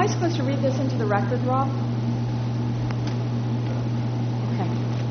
supposed to read this into the record, Rob? Okay.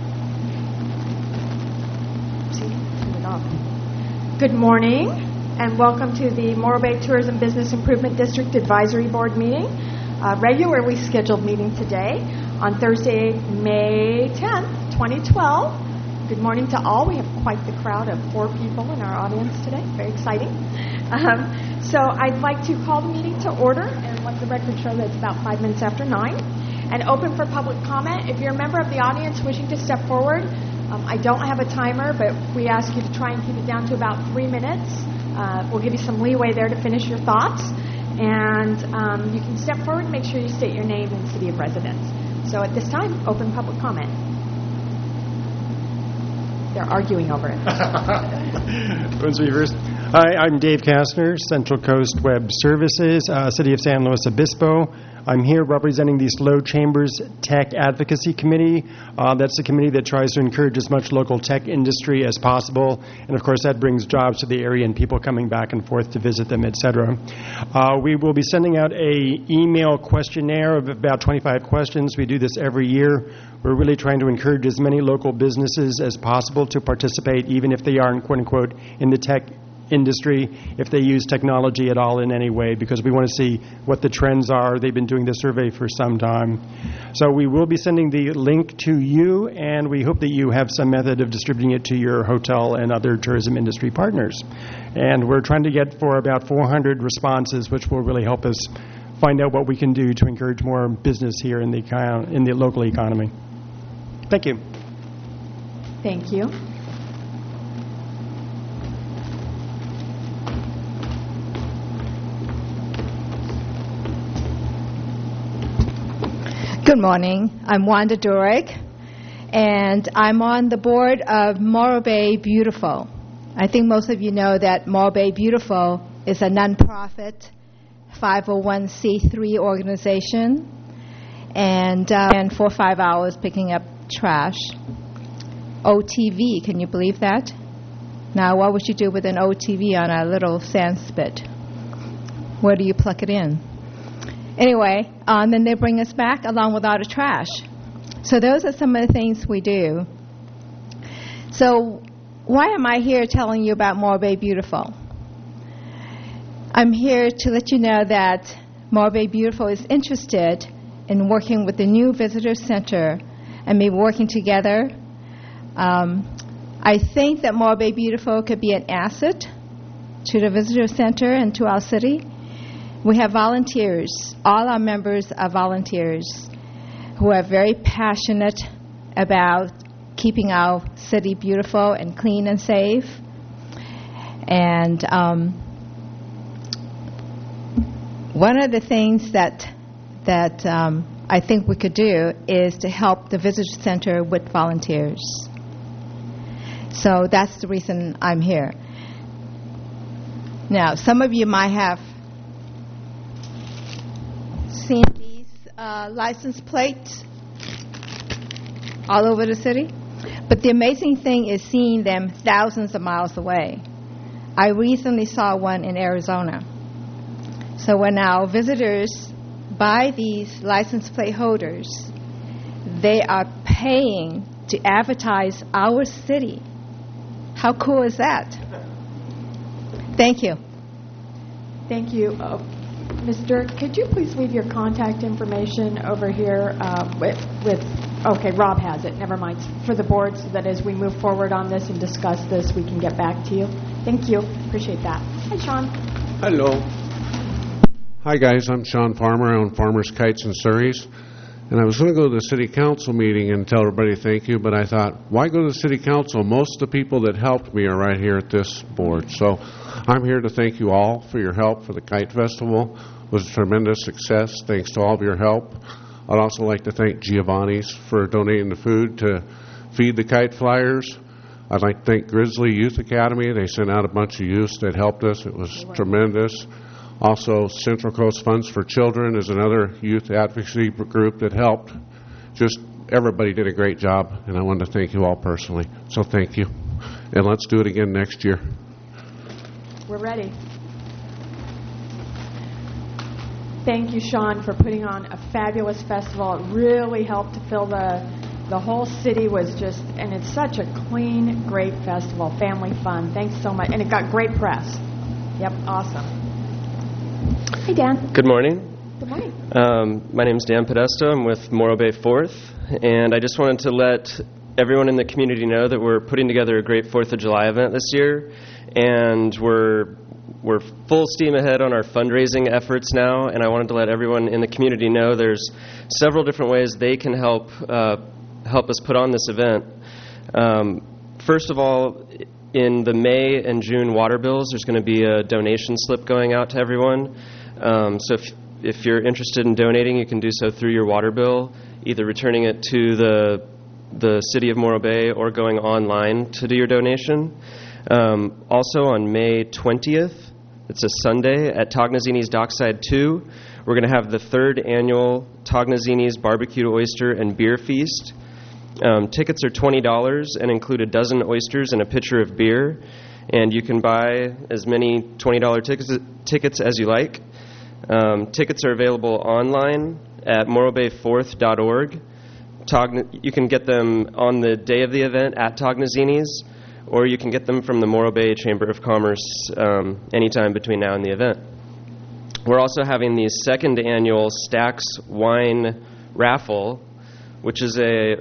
See, turn it off. Good morning, and welcome to the Morro Bay Tourism Business Improvement District Advisory Board meeting, regularly scheduled meeting today on Thursday, May 10th, 2012. Good morning to all. We have quite the crowd of 4 people in our audience today. Very exciting. So I'd like to call the meeting to order and let the record show that it's about 5 minutes after 9 and open for public comment. If you're a member of the audience wishing to step forward, I don't have a timer, but we ask you to try and keep it down to about 3 minutes. We'll give you some leeway there to finish your thoughts. And you can step forward and make sure you state your name and city of residence. So at this time, open public comment. They're arguing over it. Hi, I'm Dave Kastner, Central Coast Web Services, City of San Luis Obispo. I'm here representing the SLO Chambers Tech Advocacy Committee. That's the committee that tries to encourage as much local tech industry as possible. And, of course, that brings jobs to the area and people coming back and forth to visit them, etc. We will be sending out an email questionnaire of about 25 questions. We do this every year. We're really trying to encourage as many local businesses as possible to participate, even if they aren't, quote-unquote, in the tech industry, if they use technology at all in any way, because we want to see what the trends are. They've been doing the survey for some time. So we will be sending the link to you, and we hope that you have some method of distributing it to your hotel and other tourism industry partners. And we're trying to get for about 400 responses, which will really help us find out what we can do to encourage more business here in the local economy. Thank you. Thank you. Good morning. I'm Wanda Durek, and I'm on the board of Morro Bay Beautiful. I think most of you know that Morro Bay Beautiful is a nonprofit 501c3 organization, and 4 or 5 hours picking up trash. OTV, can you believe that? Now, what would you do with an OTV on a little sand spit? Where do you plug it in? Anyway, then they bring us back along with all the trash. So those are some of the things we do. So why am I here telling you about Morro Bay Beautiful? I'm here to let you know that Morro Bay Beautiful is interested in working with the new visitor center and maybe working together. I think that Morro Bay Beautiful could be an asset to the visitor center and to our city. We have volunteers. All our members are volunteers who are very passionate about keeping our city beautiful and clean and safe. And one of the things that I think we could do is to help the visitor center with volunteers. So that's the reason I'm here. Now, some of you might have seen these license plates all over the city, but the amazing thing is seeing them thousands of miles away. I recently saw one in Arizona. So when our visitors buy these license plate holders, they are paying to advertise our city. How cool is that? Thank you. Thank you. Mr. Could you please leave your contact information over here okay, Rob has it, never mind, for the board, so that as we move forward on this and discuss this, we can get back to you. Thank you. Appreciate that. Hi, Sean. Hello. Hi, guys. I'm Sean Farmer. I own Farmer's Kites and Surreys. And I was going to go to the city council meeting and tell everybody thank you, but I thought, why go to the city council? Most of the people that helped me are right here at this board. So I'm here to thank you all for your help for the Kite Festival. It was a tremendous success. Thanks to all of your help. I'd also like to thank Giovanni's for donating the food to feed the kite flyers. I'd like to thank Grizzly Youth Academy. They sent out a bunch of youths that helped us. It was tremendous. Also, Central Coast Funds for Children is another youth advocacy group that helped. Just everybody did a great job, and I wanted to thank you all personally. So thank you. And let's do it again next year. We're ready. Thank you, Sean, for putting on a fabulous festival. It really helped to fill the whole city was just, and it's such a clean, great festival, family fun. Thanks so much. And it got great press. Yep, awesome. Hey, Dan. Good morning. Good morning. My name's Dan Podesta. I'm with Morro Bay 4th, and I just wanted to let everyone in the community know that we're putting together a great 4th of July event this year, and we're full steam ahead on our fundraising efforts now, and I wanted to let everyone in the community know there's several different ways they can help us put on this event. First of all, in the May and June water bills, there's going to be a donation slip going out to everyone. So if you're interested in donating, you can do so through your water bill, either returning it to the city of Morro Bay or going online to do your donation. Also on May 20th, it's a Sunday, at Tognazini's Dockside 2, we're going to have the 3rd annual Tognazini's Barbecued Oyster and Beer Feast. Tickets are $20 and include a dozen oysters and a pitcher of beer, and you can buy as many $20 tickets as you like. Tickets are available online at morrobay4th.org. You can get them on the day of the event at Tognazini's, or you can get them from the Morro Bay Chamber of Commerce anytime between now and the event. We're also having the 2nd annual Stax Wine Raffle, which is a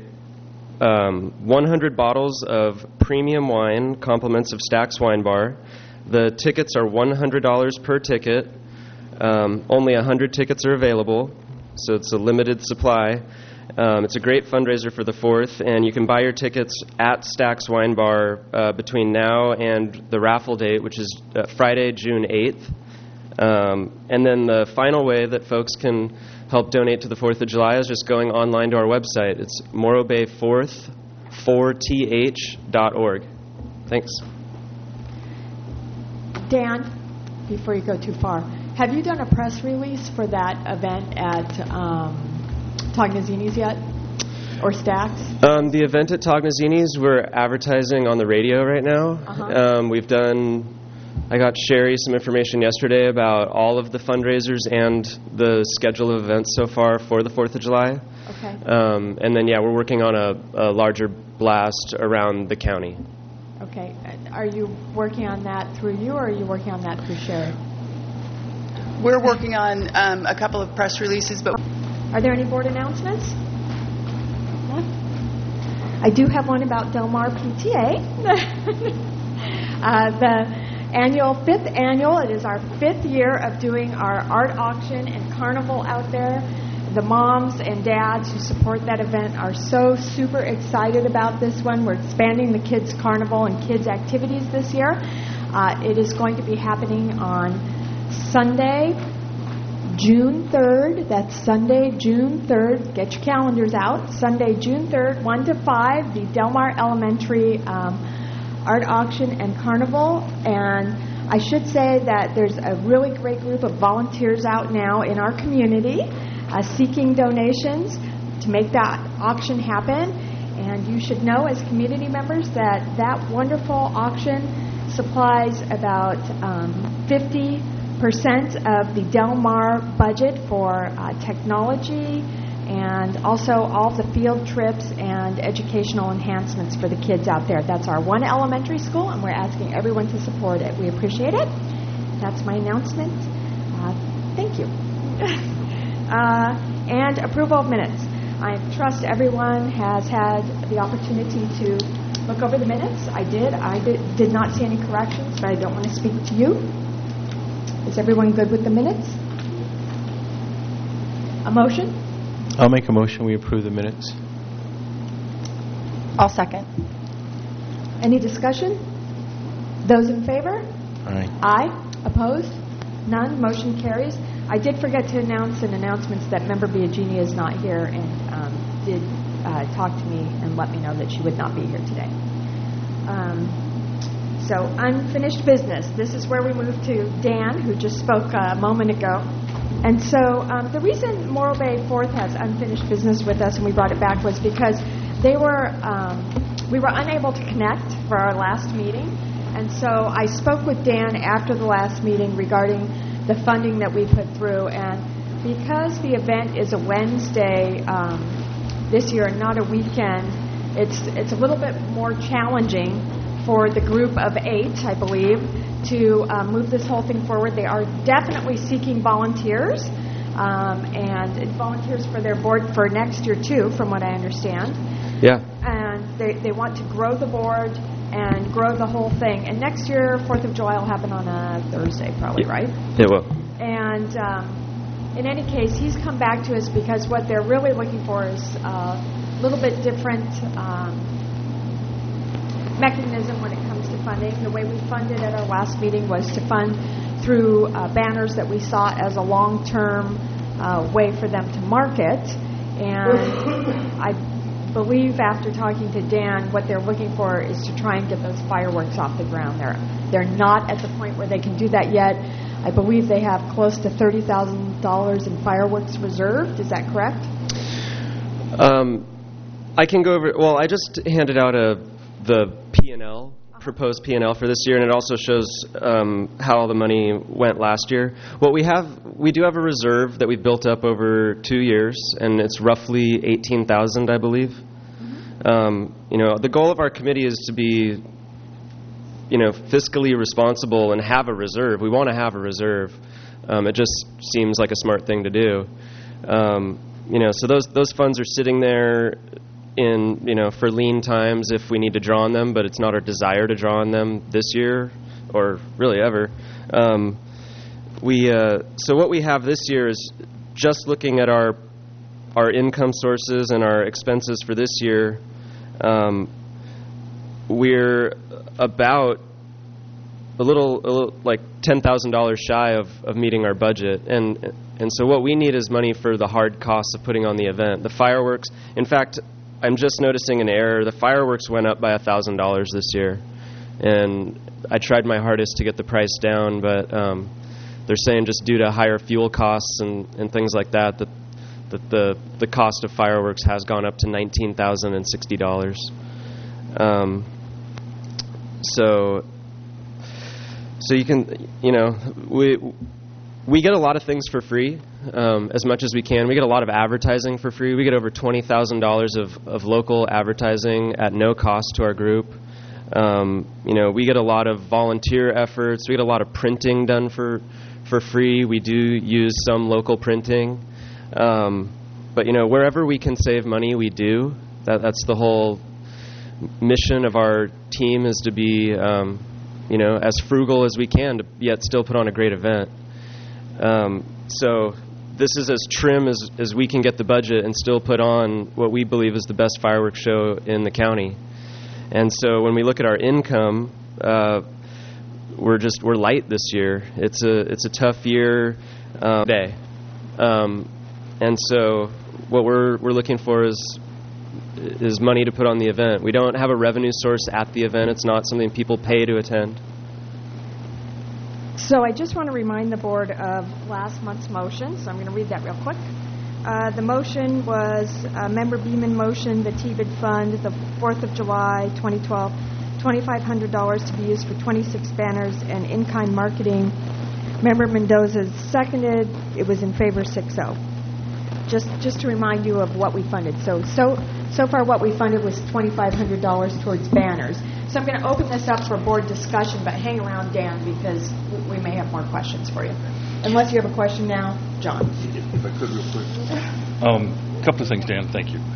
100 bottles of premium wine, compliments of Stax Wine Bar. The tickets are $100 per ticket. Only 100 tickets are available, so it's a limited supply. It's a great fundraiser for the 4th, and you can buy your tickets at Stax Wine Bar between now and the raffle date, which is Friday, June 8th. And then the final way that folks can help donate to the 4th of July is just going online to our website. It's morrobay4th.org. Thanks. Dan, before you go too far, have you done a press release for that event at Tognazini's yet? Or Stax? The event at Tognazini's, we're advertising on the radio right now. I got Sherry some information yesterday about all of the fundraisers and the schedule of events so far for the 4th of July. Okay. And then, we're working on a larger blast around the county. Okay. Are you working on that through you, or are you working on that through Sherry? We're working on a couple of press releases, but... Are there any board announcements? No? I do have one about Del Mar PTA. The 5th annual, it is our 5th year of doing our art auction and carnival out there. The moms and dads who support that event are so super excited about this one. We're expanding the kids' carnival and kids' activities this year. It is going to be happening on Sunday, June 3rd. That's Sunday, June 3rd. Get your calendars out. Sunday, June 3rd, 1 to 5, the Del Mar Elementary art auction and carnival. And I should say that there's a really great group of volunteers out now in our community seeking donations to make that auction happen. And you should know as community members that that wonderful auction supplies about 50% of the Del Mar budget for technology and also all the field trips and educational enhancements for the kids out there. That's our one elementary school, and we're asking everyone to support it. We appreciate it. That's my announcement. Thank you. And approval of minutes. I trust everyone has had the opportunity to look over the minutes. I did not see any corrections, but I don't want to speak to you. Is everyone good with the minutes? A motion? I'll make a motion. We approve the minutes. I'll second. Any discussion? Those in favor? Aye. Aye. Opposed? None. Motion carries. I did forget to announce in announcements that Member Biagini is not here and did talk to me and let me know that she would not be here today. So unfinished business. This is where we move to Dan, who just spoke a moment ago. And so the reason Morro Bay 4th has unfinished business with us, and we brought it back, was because we were unable to connect for our last meeting. And so I spoke with Dan after the last meeting regarding the funding that we put through, and because the event is a Wednesday this year and not a weekend, it's a little bit more challenging for the group of 8, I believe, to move this whole thing forward. They are definitely seeking volunteers, and volunteers for their board for next year too, from what I understand. Yeah. And they want to grow the board and grow the whole thing. And next year, 4th of July will happen on a Thursday, probably, right? It will. And in any case, he's come back to us because what they're really looking for is a little bit different mechanism when it comes to funding. The way we funded at our last meeting was to fund through banners that we saw as a long-term way for them to market. And I believe after talking to Dan, what they're looking for is to try and get those fireworks off the ground. They're not at the point where they can do that yet. I believe they have close to $30,000 in fireworks reserved. Is that correct? I can go over. Well, I just handed out the P&L, proposed P&L for this year, and it also shows how the money went last year. What we do have a reserve that we've built up over 2 years, and it's roughly $18,000, I believe. The goal of our committee is to be, fiscally responsible and have a reserve. We want to have a reserve. It just seems like a smart thing to do. So those funds are sitting there for lean times if we need to draw on them, but it's not our desire to draw on them this year or really ever. So what we have this year is just looking at our income sources and our expenses for this year. We're about a little like $10,000 shy of meeting our budget, and so what we need is money for the hard costs of putting on the event. The fireworks, in fact, I'm just noticing an error. The fireworks went up by $1,000 this year, and I tried my hardest to get the price down, but they're saying just due to higher fuel costs and things like that the cost of fireworks has gone up to $19,060. So you can, we get a lot of things for free, as much as we can. We get a lot of advertising for free. We get over $20,000 of local advertising at no cost to our group. We get a lot of volunteer efforts. We get a lot of printing done for free. We do use some local printing. But wherever we can save money, we do. That's the whole mission of our team, is to be as frugal as we can to yet still put on a great event. So this is as trim as we can get the budget and still put on what we believe is the best fireworks show in the county. And so when we look at our income, we're light this year. It's a tough year day. And so what we're looking for is money to put on the event. We don't have a revenue source at the event. It's not something people pay to attend. So I just want to remind the board of last month's motion, so I'm going to read that real quick. The motion was Member Beeman motion, the TBID fund, the 4th of July 2012, $2,500 to be used for 26 banners and in-kind marketing. Member Mendoza seconded. It was in favor 6-0. Just to remind you of what we funded. So far what we funded was $2,500 towards banners. So I'm going to open this up for board discussion, but hang around, Dan, because we may have more questions for you. Unless you have a question now, John. If I could real quick. A couple of things, Dan. Thank you.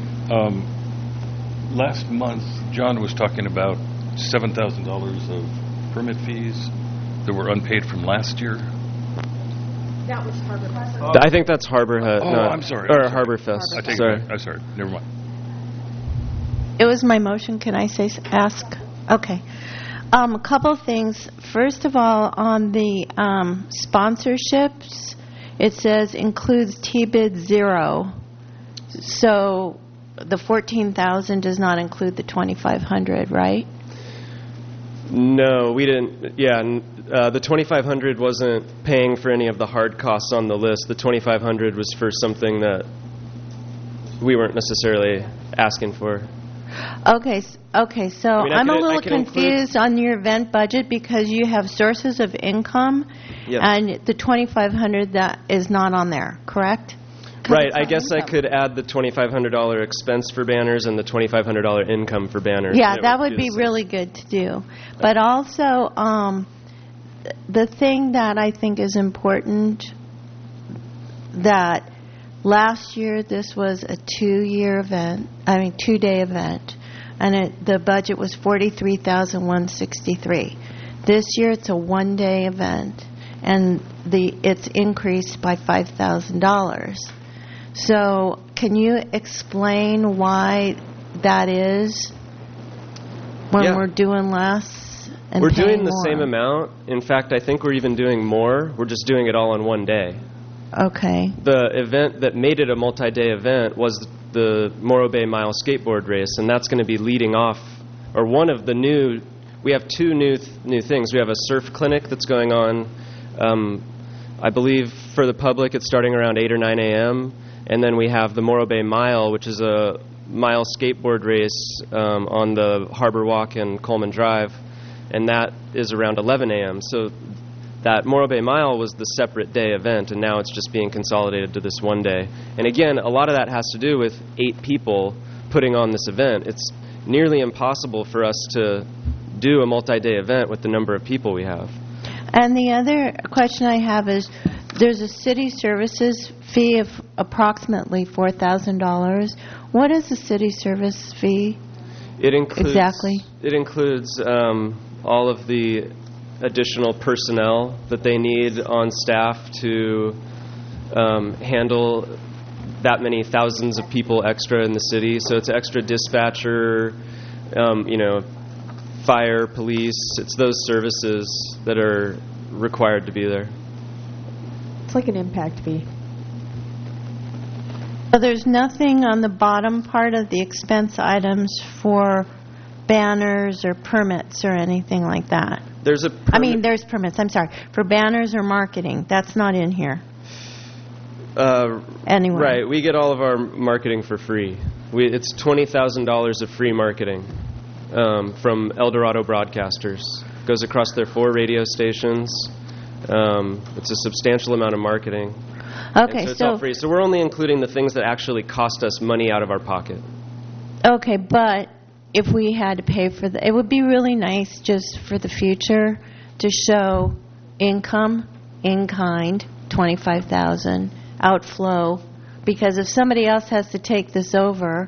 Last month, John was talking about $7,000 of permit fees that were unpaid from last year. That was Harbor Fest. I think that's Harbor Hut. I'm sorry. Or Harbor Fest. I take it back. I'm sorry. Never mind. It was my motion. Can I ask? Okay. A couple things. First of all, on the sponsorships, it says includes TBID 0. So the $14,000 does not include the $2,500, right? No, we didn't. Yeah, the $2,500 wasn't paying for any of the hard costs on the list. The $2,500 was for something that we weren't necessarily asking for. Okay, so I mean, I'm a I little can include- confused on your event budget because you have sources of income, Yep. and the 2,500 that is not on there, correct? Right, I guess I could add the $2,500 expense for banners and the $2,500 income for banners. Yeah, and it that would do be the same. really good to do. But also, the thing that I think is important, that last year this was a 2-day event, and the budget was $43,163. This year it's a 1-day event, and it's increased by $5,000. So can you explain why that is when Yeah. we're doing less and We're paying doing the more? same amount. In fact, I think we're even doing more. We're just doing it all in one day. Okay. The event that made it a multi-day event was the Morro Bay Mile skateboard race, and that's going to be leading off, or one of the new. We have two new things. We have a surf clinic that's going on. I believe for the public, it's starting around 8 or 9 a.m. And then we have the Morro Bay Mile, which is a mile skateboard race on the Harbor Walk and Coleman Drive, and that is around 11 a.m. So that Morro Bay Mile was the separate day event, and now it's just being consolidated to this one day. And again, a lot of that has to do with 8 people putting on this event. It's nearly impossible for us to do a multi-day event with the number of people we have. And the other question I have is, there's a city services fee of approximately $4,000. What is the city service fee? It includes Exactly. It includes all of the additional personnel that they need on staff to handle that many thousands of people extra in the city. So it's extra dispatcher, fire, police. It's those services that are required to be there. It's like an impact fee. So there's nothing on the bottom part of the expense items for banners or permits or anything like that. There's a there's permits, I'm sorry. For banners or marketing, that's not in here. Anyway. Right, we get all of our marketing for free. It's $20,000 of free marketing from El Dorado Broadcasters. Goes across their 4 radio stations. It's a substantial amount of marketing. Okay, and so it's all free. So we're only including the things that actually cost us money out of our pocket. Okay, but if we had to pay for it would be really nice just for the future to show income in kind, $25,000, outflow, because if somebody else has to take this over,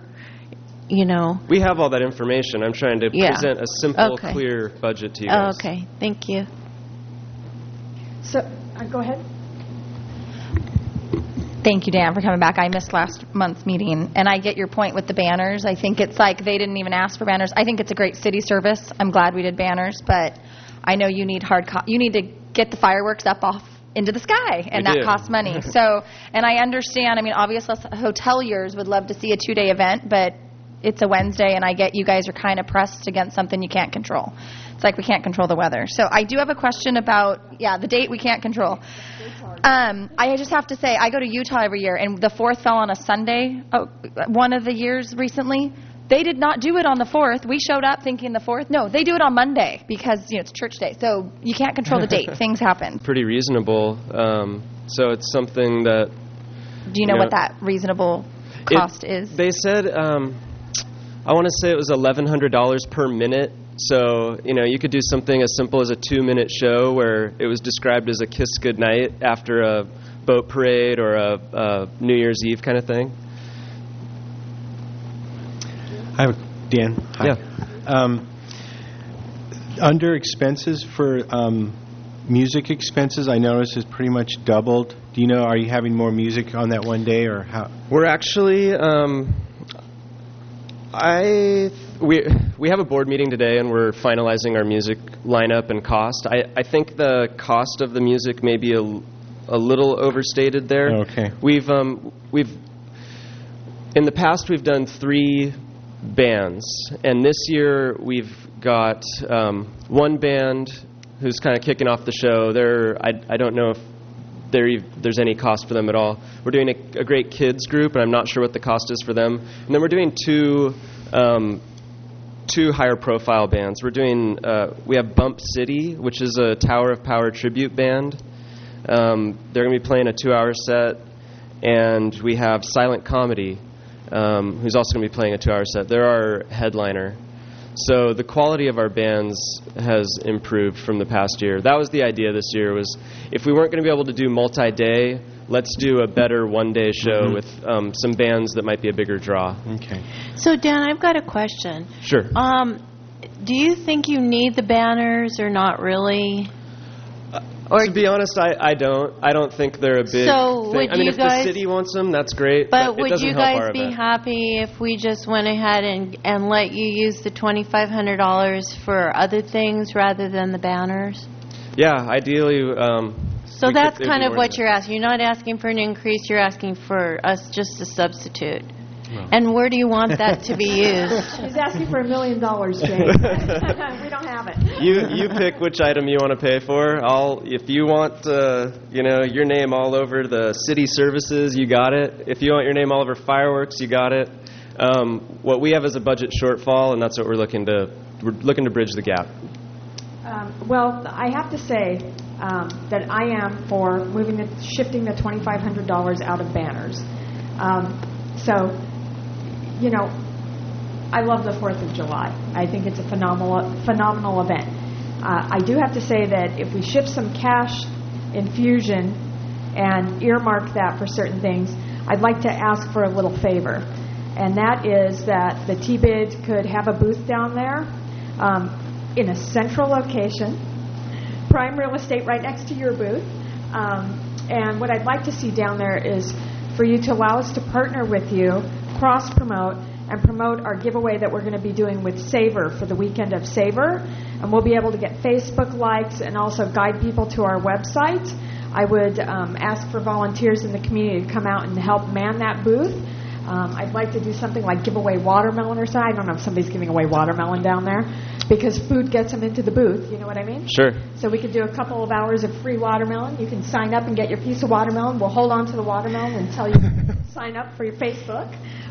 We have all that information. I'm trying to present a simple, Okay. clear budget to you guys. Okay, thank you. So, go ahead. Thank you, Dan, for coming back. I missed last month's meeting, and I get your point with the banners. I think it's like they didn't even ask for banners. I think it's a great city service. I'm glad we did banners, but I know you need you need to get the fireworks up off into the sky, and that costs money. So, and I understand, obviously hoteliers would love to see a 2-day event, but it's a Wednesday, and I get you guys are kind of pressed against something you can't control. It's like we can't control the weather. So I do have a question about, the date we can't control. I just have to say, I go to Utah every year, and the 4th fell on a Sunday, one of the years recently. They did not do it on the 4th. We showed up thinking the 4th. No, they do it on Monday because, it's church day. So you can't control the date. Things happen. Pretty reasonable. So it's something that... Do you know what that reasonable cost is? They said, I want to say it was $1,100 per minute. So, you could do something as simple as a 2-minute show where it was described as a kiss goodnight after a boat parade or a New Year's Eve kind of thing. I have Dan. Hi. Yeah. Under expenses for music expenses, I noticed is pretty much doubled. Do you know, are you having more music on that one day, or how? We're actually, we have a board meeting today, and we're finalizing our music lineup and cost. I think the cost of the music may be a little overstated there. Okay. We've in the past we've done 3 bands, and this year we've got one band who's kind of kicking off the show. I don't know if there's any cost for them at all. We're doing a great kids group, and I'm not sure what the cost is for them. And then we're doing 2 two higher profile bands. We have Bump City, which is a Tower of Power tribute band. They're going to be playing a 2-hour set. And we have Silent Comedy, who's also going to be playing a 2-hour set. They're our headliner. So the quality of our bands has improved from the past year. That was the idea this year, was if we weren't going to be able to do multi-day, let's do a better one-day show with some bands that might be a bigger draw. Okay. So, Dan, I've got a question. Sure. Do you think you need the banners or not really? To be honest, I don't. I don't think they're a big thing. I mean, if the city wants them, that's great. But would you guys be event. happy if we just went ahead and let you use the $2,500 for other things rather than the banners? Yeah, ideally. So that's kind of what you're asking. You're not asking for an increase. You're asking for us just to substitute. Well. And where do you want that to be used? He's asking for $1 million, Jane. We don't have it. You pick which item you want to pay for. If you want your name all over the city services, you got it. If you want your name all over fireworks, you got it. What we have is a budget shortfall, and that's what we're looking to bridge the gap. Well, I have to say that I am for shifting the $2,500 out of banners. I love the 4th of July. I think it's a phenomenal event. I do have to say that if we shift some cash infusion and earmark that for certain things, I'd like to ask for a little favor. And that is that the T-Bid could have a booth down there in a central location, prime real estate right next to your booth. And what I'd like to see down there is for you to allow us to partner with you, cross-promote, and promote our giveaway that we're going to be doing with Savor for the weekend of Savor. And we'll be able to get Facebook likes and also guide people to our website. I would ask for volunteers in the community to come out and help man that booth. I'd like to do something like give away watermelon or something. I don't know if somebody's giving away watermelon down there because food gets them into the booth. You know what I mean? Sure. So we could do a couple of hours of free watermelon. You can sign up and get your piece of watermelon. We'll hold on to the watermelon until you sign up for your Facebook.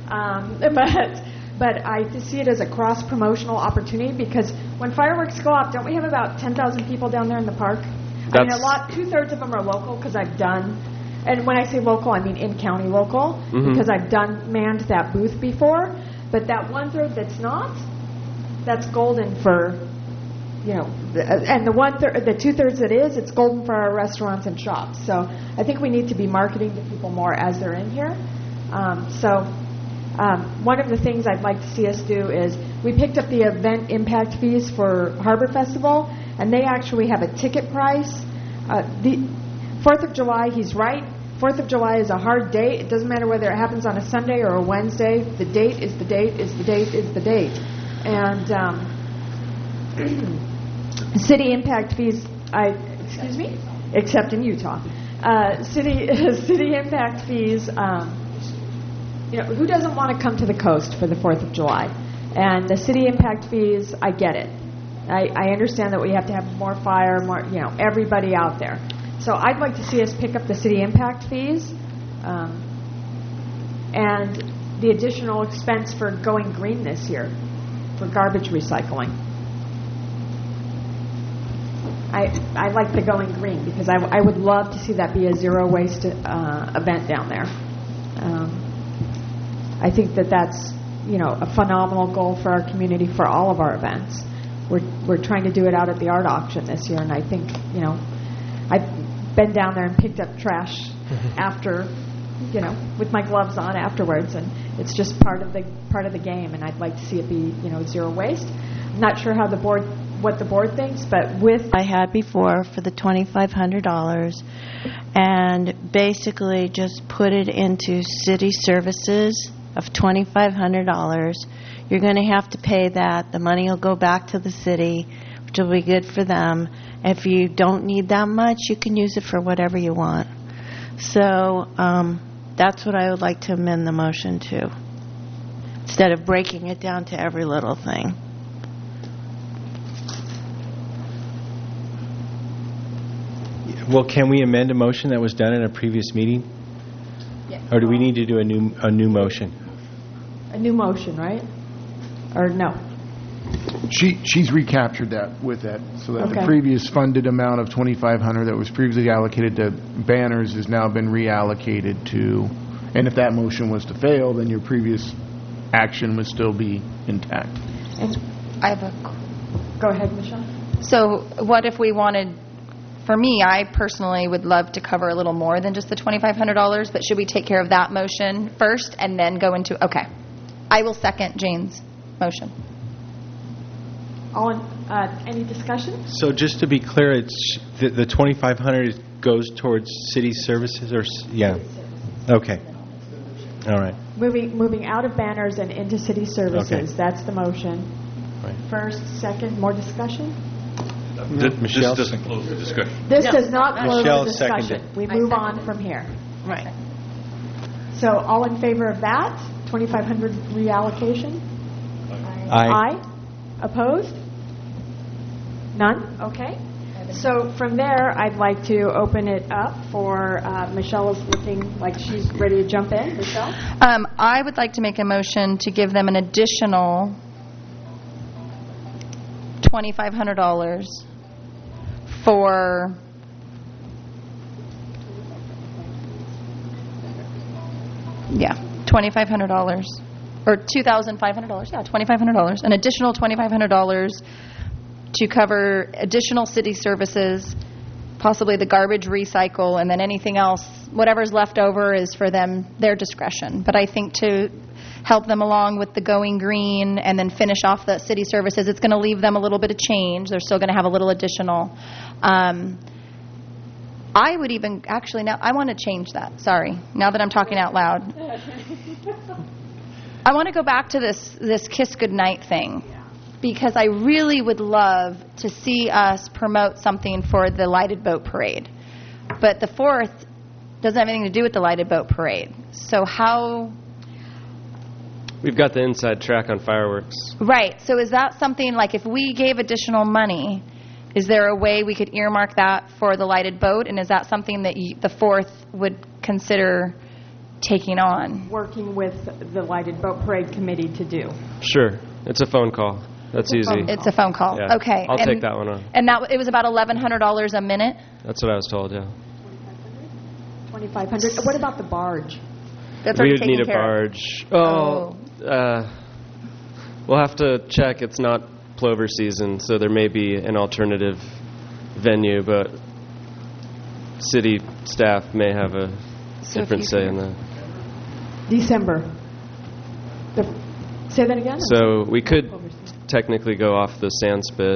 But I see it as a cross-promotional opportunity because when fireworks go off, don't we have about 10,000 people down there in the park? I mean, 2/3 of them are local because I've done, and when I say local, I mean in-county local, because I've manned that booth before. But that 1/3 that's not, that's golden for, and the 2/3 that is, it's golden for our restaurants and shops. So I think we need to be marketing to people more as they're in here. One of the things I'd like to see us do is we picked up the event impact fees for Harbor Festival, and they actually have a ticket price. The 4th of July, he's right. 4th of July is a hard date. It doesn't matter whether it happens on a Sunday or a Wednesday. The date is the date is the date is the date. And city impact fees, except in Utah. City impact fees, who doesn't want to come to the coast for the 4th of July? And the city impact fees, I get it. I understand that we have to have more fire, everybody out there. So I'd like to see us pick up the city impact fees and the additional expense for going green this year for garbage recycling. I like the going green because I would love to see that be a zero waste event down there. I think that's a phenomenal goal for our community for all of our events. We're trying to do it out at the art auction this year, and I think I've been down there and picked up trash after with my gloves on afterwards, and it's just part of the game. And I'd like to see it be zero waste. I'm not sure what the board thinks, but I had before for the $2,500, and basically just put it into city services of $2,500. You're going to have to pay that. The money will go back to the city, which will be good for them. If you don't need that much, you can use it for whatever you want. So that's what I would like to amend the motion to, instead of breaking it down to every little thing. Well, can we amend a motion that was done in a previous meeting? Yeah. Or do we need to do a new motion? A new motion, right? Or no? She's recaptured that with that, so that the Okay. previous funded amount of $2,500 that was previously allocated to banners has now been reallocated to, and if that motion was to fail, then your previous action would still be intact. I have a. Go ahead, Michelle. So what if we wanted? For me, I personally would love to cover a little more than just the $2,500. But should we take care of that motion first and then go into? Okay, I will second Jane's motion. Any discussion? So just to be clear, it's the 2,500 goes towards city services, or yeah? Okay. All right. Moving out of banners and into city services. Okay. That's the motion. Right. First, second, more discussion? This Michelle? doesn't close the discussion. This does not close Michelle the discussion. seconded. We move on from here. Right. So all in favor of that? 2,500 reallocation? Aye. Opposed? None? Okay. So from there, I'd like to open it up for Michelle is looking like she's ready to jump in. Michelle? I would like to make a motion to give them an additional $2,500 for $2,500 or $2,500. Yeah, $2,500. An additional $2,500 to cover additional city services, possibly the garbage recycle, and then anything else, whatever's left over is for them, their discretion. But I think to help them along with the going green and then finish off the city services, it's going to leave them a little bit of change. They're still going to have a little additional. I would even, actually, now, I want to change that. Sorry. Now that I'm talking out loud. I want to go back to this Kiss Goodnight thing. Because I really would love to see us promote something for the lighted boat parade. But the 4th doesn't have anything to do with the lighted boat parade. So how... We've got the inside track on fireworks. Right. So is that something, like if we gave additional money, is there a way we could earmark that for the lighted boat? And is that something that the 4th would consider taking on? Working with the Lighted Boat Parade Committee to do. Sure. It's a phone call. That's easy. It's a phone call. Yeah. Okay. I'll take that one on. And it was about $1,100 a minute? That's what I was told, yeah. 2,500. What about the barge? That's We already would taken need a care of. barge. We'll have to check. It's not plover season, so there may be an alternative venue, but city staff may have a different say in that. December. Say that again? So we could technically go off the sand spit.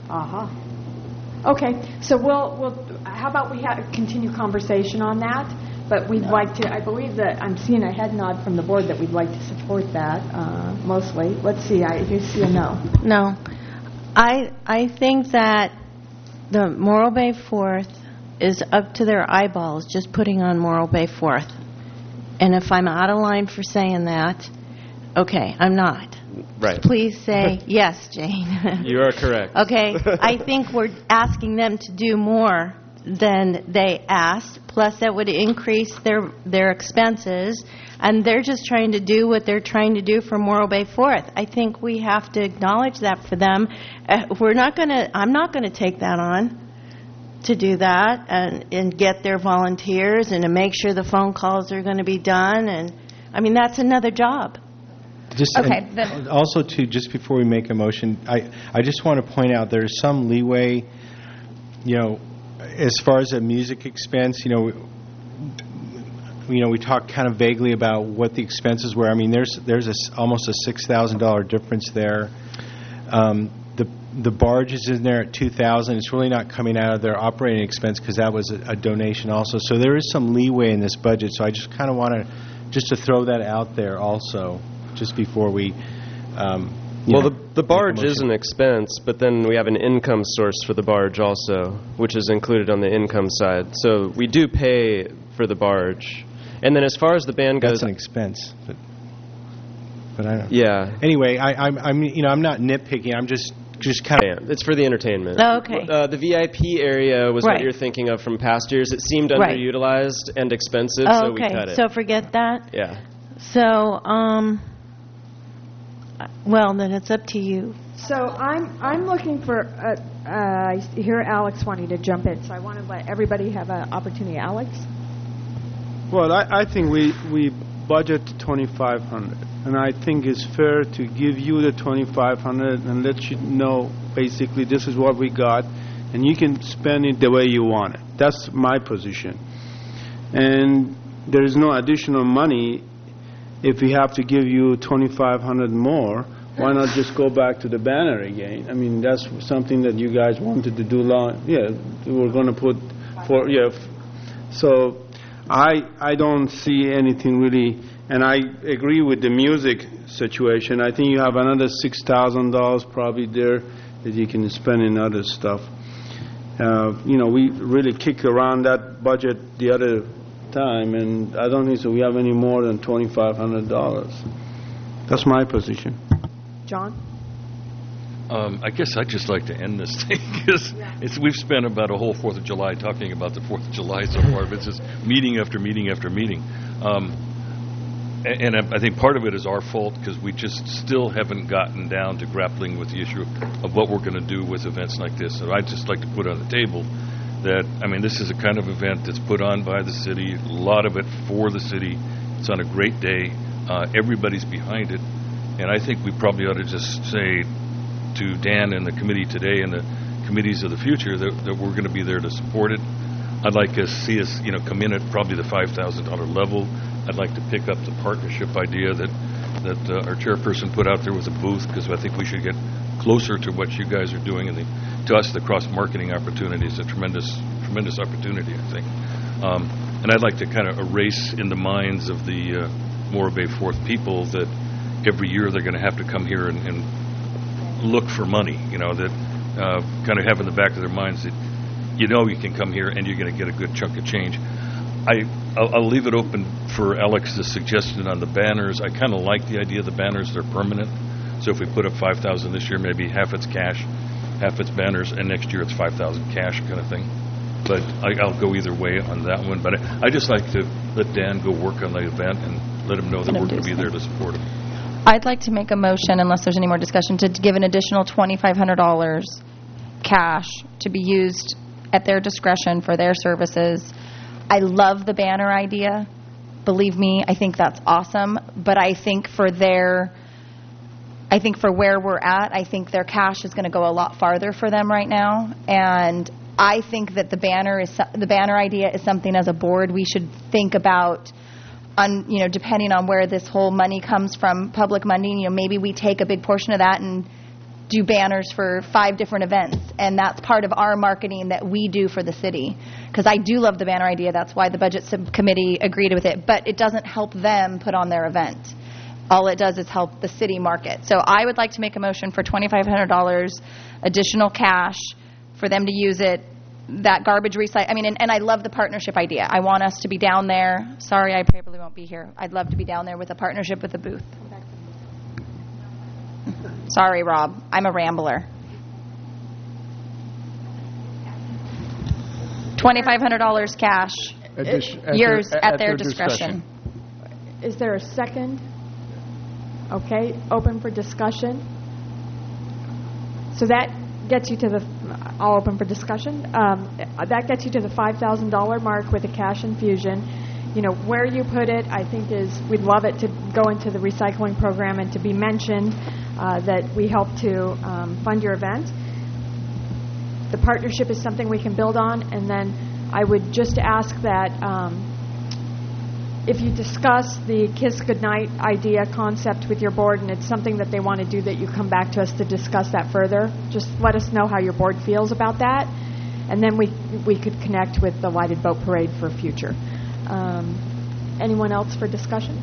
Okay, so we'll how about we continue conversation on that? But we'd like to, I believe that I'm seeing a head nod from the board that we'd like to support that mostly. Let's see, you see a no. No. I think that the Morro Bay 4th is up to their eyeballs just putting on Morro Bay 4th. And if I'm out of line for saying that, okay, I'm not. Right. Please say yes, Jane. You are correct. Okay, I think we're asking them to do more than they asked, plus that would increase their expenses, and they're just trying to do what they're trying to do for Morro Bay 4th. I think we have to acknowledge that for them. I'm not going to take that on to do that and get their volunteers and to make sure the phone calls are going to be done, and I mean that's another job. Okay. Also, too, just before we make a motion, I just want to point out there's some leeway, as far as a music expense, we talked kind of vaguely about what the expenses were. I mean, there's almost a $6,000 difference there. The barge is in there at $2,000. It's really not coming out of their operating expense because that was a donation also. So there is some leeway in this budget. So I just kind of want to throw that out there also, just before we. The barge is an expense, but then we have an income source for the barge also, which is included on the income side. So we do pay for the barge. And then as far as the band goes, that's an expense. But I don't. Yeah. Anyway, I'm not nitpicking. I'm just kind of. It's for the entertainment. Oh, okay. The VIP area was Right. what you're thinking of from past years. It seemed Right. underutilized and expensive, Oh, so okay. we cut it. So forget that. Yeah. So, well, then it's up to you. So I'm looking for, I hear Alex wanting to jump in, so I want to let everybody have an opportunity. Alex? Well, I think we budget 2,500, and I think it's fair to give you the 2,500 and let you know basically this is what we got, and you can spend it the way you want it. That's my position. And there is no additional money. If we have to give you 2,500 more, why not just go back to the banner again? I mean, that's something that you guys wanted to do long. Yeah, we're going to put for So I don't see anything really, and I agree with the music situation. I think you have another $6,000 probably there that you can spend in other stuff. We really kicked around that budget the other time, and I don't think so we have any more than $2,500. That's my position. John? I guess I'd just like to end this thing because we've spent about a whole 4th of July talking about the 4th of July so far. It's just meeting after meeting after meeting. And I think part of it is our fault because we just still haven't gotten down to grappling with the issue of what we're going to do with events like this. And I'd just like to put on the table that, this is a kind of event that's put on by the city, a lot of it for the city. It's on a great day. Everybody's behind it. And I think we probably ought to just say to Dan and the committee today and the committees of the future that we're going to be there to support it. I'd like to see us, come in at probably the $5,000 level. I'd like to pick up the partnership idea that our chairperson put out there with a booth, because I think we should get closer to what you guys are doing. And to us, the cross-marketing opportunity is a tremendous opportunity, I think. And I'd like to kind of erase in the minds of the Morro Bay 4th people that every year they're going to have to come here and look for money, that kind of have in the back of their minds that you can come here and you're going to get a good chunk of change. I'll leave it open for Alex's suggestion on the banners. I kind of like the idea of the banners. They're permanent. So if we put up $5,000 this year, maybe half it's cash, half it's banners, and next year it's $5,000 cash kind of thing. But I'll go either way on that one. But I just like to let Dan go work on the event and let him know that we're going to be there to support him. I'd like to make a motion, unless there's any more discussion, to give an additional $2,500 cash to be used at their discretion for their services. I love the banner idea. Believe me, I think that's awesome. But I think for where we're at, I think their cash is going to go a lot farther for them right now. And I think that the banner idea is something as a board we should think about. Depending on where this whole money comes from, public money, maybe we take a big portion of that and do banners for 5 different events, and that's part of our marketing that we do for the city. Because I do love the banner idea. That's why the budget subcommittee agreed with it. But it doesn't help them put on their event. All it does is help the city market. So I would like to make a motion for $2,500 additional cash for them to use it. That garbage recycle. And I love the partnership idea. I want us to be down there. Sorry, I probably won't be here. I'd love to be down there with a partnership with a booth. Sorry, Rob. I'm a rambler. $2,500 cash. Yours at their discretion. Is there a second? Okay, open for discussion. So that gets you to I'll open for discussion. That gets you to the $5,000 mark with a cash infusion. Where you put it, I think we'd love it to go into the recycling program and to be mentioned that we help to fund your event. The partnership is something we can build on, and then I would just ask that if you discuss the Kiss Goodnight idea concept with your board and it's something that they want to do, that you come back to us to discuss that further. Just let us know how your board feels about that, and then we could connect with the Lighted Boat Parade for future. Anyone else for discussion?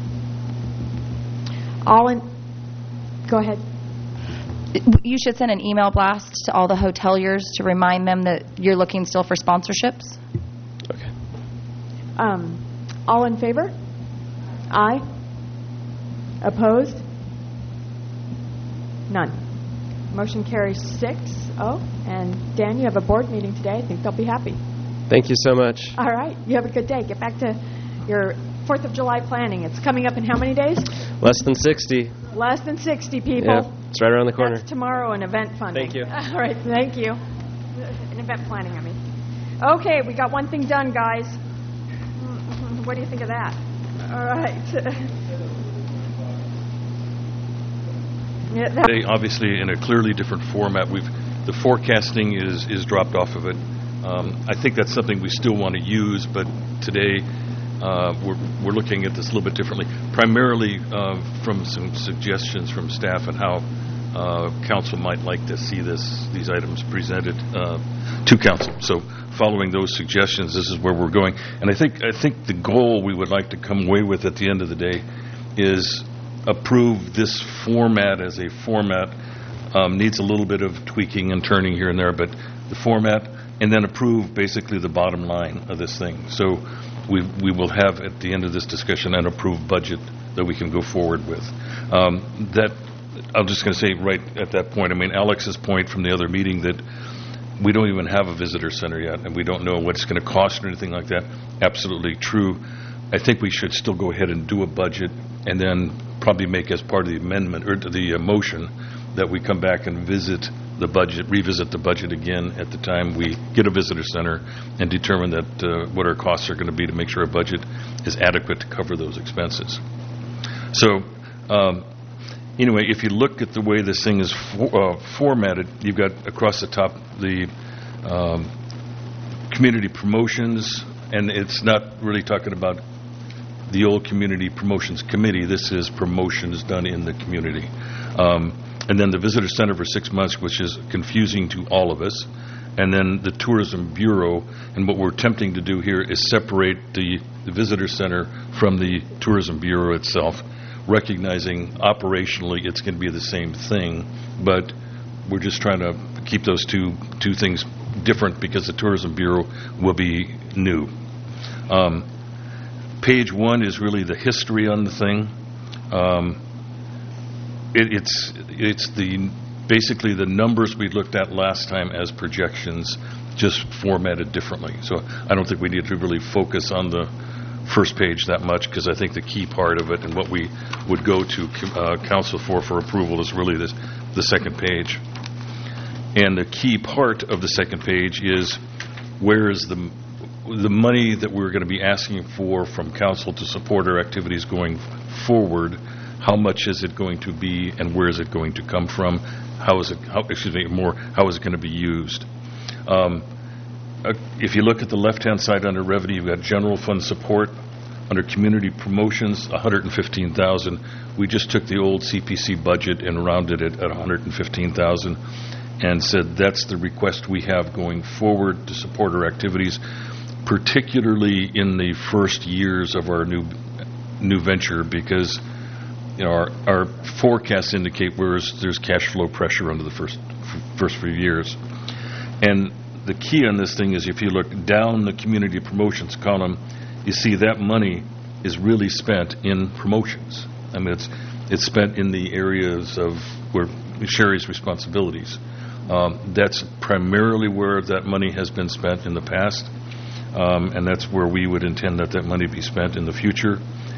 Go ahead. You should send an email blast to all the hoteliers to remind them that you're looking still for sponsorships. Okay. All in favor? Aye. Opposed? None. Motion carries 6-0. And Dan, you have a board meeting today. I think they'll be happy. Thank you so much. All right. You have a good day. Get back to your 4th of July planning. It's coming up in how many days? Less than 60. Less than 60 people. Yeah, it's right around the corner. That's tomorrow in event funding. Thank you. All right, thank you. In event planning, I mean. Okay, we got one thing done, guys. What do you think of that? All right. Today, obviously, in a clearly different format, the forecasting is dropped off of it. I think that's something we still want to use, but today we're looking at this a little bit differently, primarily from some suggestions from staff and how council might like to see these items presented to council. So, following those suggestions, this is where we're going. And I think the goal we would like to come away with at the end of the day is approve this format as a format. Needs a little bit of tweaking and turning here and there, but the format, and then approve basically the bottom line of this thing. So we will have at the end of this discussion an approved budget that we can go forward with. That I'm just going to say right at that point, I mean, Alex's point from the other meeting that we don't even have a visitor center yet, and we don't know what it's going to cost or anything like that. Absolutely true. I think we should still go ahead and do a budget, and then probably make as part of the amendment or the motion that we come back and revisit the budget again at the time we get a visitor center and determine that what our costs are going to be to make sure our budget is adequate to cover those expenses. So, anyway, if you look at the way this thing is formatted, you've got across the top the community promotions, and it's not really talking about the old community promotions committee. This is promotions done in the community. And then the visitor center for 6 months, which is confusing to all of us. And then the tourism bureau. And what we're attempting to do here is separate the visitor center from the tourism bureau itself, recognizing operationally it's going to be the same thing, but we're just trying to keep those two things different because the tourism bureau will be new. Page 1 is really the history on the thing. It's basically the numbers we looked at last time as projections, just formatted differently. So I don't think we need to really focus on the first page that much, because I think the key part of it and what we would go to council for approval is really the second page. And the key part of the second page is where is the money that we're going to be asking for from council to support our activities going forward. How much is it going to be, and where is it going to come from? How is it going to be used? If you look at the left-hand side under revenue, you've got general fund support. Under community promotions, $115,000. We just took the old CPC budget and rounded it at $115,000 and said that's the request we have going forward to support our activities, particularly in the first years of our new venture, because our forecasts indicate where there's cash flow pressure under the first few years. And the key on this thing is if you look down the community promotions column, you see that money is really spent in promotions. I mean, it's spent in the areas of where Sherry's responsibilities. That's primarily where that money has been spent in the past, and that's where we would intend that money be spent in the future.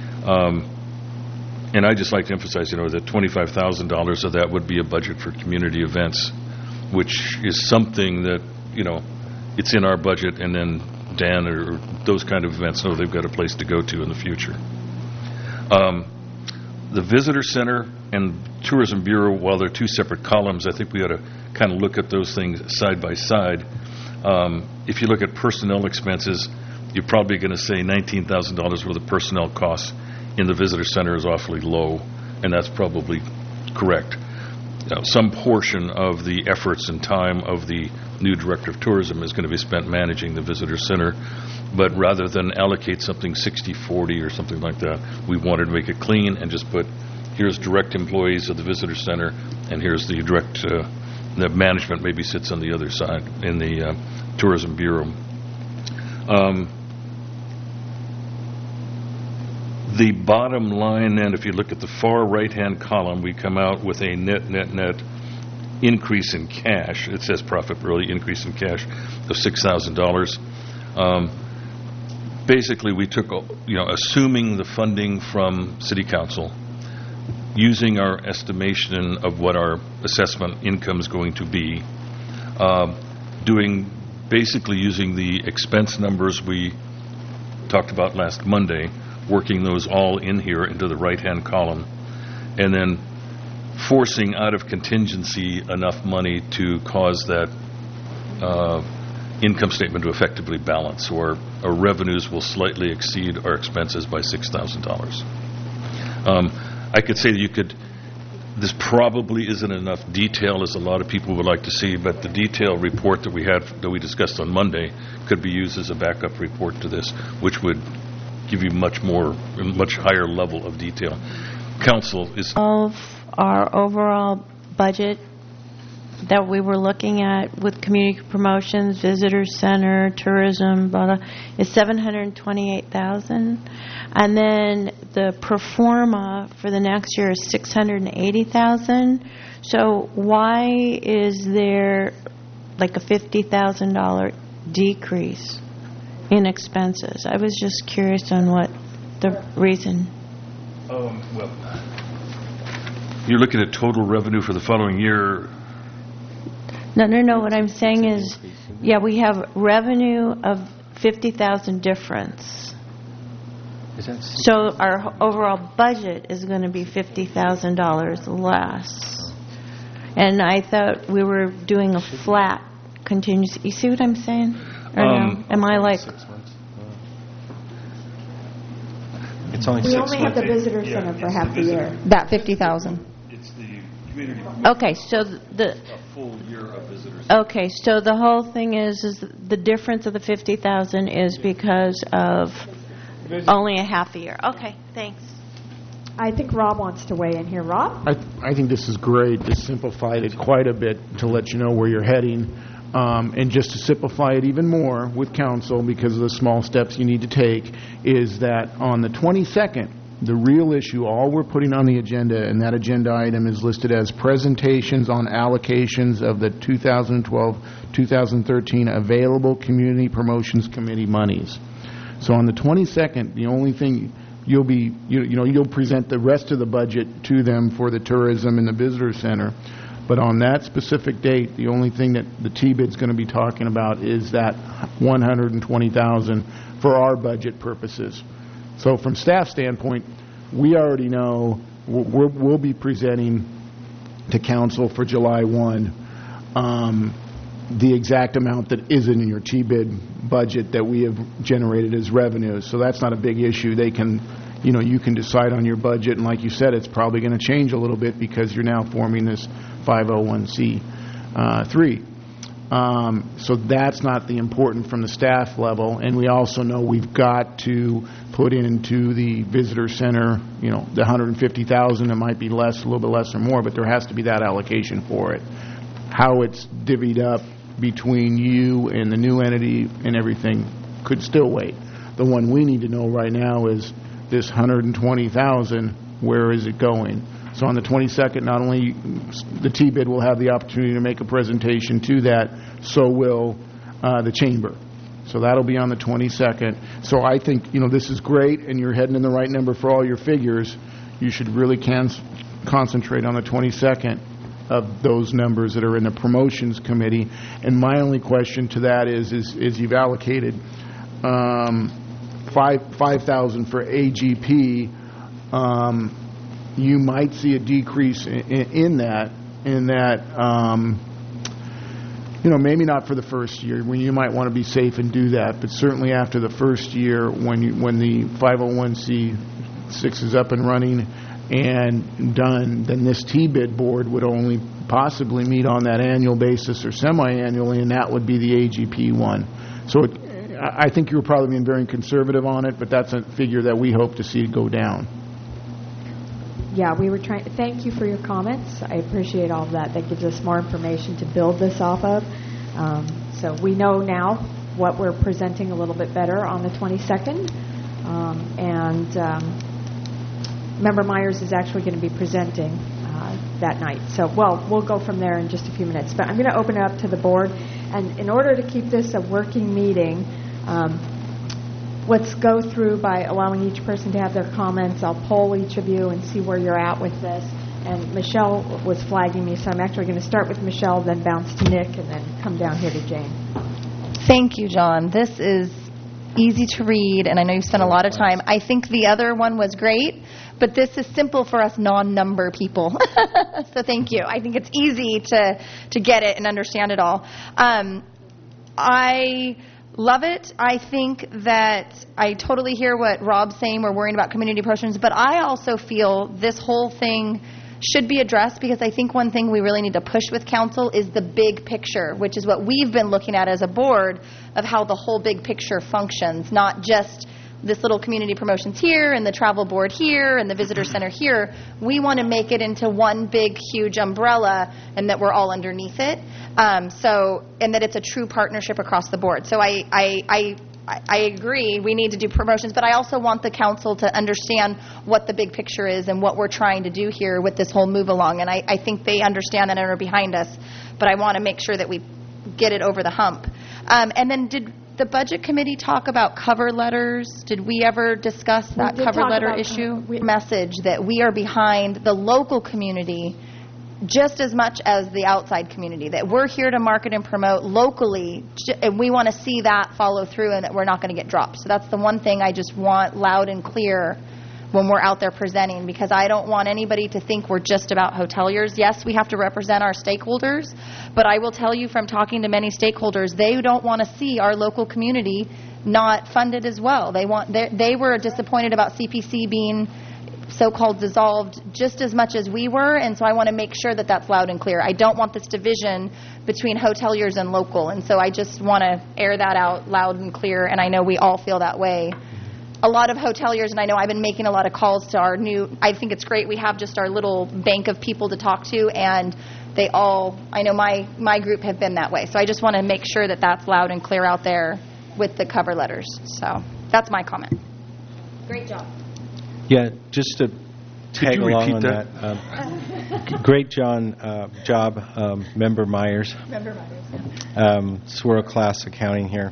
And I just like to emphasize, that $25,000 of that would be a budget for community events, which is something that, it's in our budget, and then Dan or those kind of events know they've got a place to go to in the future. The Visitor Center and Tourism Bureau, while they're two separate columns, I think we ought to kind of look at those things side by side. If you look at personnel expenses, you're probably going to say $19,000 worth of personnel costs in the Visitor Center is awfully low, and that's probably correct. Some portion of the efforts and time of the new Director of Tourism is going to be spent managing the Visitor Center, but rather than allocate something 60-40 or something like that, we wanted to make it clean and just put, here's direct employees of the Visitor Center, and here's the direct, the management maybe sits on the other side in the Tourism Bureau. The bottom line, and if you look at the far right-hand column, we come out with a net increase in cash. It says profit, really, increase in cash of $6,000. basically we took, assuming the funding from City Council, using our estimation of what our assessment income is going to be, basically using the expense numbers we talked about last Monday, working those all in here into the right-hand column, and then forcing out of contingency enough money to cause that income statement to effectively balance, or our revenues will slightly exceed our expenses by $6,000. I could say that this probably isn't enough detail as a lot of people would like to see, but the detailed report that we discussed on Monday could be used as a backup report to this, which would give you much higher level of detail. Council is... Of our overall budget that we were looking at with community promotions, visitor center, tourism, blah, blah, is $728,000, and then the pro forma for the next year is $680,000. So why is there like a $50,000 decrease in expenses? I was just curious on what the reason. Well, you're looking at total revenue for the following year. No. What I'm saying is, we have revenue of $50,000 difference. So our overall budget is going to be $50,000 less. And I thought we were doing a flat contingency. You see what I'm saying? Or no? Am I like... It's only we 6 only have the visitor center for half the year. That 50,000. It's the community. Okay, so a full year of visitors. Okay, so the whole thing is the difference of the 50,000 is because of only a half a year. Okay, thanks. I think Rob wants to weigh in here. Rob? I think this is great. This simplified it quite a bit to let you know where you're heading. And just to simplify it even more with council, because of the small steps you need to take, is that on the 22nd, the real issue, all we're putting on the agenda, and that agenda item is listed as presentations on allocations of the 2012-2013 available Community Promotions Committee monies. So on the 22nd, the only thing you'll present the rest of the budget to them for the tourism and the visitor center. But on that specific date, the only thing that the T-bid's going to be talking about is that $120,000 for our budget purposes. So from staff standpoint, we already know we'll be presenting to council for July 1 the exact amount that isn't in your T-bid budget that we have generated as revenues. So that's not a big issue. They can, you can decide on your budget, and like you said, it's probably going to change a little bit because you're now forming this 501c3. So that's not the important from the staff level, and we also know we've got to put into the visitor center, the $150,000. It might be less, a little bit less or more, but there has to be that allocation for it. How it's divvied up between you and the new entity and everything could still wait. The one we need to know right now is this $120,000. Where is it going? So on the 22nd, not only the T-bid will have the opportunity to make a presentation to that, so will the chamber. So that'll be on the 22nd. So I think, this is great, and you're heading in the right number for all your figures. You should really concentrate on the 22nd of those numbers that are in the promotions committee. And my only question to that is you've allocated $5,000 for AGP. You might see a decrease in that, maybe not for the first year, when you might want to be safe and do that, but certainly after the first year, when the 501c6 is up and running and done, then this T-bid board would only possibly meet on that annual basis or semi-annually, and that would be the AGP one. So I think you were probably being very conservative on it, but that's a figure that we hope to see go down. Yeah, we were trying. Thank you for your comments. I appreciate all of that. That gives us more information to build this off of. So we know now what we're presenting a little bit better on the 22nd. Member Myers is actually going to be presenting that night. So, we'll go from there in just a few minutes. But I'm going to open it up to the board. And in order to keep this a working meeting, let's go through by allowing each person to have their comments. I'll poll each of you and see where you're at with this. And Michelle was flagging me, so I'm actually going to start with Michelle, then bounce to Nick, and then come down here to Jane. Thank you, John. This is easy to read, and I know you spent a lot of time. I think the other one was great, but this is simple for us non-number people. So thank you. I think it's easy to get it and understand it all. I love it. I think that I totally hear what Rob's saying. We're worrying about community promotions, but I also feel this whole thing should be addressed, because I think one thing we really need to push with council is the big picture, which is what we've been looking at as a board of how the whole big picture functions, not just this little community promotions here and the travel board here and the visitor center here. We want to make it into one big, huge umbrella, and that we're all underneath it. And that it's a true partnership across the board. So I agree we need to do promotions, but I also want the council to understand what the big picture is and what we're trying to do here with this whole move along. And I think they understand that and are behind us, but I want to make sure that we get it over the hump. And then did the budget committee talk about cover letters? Did we ever discuss that cover letter issue? Message that we are behind the local community just as much as the outside community, that we're here to market and promote locally, and we want to see that follow through and that we're not going to get dropped. So that's the one thing I just want loud and clear when we're out there presenting, because I don't want anybody to think we're just about hoteliers. Yes, we have to represent our stakeholders, but I will tell you from talking to many stakeholders, they don't want to see our local community not funded as well. They were disappointed about CPC being so-called dissolved just as much as we were, and so I want to make sure that that's loud and clear. I don't want this division between hoteliers and local, and so I just want to air that out loud and clear, and I know we all feel that way. A lot of hoteliers, and I know I've been making a lot of calls to our new, I think it's great we have just our little bank of people to talk to, and they all, I know my group have been that way, so I just want to make sure that that's loud and clear out there with the cover letters. So that's my comment. Great job. Yeah, just to tag along on that. Great job, Member Myers. Member Myers. It's world-class accounting here.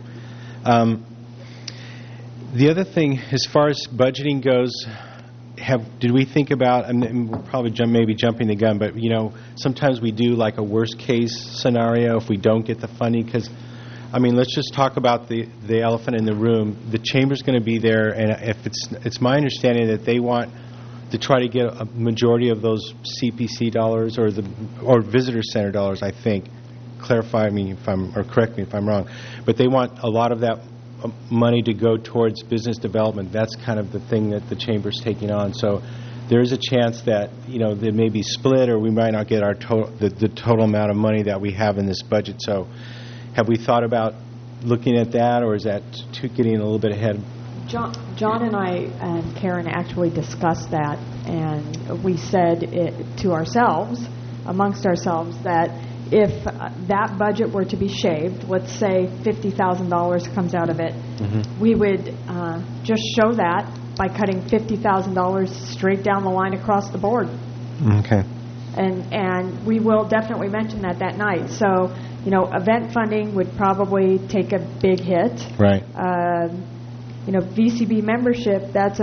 The other thing, as far as budgeting goes, did we think about, and we'll probably maybe jumping the gun, but sometimes we do like a worst-case scenario if we don't get the funding, because let's just talk about the elephant in the room. The chamber's going to be there, and if it's my understanding that they want to try to get a majority of those CPC dollars or visitor center dollars. I think, clarify me or correct me if I'm wrong, but they want a lot of that money to go towards business development. That's kind of the thing that the chamber's taking on. So there is a chance that they may be split, or we might not get our the total amount of money that we have in this budget. So have we thought about looking at that, or is that getting a little bit ahead? John and I and Karen actually discussed that, and we said to ourselves, amongst ourselves, that if that budget were to be shaved, let's say $50,000 comes out of it, we would just show that by cutting $50,000 straight down the line across the board. Okay. And we will definitely mention that night. So, event funding would probably take a big hit. Right. VCB membership, that's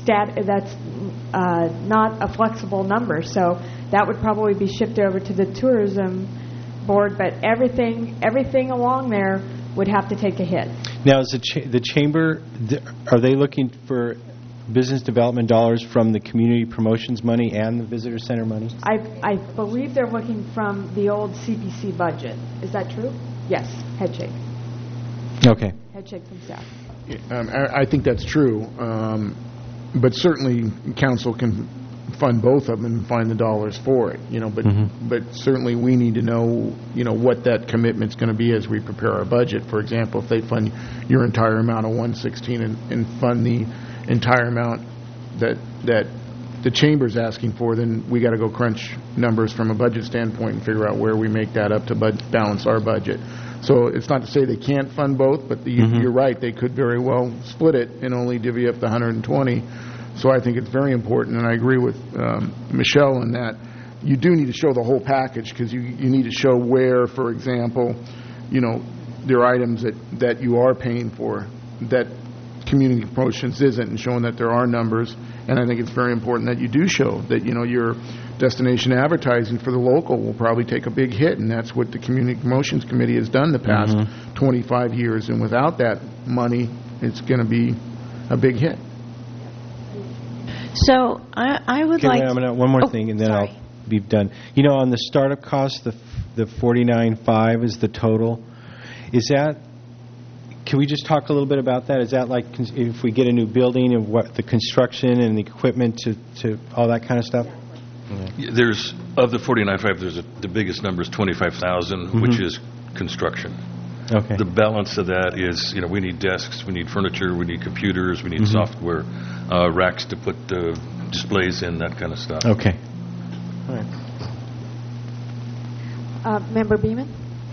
not a flexible number. So that would probably be shifted over to the tourism board. But everything along there would have to take a hit. Now, is the chamber, are they looking for business development dollars from the community promotions money and the visitor center money? I believe they're looking from the old CPC budget. Is that true? Yes. Head shake. Okay. Head shake from staff. I think that's true, but certainly council can fund both of them and find the dollars for it. But certainly we need to know what that commitment's going to be as we prepare our budget. For example, if they fund your entire amount of 116 and fund the entire amount that the chamber's asking for, then we got to go crunch numbers from a budget standpoint and figure out where we make that up to balance our budget. So it's not to say they can't fund both, but you're right, they could very well split it and only divvy up the 120. So I think it's very important, and I agree with Michelle in that you do need to show the whole package, because you need to show where, for example, there are items that you are paying for that community promotions isn't, and showing that there are numbers. And I think it's very important that you do show that, your destination advertising for the local will probably take a big hit, and that's what the Community Promotions Committee has done the past 25 years. And without that money, it's going to be a big hit. So I would like... One more thing, and then sorry. I'll be done. On the startup cost, the $49.5 is the total. Is that... Can we just talk a little bit about that? Is that like if we get a new building and what the construction and the equipment to all that kind of stuff? Yeah. There's, of the 49.5, the biggest number is 25,000, which is construction. Okay. The balance of that is, we need desks, we need furniture, we need computers, we need software, racks to put displays in, that kind of stuff. Okay. All right. Member Beeman?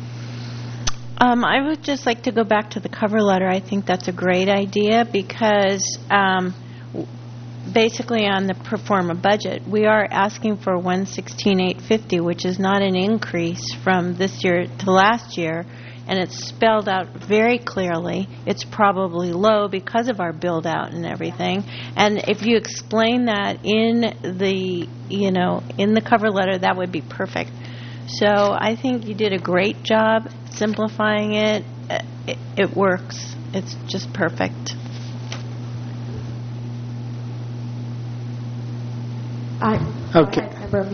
I would just like to go back to the cover letter. I think that's a great idea because basically on the pro forma budget, we are asking for $116,850, which is not an increase from this year to last year, and it's spelled out very clearly. It's probably low because of our build out and everything. And if you explain that in the in the cover letter, that would be perfect. So I think you did a great job simplifying it. It works. It's just perfect. Okay.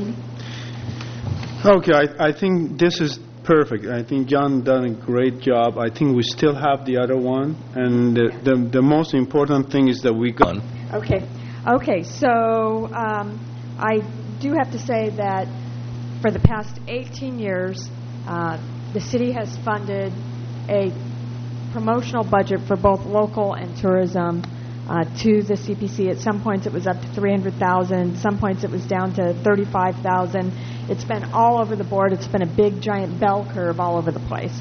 Okay, I think this is perfect. I think John done a great job. I think we still have the other one, and the most important thing is that we got. Okay. So I do have to say that for the past 18 years, the city has funded a promotional budget for both local and tourism to the CPC. At some points it was up to $300,000. Some points it was down to $35,000. It's been all over the board. It's been a big, giant bell curve all over the place.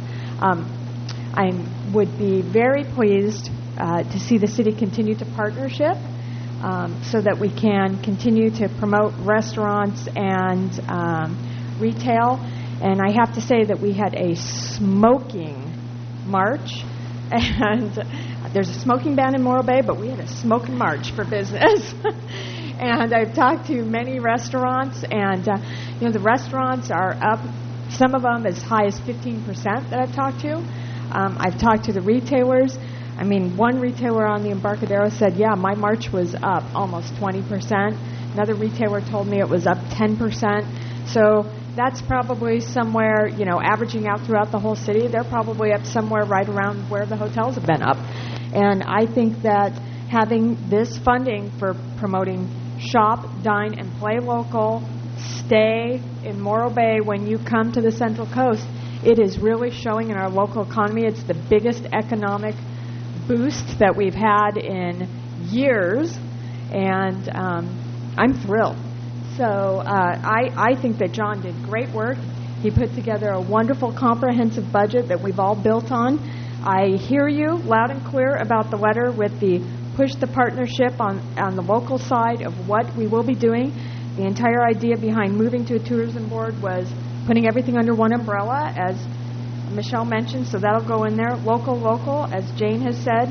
I would be very pleased to see the city continue to partnership so that we can continue to promote restaurants and retail. And I have to say that we had a smoking march, and there's a smoking ban in Morro Bay, but we had a smoking march for business. And I've talked to many restaurants, and the restaurants are up, some of them as high as 15% that I've talked to. I've talked to the retailers. I mean, one retailer on the Embarcadero said, yeah, my march was up almost 20%. Another retailer told me it was up 10%. So that's probably somewhere, averaging out throughout the whole city. They're probably up somewhere right around where the hotels have been up. And I think that having this funding for promoting shop, dine, and play local, stay in Morro Bay when you come to the Central Coast, it is really showing in our local economy. It's the biggest economic boost that we've had in years, and I'm thrilled. So I think that John did great work. He put together a wonderful, comprehensive budget that we've all built on. I hear you loud and clear about the letter with the push the partnership on the local side of what we will be doing. The entire idea behind moving to a tourism board was putting everything under one umbrella, as Michelle mentioned, so that'll go in there. Local, as Jane has said,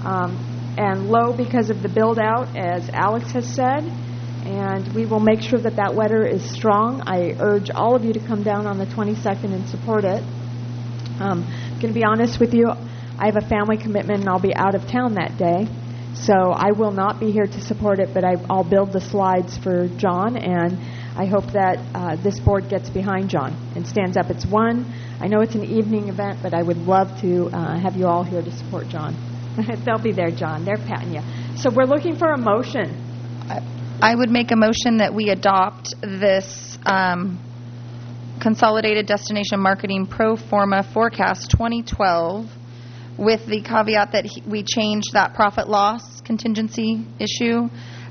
and low because of the build-out, as Alex has said. And we will make sure that that letter is strong. I urge all of you to come down on the 22nd and support it. I'm going to be honest with you. I have a family commitment, and I'll be out of town that day. So I will not be here to support it, but I'll build the slides for John, and I hope that this board gets behind John and stands up. It's I know it's an evening event, but I would love to have you all here to support John. They'll be there, John. They're patting you. So we're looking for a motion. I would make a motion that we adopt this Consolidated Destination Marketing Pro Forma Forecast 2012 with the caveat that we change that profit loss contingency issue,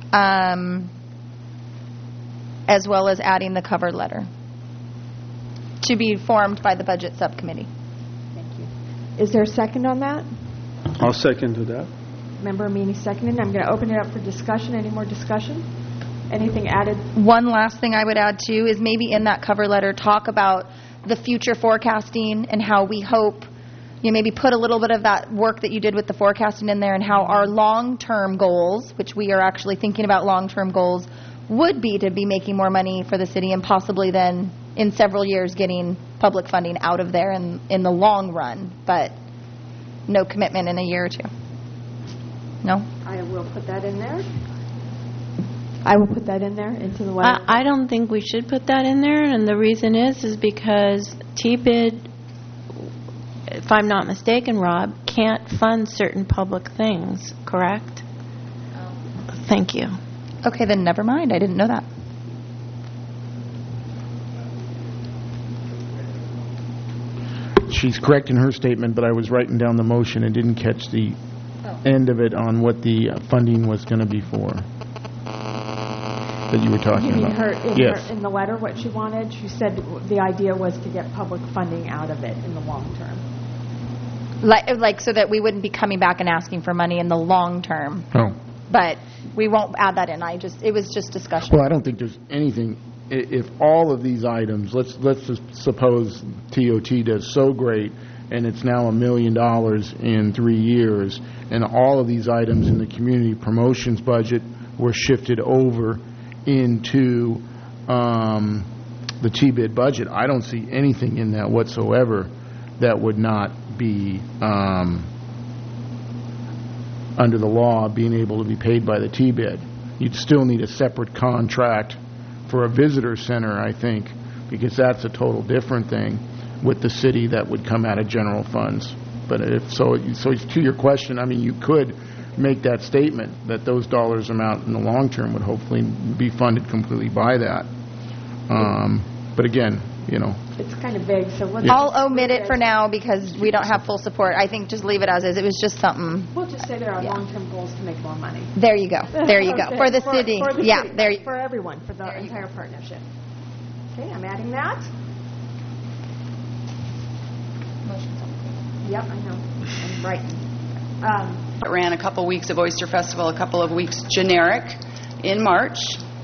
as well as adding the cover letter to be formed by the budget subcommittee. Thank you. Is there a second on that? I'll second to that. Member Amini seconded. I'm going to open it up for discussion. Any more discussion? Anything added? One last thing I would add, too, is maybe in that cover letter talk about the future forecasting and how we hope maybe put a little bit of that work that you did with the forecasting in there, and how our long-term goals, which we are actually thinking about long-term goals, would be to be making more money for the city and possibly then in several years getting public funding out of there in the long run, but no commitment in a year or two. No? I will put that in there. I will put that in there into the letter. I don't think we should put that in there, and the reason is because TBID, if I'm not mistaken, Rob, can't fund certain public things, correct? Thank you. Okay, then never mind. I didn't know that. She's correct in her statement, but I was writing down the motion and didn't catch the end of it on what the funding was going to be for. That you were talking You mean about. her in the letter, what she wanted? She said the idea was to get public funding out of it in the long term. Like so that we wouldn't be coming back and asking for money in the long term. Oh. But we won't add that in. It was just discussion. Well, I don't think there's anything. If all of these items, let's just suppose TOT does so great, and it's now $1 million in 3 years, and all of these items in the community promotions budget were shifted over into the TBID budget. I don't see anything in that whatsoever that would not be under the law being able to be paid by the TBID. You'd still need a separate contract for a visitor center, I think, because that's a total different thing with the city that would come out of general funds. But if so to your question, I mean, you could make that statement that those dollars amount in the long term would hopefully be funded completely by that. But again, it's kind of vague, so let's... I'll omit it for now because we don't have full support. I think just leave it as is. It was just something. We'll just say there are long-term goals to make more money. There you go. There you go. For the city. For the yeah, city. there you For everyone, for the entire partnership. Okay, I'm adding that. Yep, I know. I'm writing. Ran a couple weeks of Oyster Festival, a couple of weeks generic in March.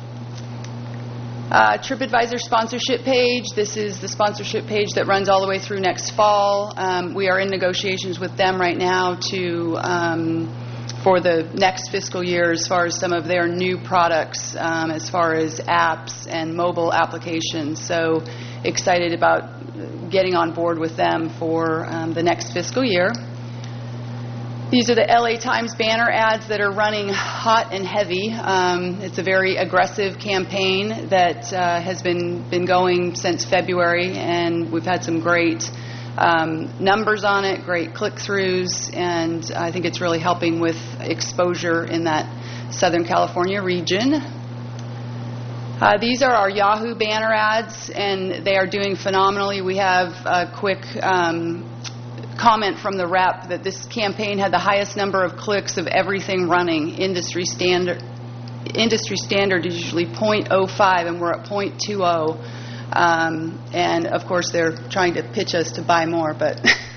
TripAdvisor sponsorship page. This is the sponsorship page that runs all the way through next fall. We are in negotiations with them right now for the next fiscal year as far as some of their new products, as far as apps and mobile applications. So excited about getting on board with them for the next fiscal year. These are the LA Times banner ads that are running hot and heavy. It's a very aggressive campaign that has been going since February, and we've had some great numbers on it, great click-throughs, and I think it's really helping with exposure in that Southern California region. These are our Yahoo banner ads, and they are doing phenomenally. We have a quick comment from the rep that this campaign had the highest number of clicks of everything running. Industry standard is usually 0.05, and we're at 0.20. And of course, they're trying to pitch us to buy more, but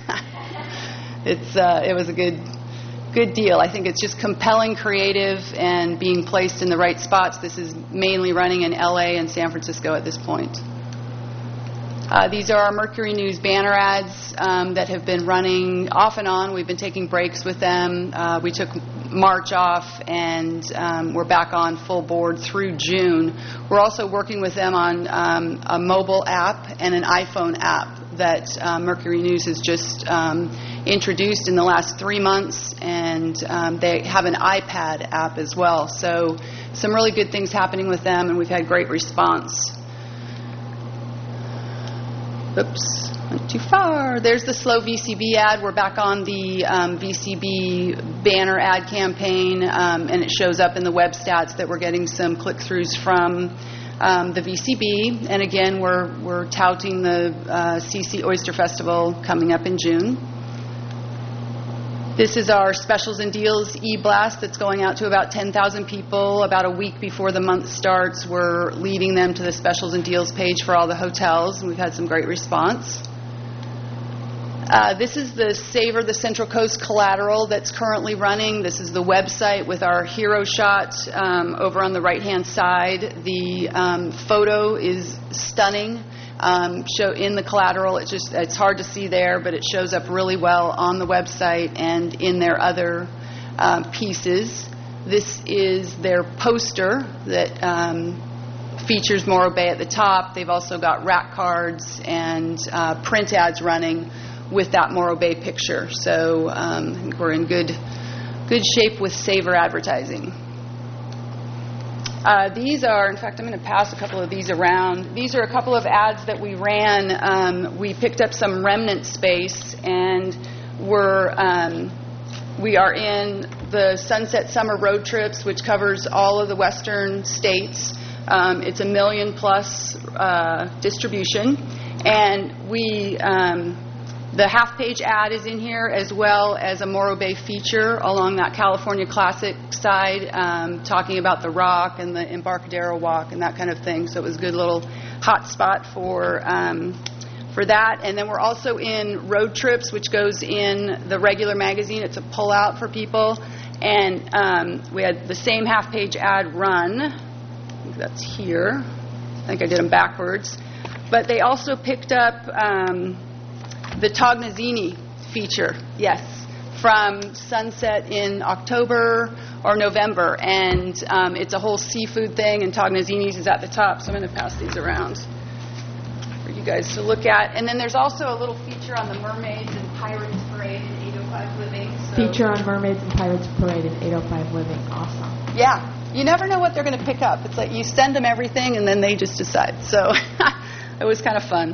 it was a good deal. I think it's just compelling, creative, and being placed in the right spots. This is mainly running in LA and San Francisco at this point. These are our Mercury News banner ads that have been running off and on. We've been taking breaks with them. We took March off, and we're back on full board through June. We're also working with them on a mobile app and an iPhone app that Mercury News has just introduced in the last 3 months, and they have an iPad app as well. So some really good things happening with them, and we've had great response. Oops, went too far. There's the slow VCB ad. We're back on the VCB banner ad campaign, and it shows up in the web stats that we're getting some click-throughs from the VCB. And again, we're touting the CC Oyster Festival coming up in June. This is our Specials and Deals e-blast that's going out to about 10,000 people. About a week before the month starts, we're leading them to the Specials and Deals page for all the hotels, and we've had some great response. This is the Savor the Central Coast collateral that's currently running. This is the website with our hero shot over on the right-hand side. The photo is stunning. show in the collateral. It's hard to see there, but it shows up really well on the website and in their other pieces. This is their poster that features Morro Bay at the top. They've also got rack cards and print ads running with that Morro Bay picture. So I think we're in good shape with Savor advertising. These are, in fact, I'm going to pass a couple of these around. These are a couple of ads that we ran. We picked up some remnant space, and we are in the Sunset Summer Road Trips, which covers all of the western states. It's $1 million plus distribution, and the half-page ad is in here, as well as a Morro Bay feature along that California Classic side, talking about the Rock and the Embarcadero Walk and that kind of thing. So it was a good little hot spot for that. And then we're also in Road Trips, which goes in the regular magazine. It's a pullout for people. And we had the same half-page ad run. I think that's here. I think I did them backwards. But they also picked up the Tognazzini feature, yes, from sunset in October or November. And it's a whole seafood thing, and Tognazzini's is at the top. So I'm going to pass these around for you guys to look at. And then there's also a little feature on the Mermaids and Pirates Parade in 805 Living. So Feature on Mermaids and Pirates Parade in 805 Living. Awesome. Yeah. You never know what they're going to pick up. It's like you send them everything, and then they just decide. So it was kind of fun.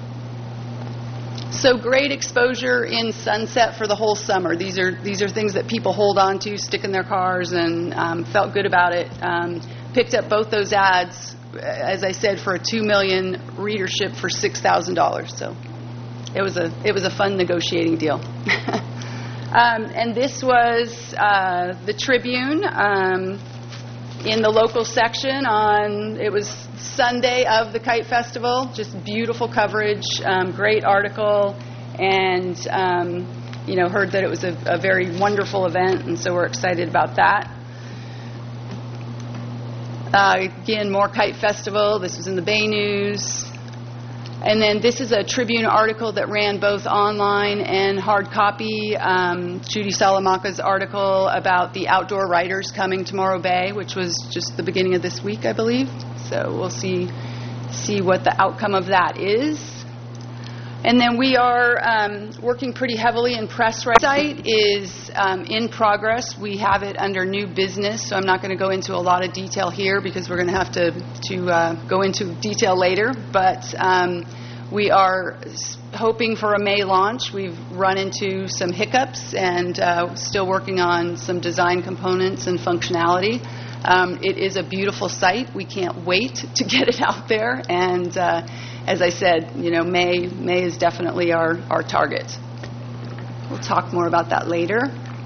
So great exposure in Sunset for the whole summer. These are things that people hold on to, stick in their cars, and felt good about it. Picked up both those ads, as I said, for a $2 million readership for $6,000. So it was a fun negotiating deal. And this was the Tribune in the local section on, it was Sunday of the Kite Festival. Just beautiful coverage, great article, and heard that it was a very wonderful event, and so we're excited about that. Again, more Kite Festival. This was in the Bay News. And then this is a Tribune article that ran both online and hard copy. Judy Salamanca's article about the outdoor writers coming to Morro Bay, which was just the beginning of this week, I believe. So we'll see what the outcome of that is. And then we are working pretty heavily in press. Site is in progress. We have it under new business, so I'm not going to go into a lot of detail here because we're going to have to go into detail later. But we are hoping for a May launch. We've run into some hiccups and still working on some design components and functionality. It is a beautiful site. We can't wait to get it out there. And as I said, May is definitely our target. We'll talk more about that later.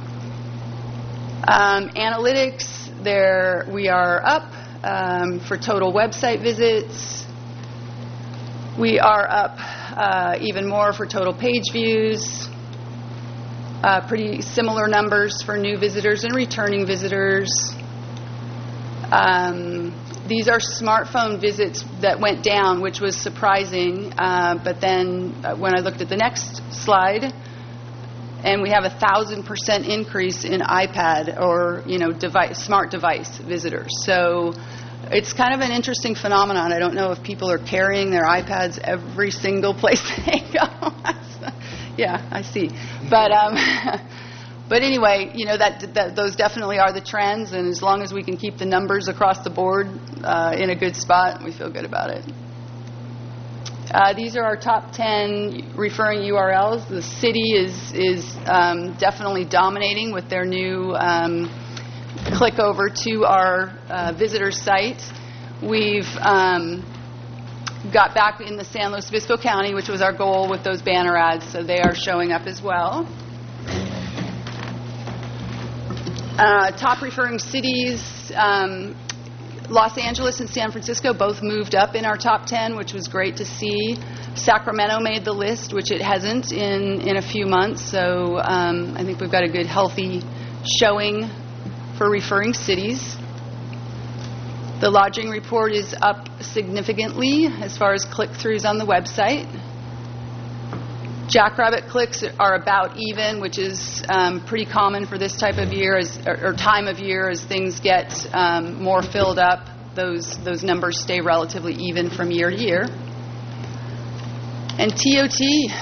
Analytics, there we are up for total website visits. We are up even more for total page views. Pretty similar numbers for new visitors and returning visitors. These are smartphone visits that went down, which was surprising. But then when I looked at the next slide, and we have 1,000% increase in iPad or smart device visitors. So it's kind of an interesting phenomenon. I don't know if people are carrying their iPads every single place they go. Yeah, I see. But anyway, that those definitely are the trends, and as long as we can keep the numbers across the board in a good spot, we feel good about it. These are our top 10 referring URLs. The city is definitely dominating with their new click over to our visitor site. We've got back in the San Luis Obispo County, which was our goal with those banner ads, so they are showing up as well. Top referring cities, Los Angeles and San Francisco both moved up in our top 10, which was great to see. Sacramento made the list, which it hasn't in a few months, so I think we've got a good, healthy showing for referring cities. The lodging report is up significantly as far as click-throughs on the website. Jackrabbit clicks are about even, which is pretty common for this type of year or time of year. As things get more filled up, those numbers stay relatively even from year to year. And TOT,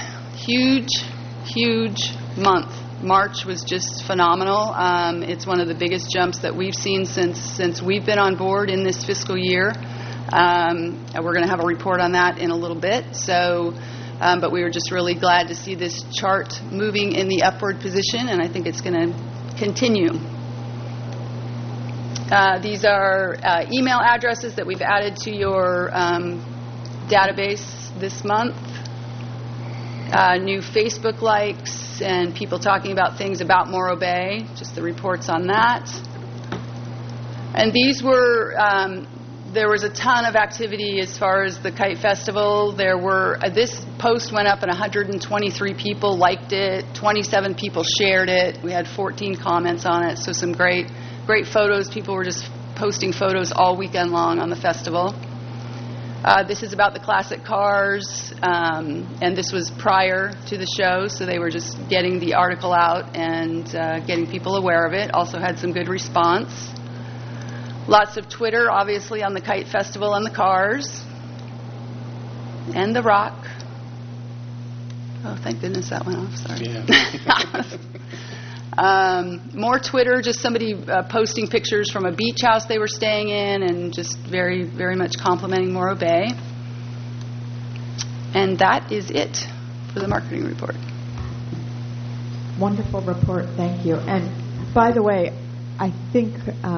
huge month. March was just phenomenal. It's one of the biggest jumps that we've seen since we've been on board in this fiscal year. We're going to have a report on that in a little bit. So, but we were just really glad to see this chart moving in the upward position, and I think it's going to continue. These are email addresses that we've added to your database this month. New Facebook likes and people talking about things about Morro Bay, just the reports on that. And these were, there was a ton of activity as far as the Kite Festival. There were, this post went up and 123 people liked it, 27 people shared it. We had 14 comments on it, so some great photos. People were just posting photos all weekend long on the festival. This is about the classic cars, and this was prior to the show, so they were just getting the article out and getting people aware of it. Also had some good response. Lots of Twitter, obviously, on the Kite Festival and the cars. And the rock. Oh, thank goodness that went off, sorry. Yeah. More Twitter, just somebody posting pictures from a beach house they were staying in and just very, very much complimenting Morro Bay. And that is it for the marketing report. Wonderful report, thank you. And by the way, I think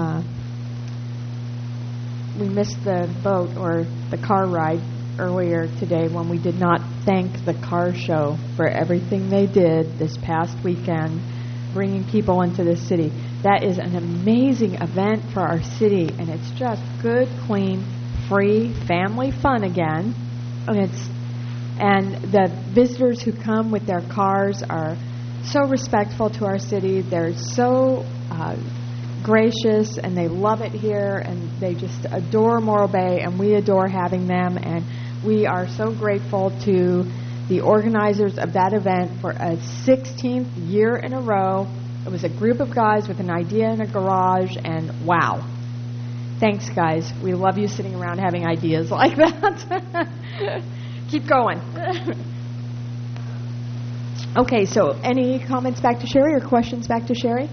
we missed the boat or the car ride earlier today when we did not thank the car show for everything they did this past weekend, bringing people into the city. That is an amazing event for our city, and it's just good, clean, free, family fun again. And the visitors who come with their cars are so respectful to our city. They're so gracious, and they love it here, and they just adore Morro Bay, and we adore having them. And we are so grateful to the organizers of that event for a 16th year in a row. It was a group of guys with an idea in a garage, and wow. Thanks, guys. We love you sitting around having ideas like that. Keep going. Okay, so any comments back to Sherry or questions back to Sherry?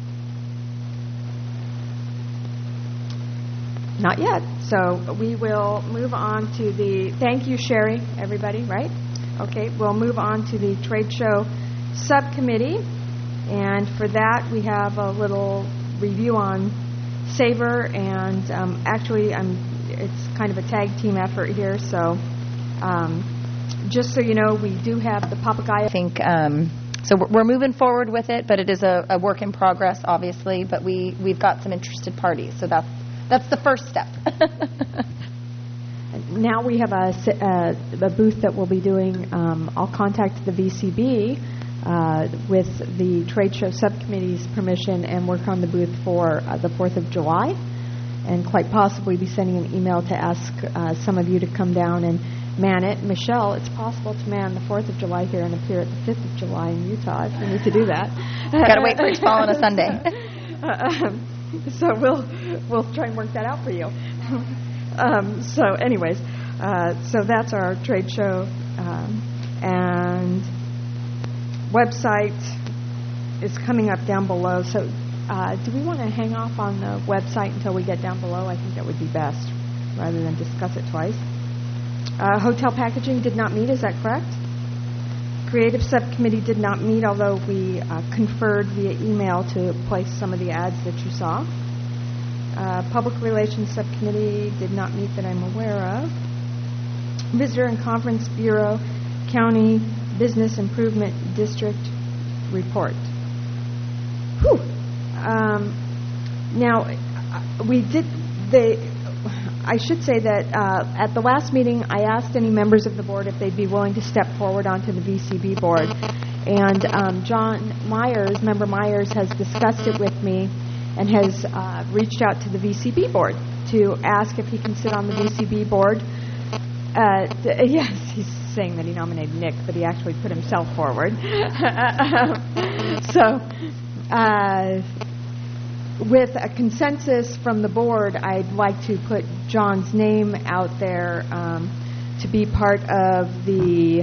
Not yet. So we will move on to the, thank you, Sherry, everybody, right? Okay, we'll move on to the trade show subcommittee. And for that, we have a little review on Savor. And actually, it's kind of a tag team effort here. So just so you know, we do have the Papagayo. I think, so we're moving forward with it, but it is a work in progress, obviously. But we've got some interested parties. So that's the first step. Now we have a booth that we'll be doing. I'll contact the VCB with the trade show subcommittee's permission and work on the booth for the 4th of July, and quite possibly be sending an email to ask some of you to come down and man it. Michelle, it's possible to man the 4th of July here and appear at the 5th of July in Utah if you need to do that. Got to wait for it to fall on a Sunday. So we'll try and work that out for you. So anyways, so that's our trade show, and website is coming up down below. So do we want to hang off on the website until we get down below? I think that would be best, rather than discuss it twice. Hotel packaging did not meet, is that correct? Creative subcommittee did not meet, although we conferred via email to place some of the ads that you saw. Public Relations Subcommittee did not meet that I'm aware of. Visitor and Conference Bureau County Business Improvement District Report. Whew. Now, I should say that at the last meeting, I asked any members of the board if they'd be willing to step forward onto the VCB board. And John Myers, Member Myers, has discussed it with me and has reached out to the VCB board to ask if he can sit on the VCB board. Yes, he's saying that he nominated Nick, but he actually put himself forward. So, with a consensus from the board, I'd like to put John's name out there to be part of the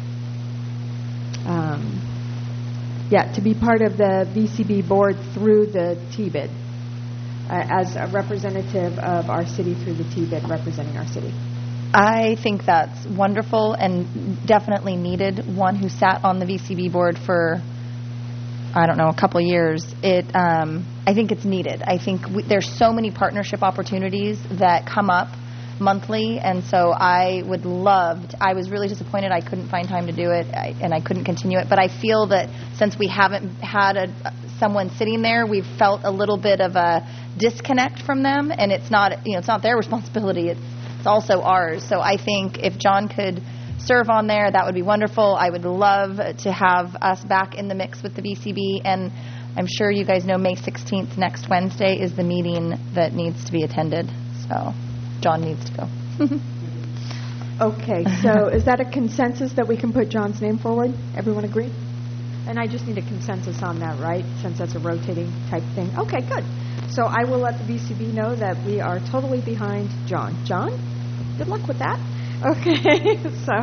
VCB board through the TBID, as a representative of our city through the TBID, representing our city. I think that's wonderful and definitely needed. One who sat on the VCB board for, I don't know, a couple of years. I think it's needed. I think there's so many partnership opportunities that come up monthly, and so I would love to, I was really disappointed I couldn't find time to do it, and I couldn't continue it, but I feel that since we haven't had someone sitting there, we've felt a little bit of a disconnect from them, and it's not their responsibility, it's also ours. So I think if John could serve on there, that would be wonderful. I would love to have us back in the mix with the VCB, and I'm sure you guys know May 16th, next Wednesday, is the meeting that needs to be attended. So John needs to go. Okay, so is that a consensus that we can put John's name forward? Everyone agree? And I just need a consensus on that, right? Since that's a rotating type thing. Okay, good. So I will let the VCB know that we are totally behind John. John, good luck with that. Okay, so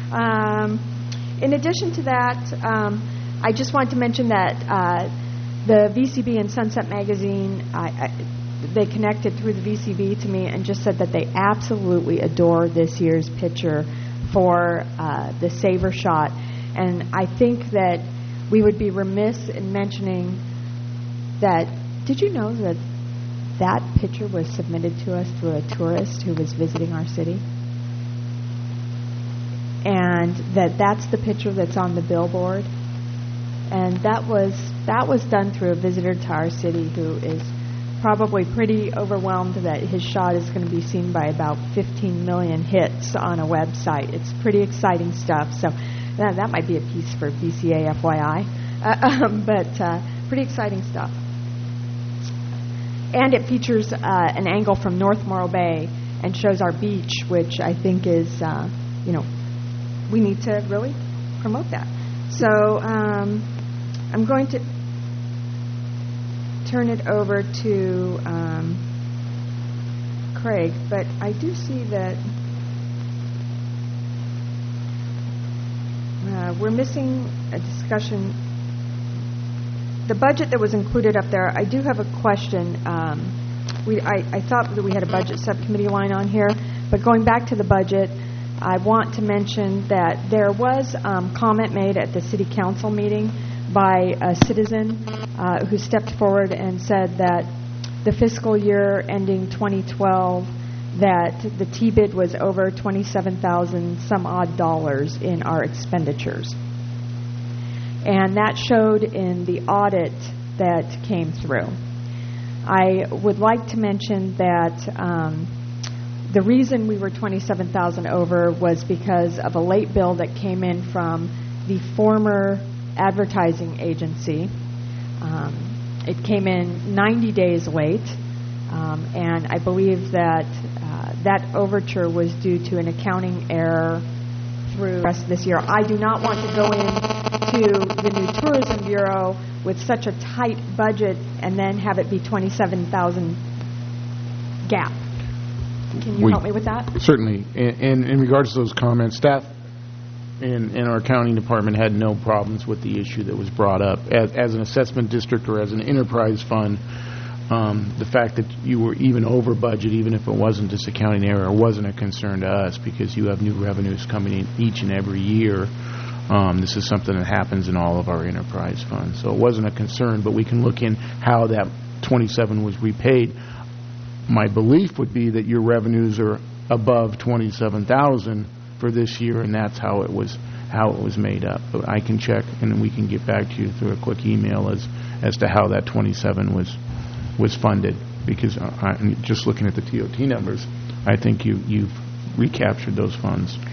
in addition to that, I just wanted to mention that the VCB and Sunset Magazine, they connected through the VCB to me and just said that they absolutely adore this year's picture for the Savor Shot. And I think that we would be remiss in mentioning that, did you know that that picture was submitted to us through a tourist who was visiting our city? And that's the picture that's on the billboard. And that was done through a visitor to our city who is probably pretty overwhelmed that his shot is going to be seen by about 15 million hits on a website. It's pretty exciting stuff. So that might be a piece for BCA FYI. But pretty exciting stuff. And it features an angle from North Morro Bay and shows our beach, which I think is, we need to really promote that. So I'm going to turn it over to Craig, but I do see that we're missing a discussion. The budget that was included up there, I do have a question. I thought that we had a budget subcommittee line on here, but going back to the budget, I want to mention that there was comment made at the city council meeting by a citizen who stepped forward and said that the fiscal year ending 2012, that the TBID was over $27,000 some odd dollars in our expenditures. And that showed in the audit that came through. I would like to mention that the reason we were $27,000 over was because of a late bill that came in from the former advertising agency. It came in 90 days late, and I believe that that overture was due to an accounting error through the rest of this year. I do not want to go into the new Tourism Bureau with such a tight budget and then have it be $27,000 gap. Can you help me with that? Certainly. And in regards to those comments, staff in our accounting department had no problems with the issue that was brought up. As an assessment district or as an enterprise fund, the fact that you were even over budget, even if it wasn't this accounting error, wasn't a concern to us because you have new revenues coming in each and every year. This is something that happens in all of our enterprise funds. So it wasn't a concern, but we can look in how that 27 was repaid. My belief would be that your revenues are above 27,000 for this year, and that's how it was made up. But I can check, and we can get back to you through a quick email as to how that 27 was funded. Because just looking at the TOT numbers, I think you've recaptured those funds.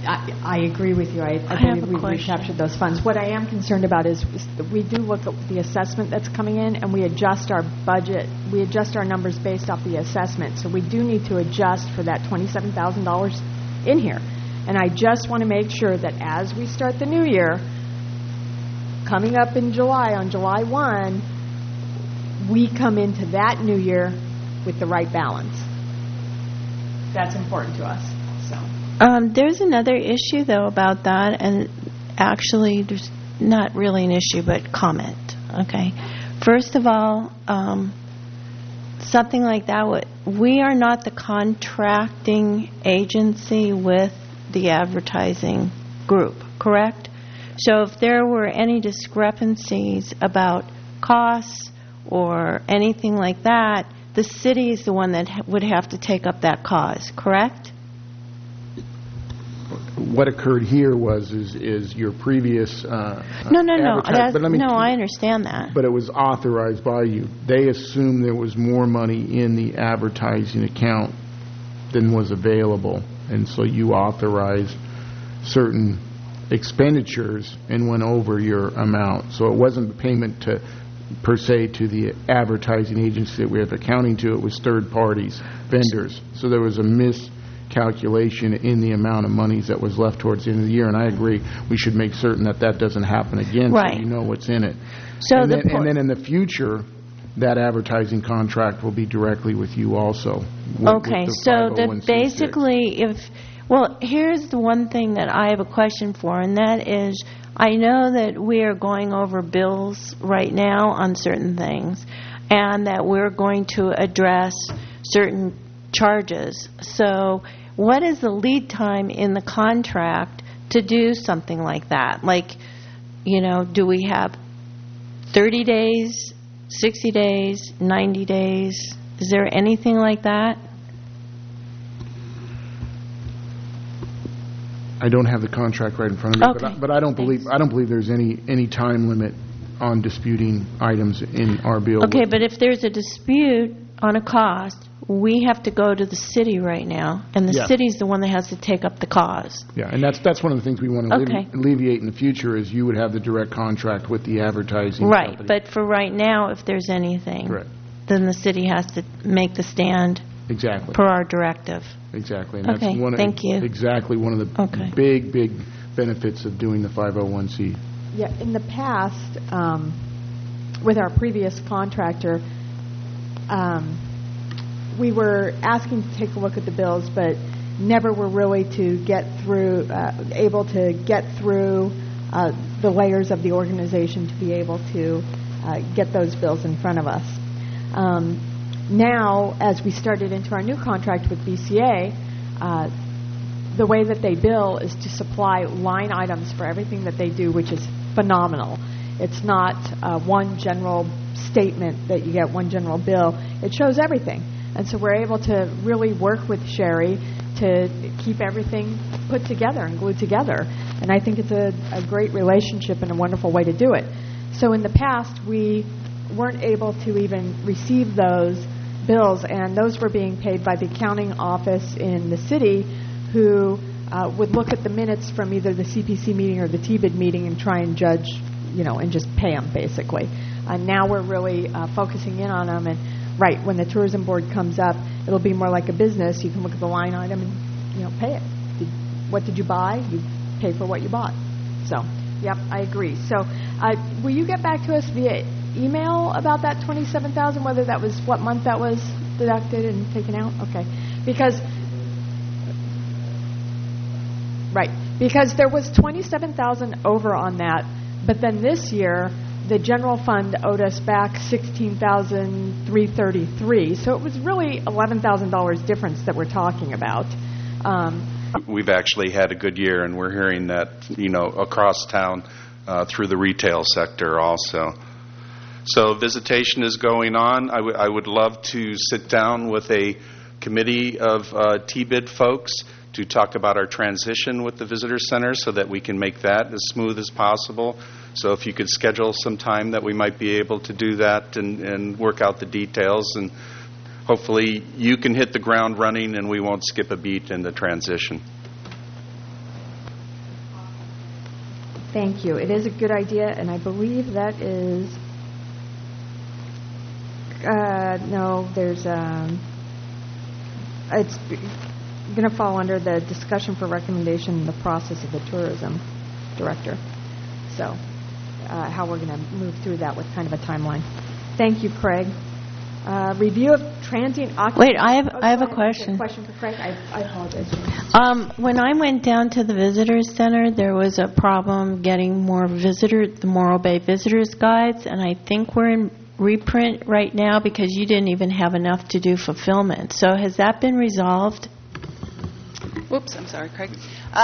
I agree with you. I believe we recaptured those funds. What I am concerned about is we do look at the assessment that's coming in, and we adjust our budget. We adjust our numbers based off the assessment. So we do need to adjust for that $27,000 in here. And I just want to make sure that as we start the new year, coming up in July, on July 1, we come into that new year with the right balance. That's important to us. So. There's another issue, though, about that, and actually there's not really an issue, but comment, okay? First of all, something like that, we are not the contracting agency with the advertising group, correct? So if there were any discrepancies about costs or anything like that, the city is the one that would have to take up that cause, correct? What occurred here is your previous No, I understand that. But it was authorized by you. They assumed there was more money in the advertising account than was available, and so you authorized certain expenditures and went over your amount. So it wasn't the payment to per se to the advertising agency that we have accounting to. It was third parties, vendors. So there was a miscalculation in the amount of monies that was left towards the end of the year, and I agree we should make certain that that doesn't happen again, right, so you know what's in it. So and then in the future, that advertising contract will be directly with you also. Okay, so that basically here's the one thing that I have a question for, and that is, I know that we are going over bills right now on certain things, and that we're going to address certain charges. So what is the lead time in the contract to do something like that? Like, do we have 30 days, 60 days, 90 days? Is there anything like that? I don't have the contract right in front of me, okay, but I don't believe there's any time limit on disputing items in our bill. Okay, but if there's a dispute on a cost, we have to go to the city right now, and the city's the one that has to take up the cause. Yeah, and that's one of the things we want to alleviate in the future is you would have the direct contract with the advertising right, company. But for right now, if there's anything, then the city has to make the stand per our directive. Exactly. And okay, thank you. Exactly one of the big benefits of doing the 501c. Yeah, in the past, with our previous contractor, we were asking to take a look at the bills, but never were really able to get through the layers of the organization to be able to get those bills in front of us. Now, as we started into our new contract with BCA, the way that they bill is to supply line items for everything that they do, which is phenomenal. It's not one general statement that you get, one general bill. It shows everything. And so we're able to really work with Sherry to keep everything put together and glued together. And I think it's a great relationship and a wonderful way to do it. So in the past, we weren't able to even receive those bills, and those were being paid by the accounting office in the city, who would look at the minutes from either the CPC meeting or the TBID meeting and try and judge, and just pay them, basically. Now we're really focusing in on them, and when the tourism board comes up, it'll be more like a business. You can look at the line item and, pay it. What did you buy? You pay for what you bought. So, yep, I agree. So, will you get back to us via email about that $27,000, whether that was what month that was deducted and taken out? Okay. Because there was $27,000 over on that, but then this year the general fund owed us back $16,333. So it was really $11,000 difference that we're talking about. We've actually had a good year, and we're hearing that, across town through the retail sector also. So visitation is going on. I would love to sit down with a committee of TBID folks to talk about our transition with the visitor center so that we can make that as smooth as possible. So if you could schedule some time that we might be able to do that and work out the details, and hopefully you can hit the ground running and we won't skip a beat in the transition. Thank you. It is a good idea, and I believe that is... no, there's... it's going to fall under the discussion for recommendation in the process of the tourism director. So, how we're going to move through that with kind of a timeline. Thank you, Craig. Review of transient occupancy. Wait, I have a question. A question for Craig. I apologize. When I went down to the Visitors Center, there was a problem getting more the Morro Bay Visitors Guides, and I think we're in reprint right now because you didn't even have enough to do fulfillment. So has that been resolved? Whoops, I'm sorry, Craig.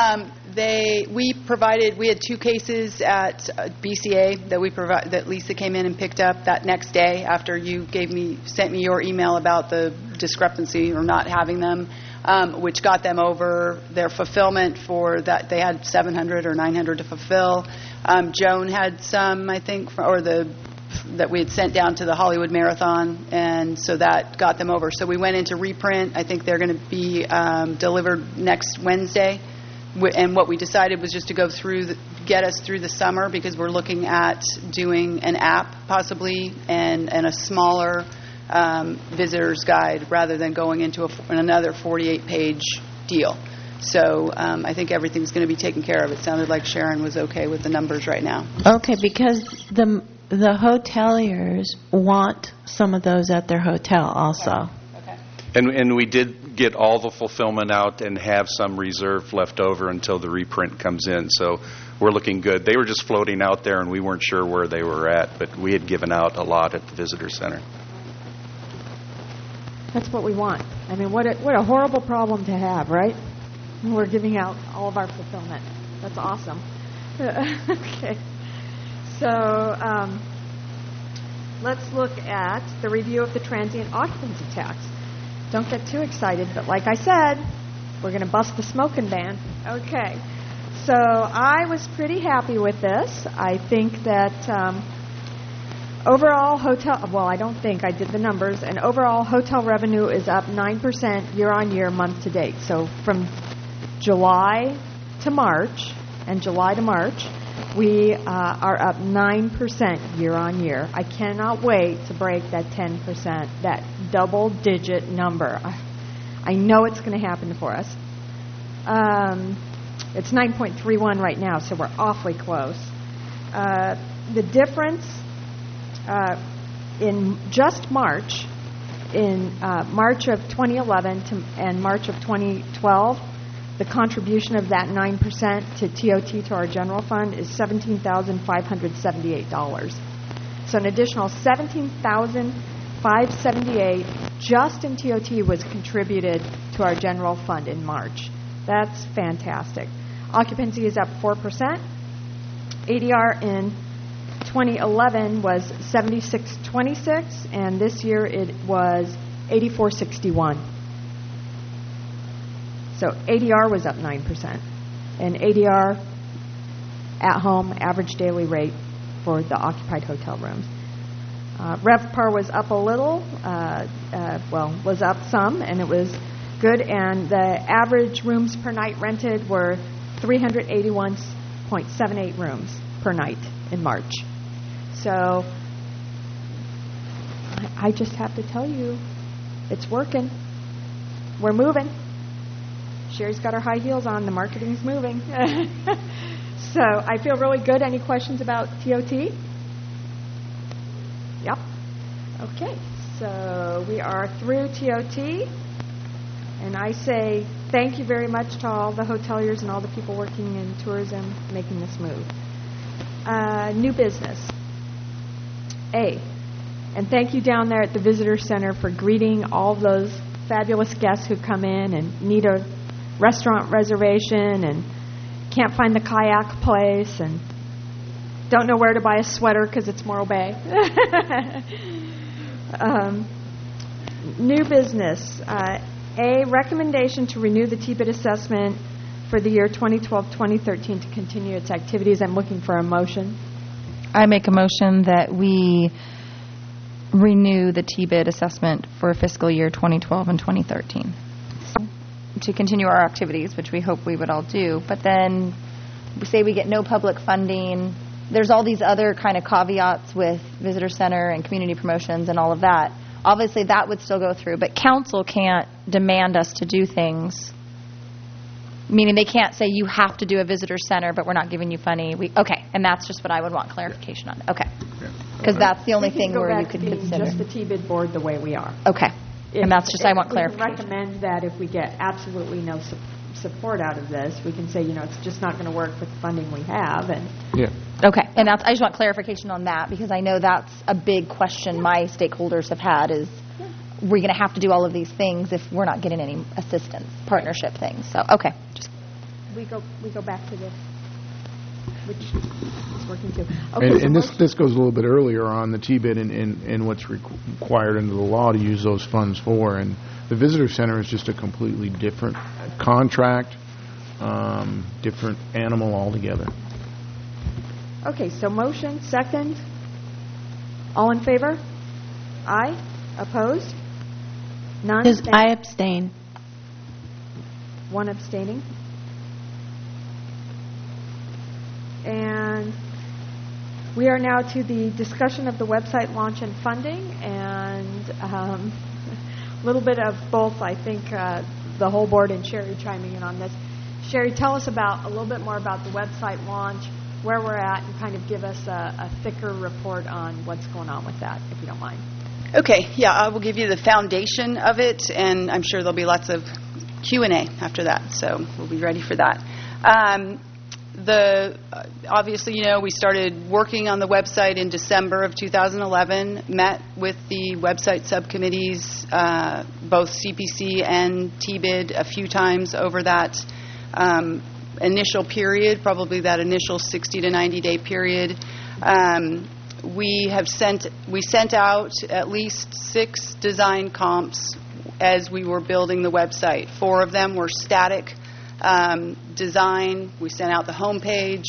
We had 2 cases at BCA that Lisa came in and picked up that next day after you sent me your email about the discrepancy or not having them, which got them over their fulfillment for that. They had 700 or 900 to fulfill. Joan had some, I think, that we had sent down to the Hollywood Marathon, and so that got them over. So we went into reprint. I think they're going to be delivered next Wednesday. And what we decided was just to go get us through the summer, because we're looking at doing an app possibly and a smaller visitor's guide rather than going into another 48-page deal. So I think everything's going to be taken care of. It sounded like Sharon was okay with the numbers right now. Okay, because the hoteliers want some of those at their hotel also. Okay. And we did get all the fulfillment out and have some reserve left over until the reprint comes in. So we're looking good. They were just floating out there, and we weren't sure where they were at, but we had given out a lot at the visitor center. That's what we want. I mean, what a horrible problem to have, right? We're giving out all of our fulfillment. That's awesome. Okay. So let's look at the review of the transient occupancy tax. Don't get too excited, but like I said, we're going to bust the smoking ban. Okay. So I was pretty happy with this. I think that overall I don't think I did the numbers, and overall hotel revenue is up 9% year-on-year, month-to-date. So from July to March, and July to March, we are up 9% year-on-year. I cannot wait to break that 10%, that double-digit number. I know it's going to happen for us. It's 9.31 right now, so we're awfully close. The difference in just March, in March of 2011 and March of 2012, the contribution of that 9% to TOT, to our general fund, is $17,578. So an additional $17,578 just in TOT was contributed to our general fund in March. That's fantastic. Occupancy is up 4%. ADR in 2011 was 76.26, and this year it was 84.61. So ADR was up 9%. And ADR at home, average daily rate for the occupied hotel rooms. RevPAR was up a little, was up some, and it was good. And the average rooms per night rented were 381.78 rooms per night in March. So I just have to tell you, it's working. We're moving. Sherry's got her high heels on. The marketing's moving. So I feel really good. Any questions about TOT? Yep. Okay. So we are through TOT. And I say thank you very much to all the hoteliers and all the people working in tourism making this move. New business. And thank you down there at the Visitor Center for greeting all those fabulous guests who come in and need a restaurant reservation and can't find the kayak place and don't know where to buy a sweater because it's Morro Bay. New business. A recommendation to renew the TBIT assessment for the year 2012-2013 to continue its activities. I'm looking for a motion. I make a motion that we renew the TBIT assessment for fiscal year 2012 and 2013 to continue our activities, which we hope we would all do. But then say we get no public funding, there's all these other kind of caveats with visitor center and community promotions and all of that. Obviously, that would still go through, but council can't demand us to do things. Meaning they can't say you have to do a visitor center, but we're not giving you money. Okay, and that's just what I would want clarification on. Okay, because that's the only thing where you could consider. Just the TBID board the way we are. Okay, and that's just I want clarification. We can recommend that if we get absolutely no support out of this, we can say it's just not going to work with the funding we have. And okay, and that's I just want clarification on that because I know that's a big question my stakeholders have had is. We're going to have to do all of these things if we're not getting any assistance, partnership things. So, okay. We go back to this, which is working too. Okay, and this goes a little bit earlier on the TBID and what's required under the law to use those funds for. And the visitor center is just a completely different contract, different animal altogether. Okay, so motion, second. All in favor? Aye. Opposed? None? I abstain. One abstaining. And we are now to the discussion of the website launch and funding, and a little bit of both, I think, the whole board and Sherry chiming in on this. Sherry, tell us a little bit more about the website launch, where we're at, and kind of give us a thicker report on what's going on with that, if you don't mind. Okay, yeah, I will give you the foundation of it, and I'm sure there'll be lots of Q&A after that, so we'll be ready for that. Obviously, we started working on the website in December of 2011, met with the website subcommittees, both CPC and TBID, a few times over that initial period, probably that initial 60 to 90-day period. We sent out at least 6 design comps as we were building the website. 4 of them were static design. We sent out the homepage,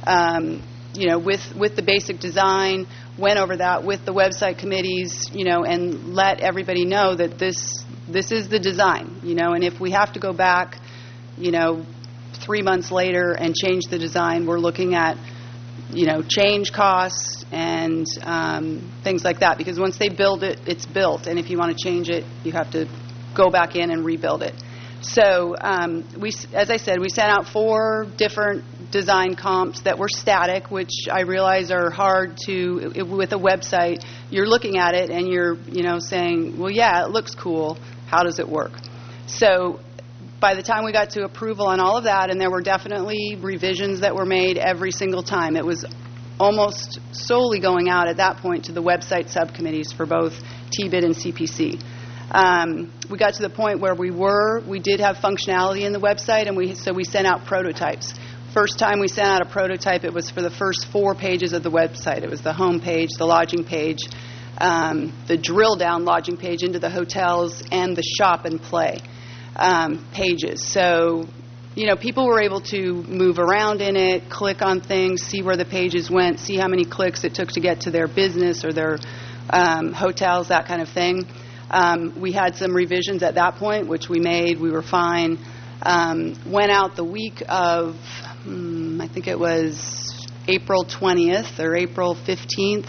with the basic design. Went over that with the website committees, and let everybody know that this is the design, And if we have to go back, 3 months later and change the design, we're looking at change costs and things like that, because once they build it, it's built, and if you want to change it, you have to go back in and rebuild it. So as I said, we sent out 4 different design comps that were static, which I realize are hard to, with a website, you're looking at it and you're, saying, well, yeah, it looks cool. How does it work? So by the time we got to approval on all of that, and there were definitely revisions that were made every single time. It was almost solely going out at that point to the website subcommittees for both TBID and CPC. We got to the point where we did have functionality in the website, and so we sent out prototypes. First time we sent out a prototype, it was for the first 4 pages of the website. It was the home page, the lodging page, the drill down lodging page into the hotels, and the shop and play pages. So, people were able to move around in it, click on things, see where the pages went, see how many clicks it took to get to their business or their hotels, that kind of thing. We had some revisions at that point, which we made. We were fine. Went out the week of, I think it was April 20th or April 15th,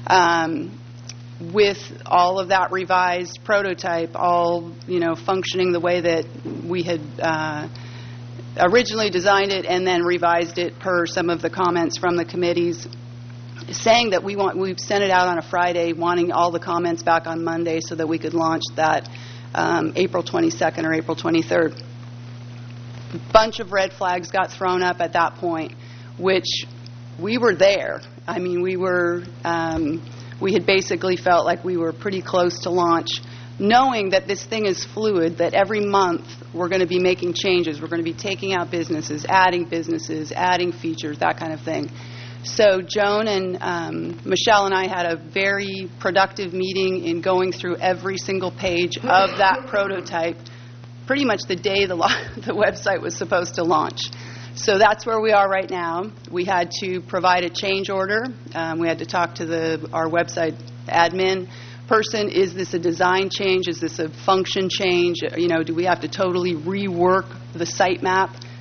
with all of that revised prototype, all, functioning the way that we had originally designed it, and then revised it per some of the comments from the committees, saying that we've sent it out on a Friday, wanting all the comments back on Monday so that we could launch that April 22nd or April 23rd. A bunch of red flags got thrown up at that point, which we were there. I mean, we had basically felt like we were pretty close to launch, knowing that this thing is fluid, that every month we're going to be making changes. We're going to be taking out businesses, adding features, that kind of thing. So Joan and Michelle and I had a very productive meeting in going through every single page of that prototype, pretty much the day the website was supposed to launch. So that's where we are right now. We had to provide a change order. We had to talk to our website admin person. Is this a design change? Is this a function change? Do we have to totally rework the sitemap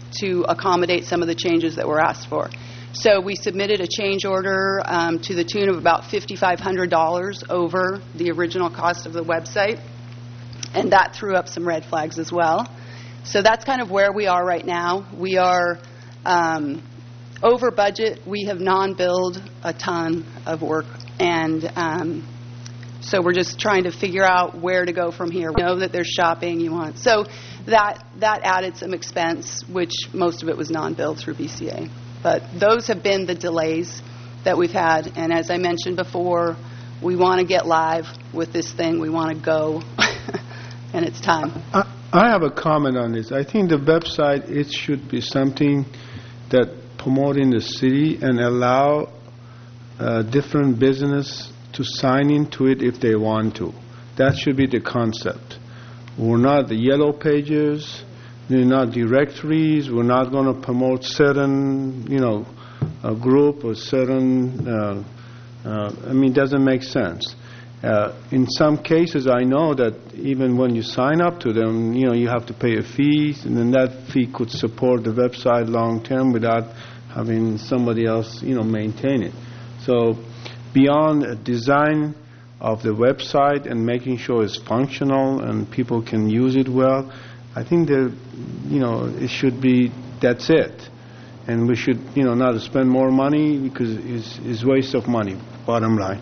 to accommodate some of the changes that were asked for. So we submitted a change order to the tune of about $5,500 over the original cost of the website, and that threw up some red flags as well. So that's kind of where we are right now. We are over budget. We have non-billed a ton of work, and so we're just trying to figure out where to go from here. We know that there's shopping you want. So that added some expense, which most of it was non-billed through BCA. But those have been the delays that we've had. And as I mentioned before, we want to get live with this thing. We want to go, and it's time. I have a comment on this. I think the website, it should be something that promoting the city and allow different business to sign into it if they want to. That should be the concept. We're not the yellow pages. We're not directories. We're not going to promote certain, a group or certain. It doesn't make sense. In some cases, I know that even when you sign up to them, you have to pay a fee, and then that fee could support the website long term without having somebody else, maintain it. So, beyond a design of the website and making sure it's functional and people can use it well, I think that, it should be, that's it. And we should, not spend more money because it's waste of money, bottom line.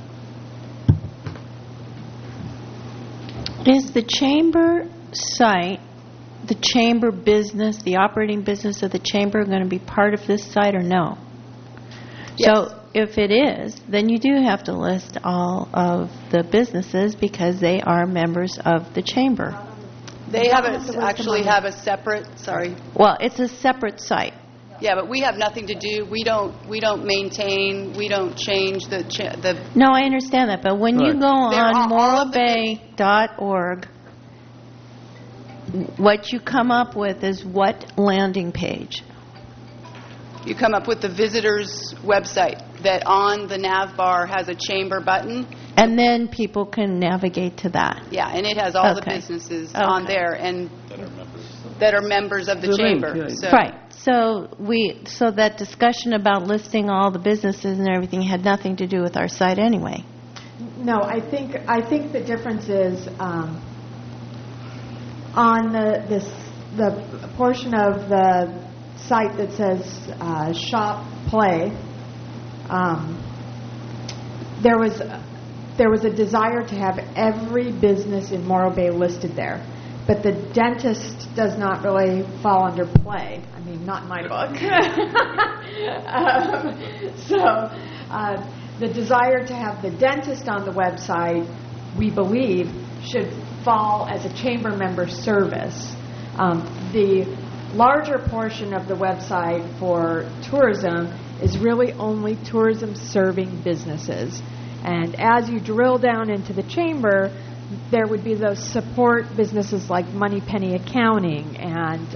Is the chamber site, the chamber business, the operating business of the chamber going to be part of this site or no? Yes. So if it is, then you do have to list all of the businesses because they are members of the chamber. They actually have a separate, sorry. Well, it's a separate site. Yeah, but we have nothing to do. We don't maintain. We don't change the. No, I understand that, but when you go on morrowbay.org, what you come up with is what landing page? You come up with the visitors website that on the nav bar has a chamber button. And then people can navigate to that. Yeah, and it has all the businesses on there and that are members of the chamber. So. Right. So that discussion about listing all the businesses and everything had nothing to do with our site anyway. No, I think the difference is on the portion of the site that says shop play. There was a desire to have every business in Morro Bay listed there, but the dentist does not really fall under play. I mean, not in my book. The desire to have the dentist on the website, we believe, should fall as a chamber member service. The larger portion of the website for tourism is really only tourism-serving businesses. And as you drill down into the chamber, there would be those support businesses like Moneypenny Accounting and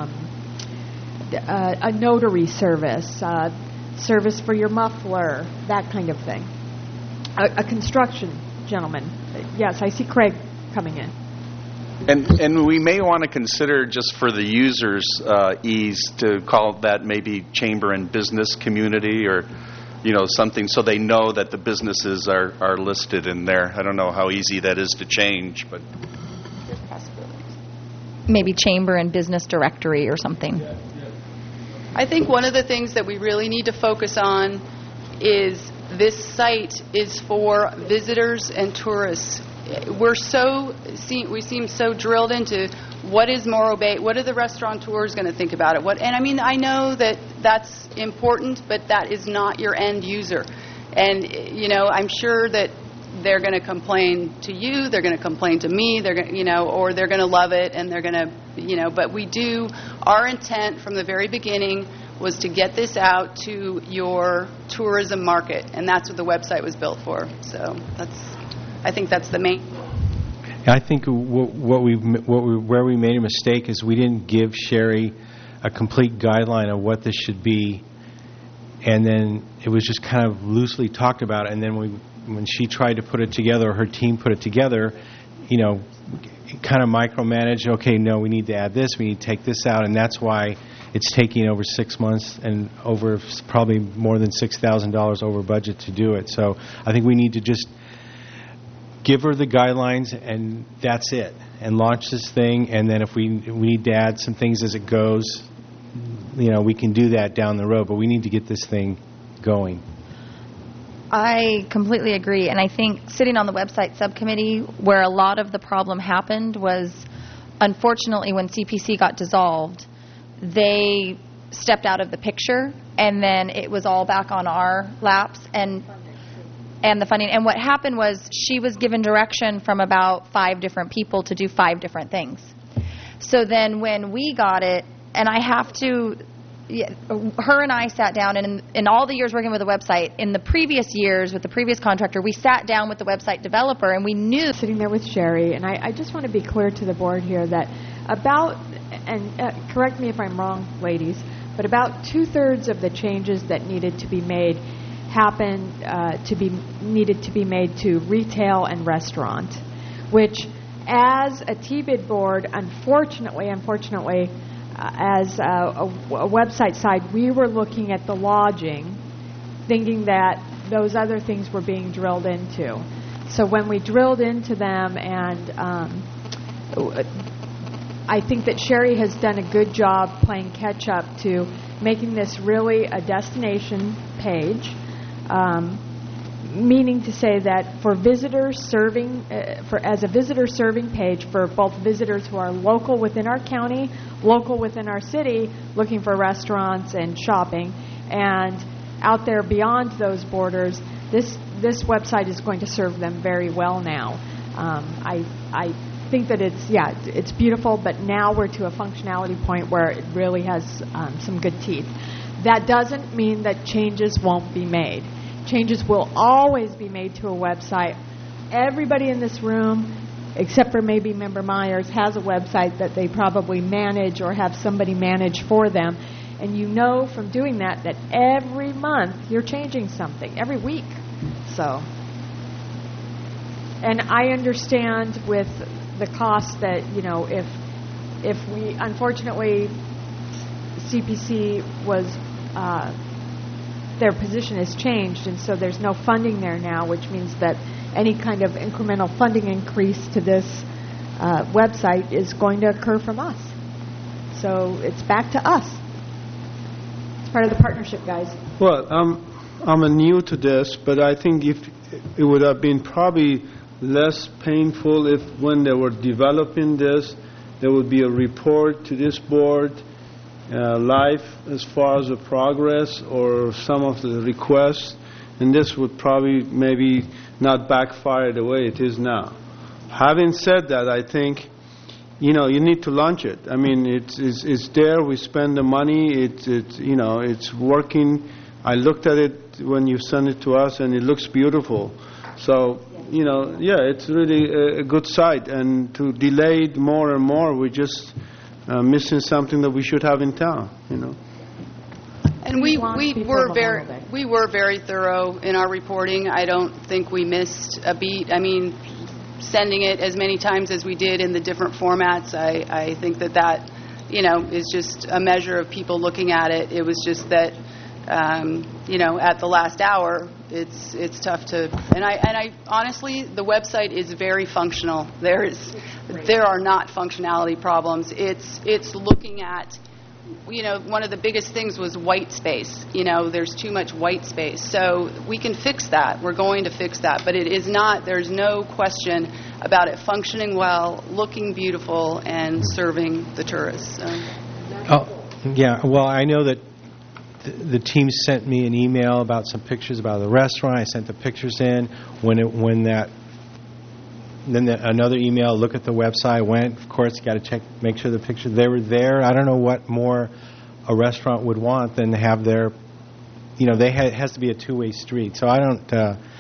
a notary service, service for your muffler, that kind of thing. A construction gentleman. Yes, I see Craig coming in. And we may want to consider, just for the users' ease, to call that maybe chamber and business community or something so they know that the businesses are listed in there. I don't know how easy that is to change, but there's possibilities. Maybe chamber and business directory or something. I think one of the things that we really need to focus on is this site is for visitors and tourists. We seem so drilled into what is Morro Bay, what are the restaurateurs going to think about it? I know that that's important, but that is not your end user. And, I'm sure that they're going to complain to you, they're going to complain to me, they're going, or they're going to love it, and they're going to, but our intent from the very beginning was to get this out to your tourism market, and that's what the website was built for. So I think that's the main. I think where we made a mistake is we didn't give Sherry a complete guideline of what this should be, and then it was just kind of loosely talked about. And then when she tried to put it together, or her team put it together, kind of micromanage. Okay, no, we need to add this, we need to take this out, and that's why it's taking over 6 months and over probably more than $6,000 over budget to do it. So I think we need to just give her the guidelines, and that's it, and launch this thing. And then if we need to add some things as it goes, we can do that down the road. But we need to get this thing going. I completely agree. And I think sitting on the website subcommittee, where a lot of the problem happened was, unfortunately, when CPC got dissolved, they stepped out of the picture, and then it was all back on our laps. And the funding. And what happened was she was given direction from about 5 different people to do 5 different things. So then when we got it, and I have to, her and I sat down, and in all the years working with the website, in the previous years with the previous contractor, we sat down with the website developer, and we knew. Sitting there with Sherry, and I just want to be clear to the board here that about, and correct me if I'm wrong, ladies, but about 2/3 of the changes that needed to be made needed to be made to retail and restaurant, which as a TBID board, unfortunately, as a website side, we were looking at the lodging, thinking that those other things were being drilled into. So when we drilled into them, and I think that Sherry has done a good job playing catch up to making this really a destination page. Meaning to say that for visitors serving, as a visitor serving page for both visitors who are local within our county, local within our city, looking for restaurants and shopping, and out there beyond those borders, this website is going to serve them very well now. I think that it's beautiful, but now we're to a functionality point where it really has some good teeth. That doesn't mean that changes won't be made. Changes will always be made to a website. Everybody in this room, except for maybe Member Myers, has a website that they probably manage or have somebody manage for them. And you know from doing that every month you're changing something, every week. So, and I understand with the cost that, if we, unfortunately, CPC was, their position has changed, and so there's no funding there now, which means that any kind of incremental funding increase to this website is going to occur from us. So it's back to us. It's part of the partnership, guys. Well, I'm new to this, but I think if it would have been probably less painful if when they were developing this, there would be a report to this board live as far as the progress or some of the requests, and this would probably maybe not backfire the way it is now. Having said that, I think you need to launch it. I mean, it's there. We spend the money. It's working. I looked at it when you sent it to us, and it looks beautiful. So it's really a good site. And to delay it more and more, we're just missing something that we should have in town. And we were very thorough in our reporting. I don't think we missed a beat. I mean, sending it as many times as we did in the different formats, I think that is just a measure of people looking at it. It was just that at the last hour, it's tough to. And I honestly, the website is very functional. There are not functionality problems. It's looking at. One of the biggest things was white space. There's too much white space. So we can fix that. We're going to fix that. But it is not, there's no question about it functioning well, looking beautiful, and serving the tourists. So. Oh, yeah. Well, I know that the team sent me an email about some pictures about the restaurant. I sent the pictures in. Then another email, look at the website, went, of course, you got to check, make sure the pictures, they were there. I don't know what more a restaurant would want than to have their, it has to be a two-way street. So I don't,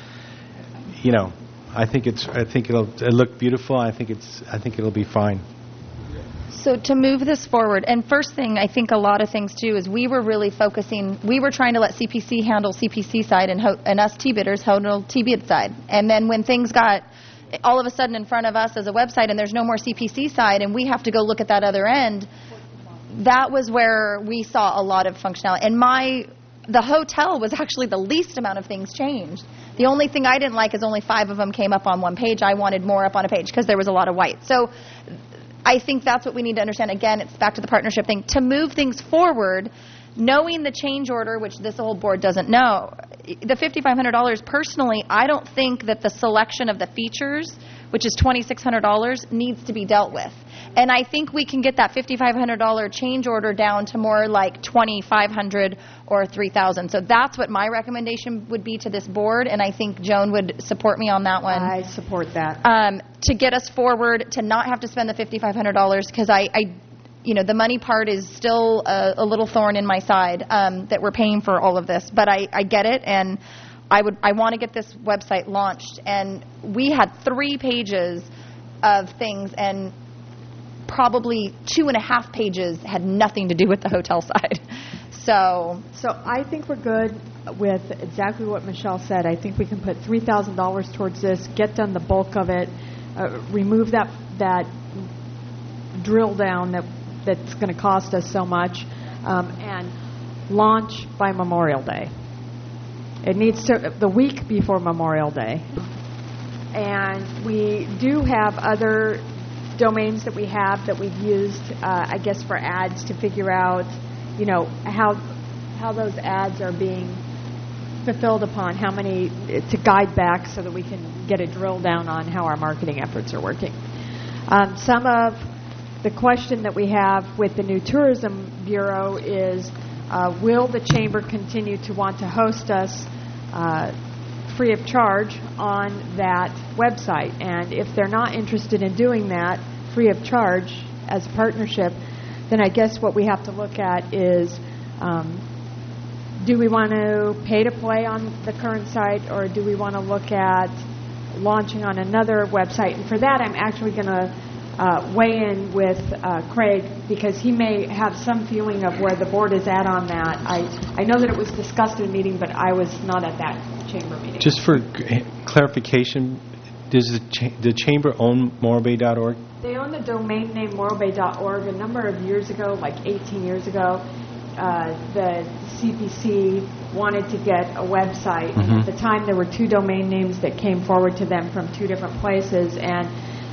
I think it'll look beautiful. I think it'll be fine. So to move this forward, and first thing, I think a lot of things too is we were really focusing, we were trying to let CPC handle CPC side and us T-bidders handle T-bid side. And then when things got all of a sudden in front of us as a website and there's no more CPC side and we have to go look at that other end, that was where we saw a lot of functionality. And the hotel was actually the least amount of things changed. The only thing I didn't like is only 5 of them came up on one page. I wanted more up on a page because there was a lot of white. So I think that's what we need to understand. Again, it's back to the partnership thing. To move things forward, knowing the change order, which this whole board doesn't know, the $5,500, personally, I don't think that the selection of the features, which is $2,600, needs to be dealt with. And I think we can get that $5,500 change order down to more like $2,500 or $3,000. So that's what my recommendation would be to this board, and I think Joan would support me on that one. I support that. To get us forward, to not have to spend the $5,500, because the money part is still a little thorn in my side, that we're paying for all of this. But I get it, and I want to get this website launched. And we had 3 pages of things, and probably 2.5 pages had nothing to do with the hotel side. So I think we're good with exactly what Michelle said. I think we can put $3,000 towards this, get done the bulk of it, remove that drill down that's going to cost us so much, and launch by Memorial Day. It needs to the week before Memorial Day. And we do have other domains that we have that we've used, I guess, for ads to figure out, how those ads are being fulfilled upon, how many to guide back so that we can get a drill down on how our marketing efforts are working. Some of the question that we have with the new Tourism Bureau is, will the Chamber continue to want to host us free of charge on that website? And if they're not interested in doing that free of charge as a partnership, then I guess what we have to look at is, do we want to pay to play on the current site, or do we want to look at launching on another website? And for that, I'm actually going to weigh in with Craig, because he may have some feeling of where the board is at on that. I know that it was discussed in a meeting, but I was not at that Chamber meeting. Just for clarification, does the Chamber own morrowbay.org? They own the domain name morrowbay.org. A number of years ago, like 18 years ago, the CPC wanted to get a website. And at the time, there were 2 domain names that came forward to them from 2 different places, and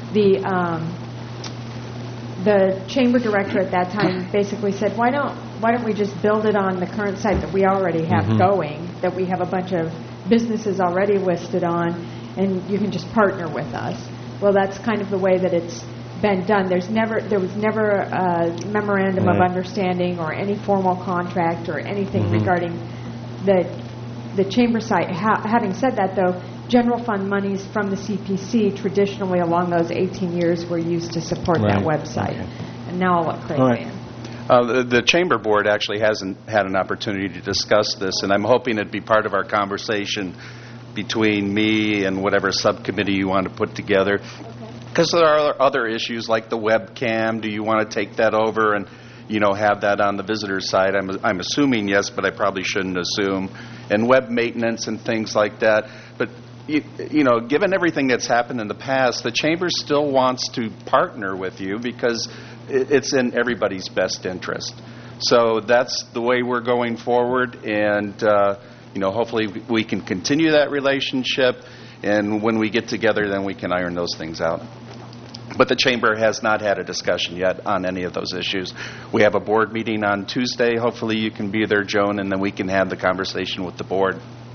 the Chamber director at that time basically said, why don't we just build it on the current site that we already have going, that we have a bunch of businesses already listed on, and you can just partner with us. Well, that's kind of the way that it's been done. There was never a memorandum of understanding or any formal contract or anything regarding the Chamber site. Having said that, though, general fund monies from the CPC traditionally along those 18 years were used to support that website. And now I'll let Craig weigh in. The Chamber Board actually hasn't had an opportunity to discuss this, and I'm hoping it'd be part of our conversation between me and whatever subcommittee you want to put together. Because there are other issues like the webcam. Do you want to take that over and have that on the visitor side? I'm assuming yes, but I probably shouldn't assume. And web maintenance and things like that. But given everything that's happened in the past, the Chamber still wants to partner with you because it's in everybody's best interest. So that's the way we're going forward, and hopefully we can continue that relationship. And when we get together, then we can iron those things out. But the Chamber has not had a discussion yet on any of those issues. We have a board meeting on Tuesday. Hopefully you can be there, Joan, and then we can have the conversation with the board.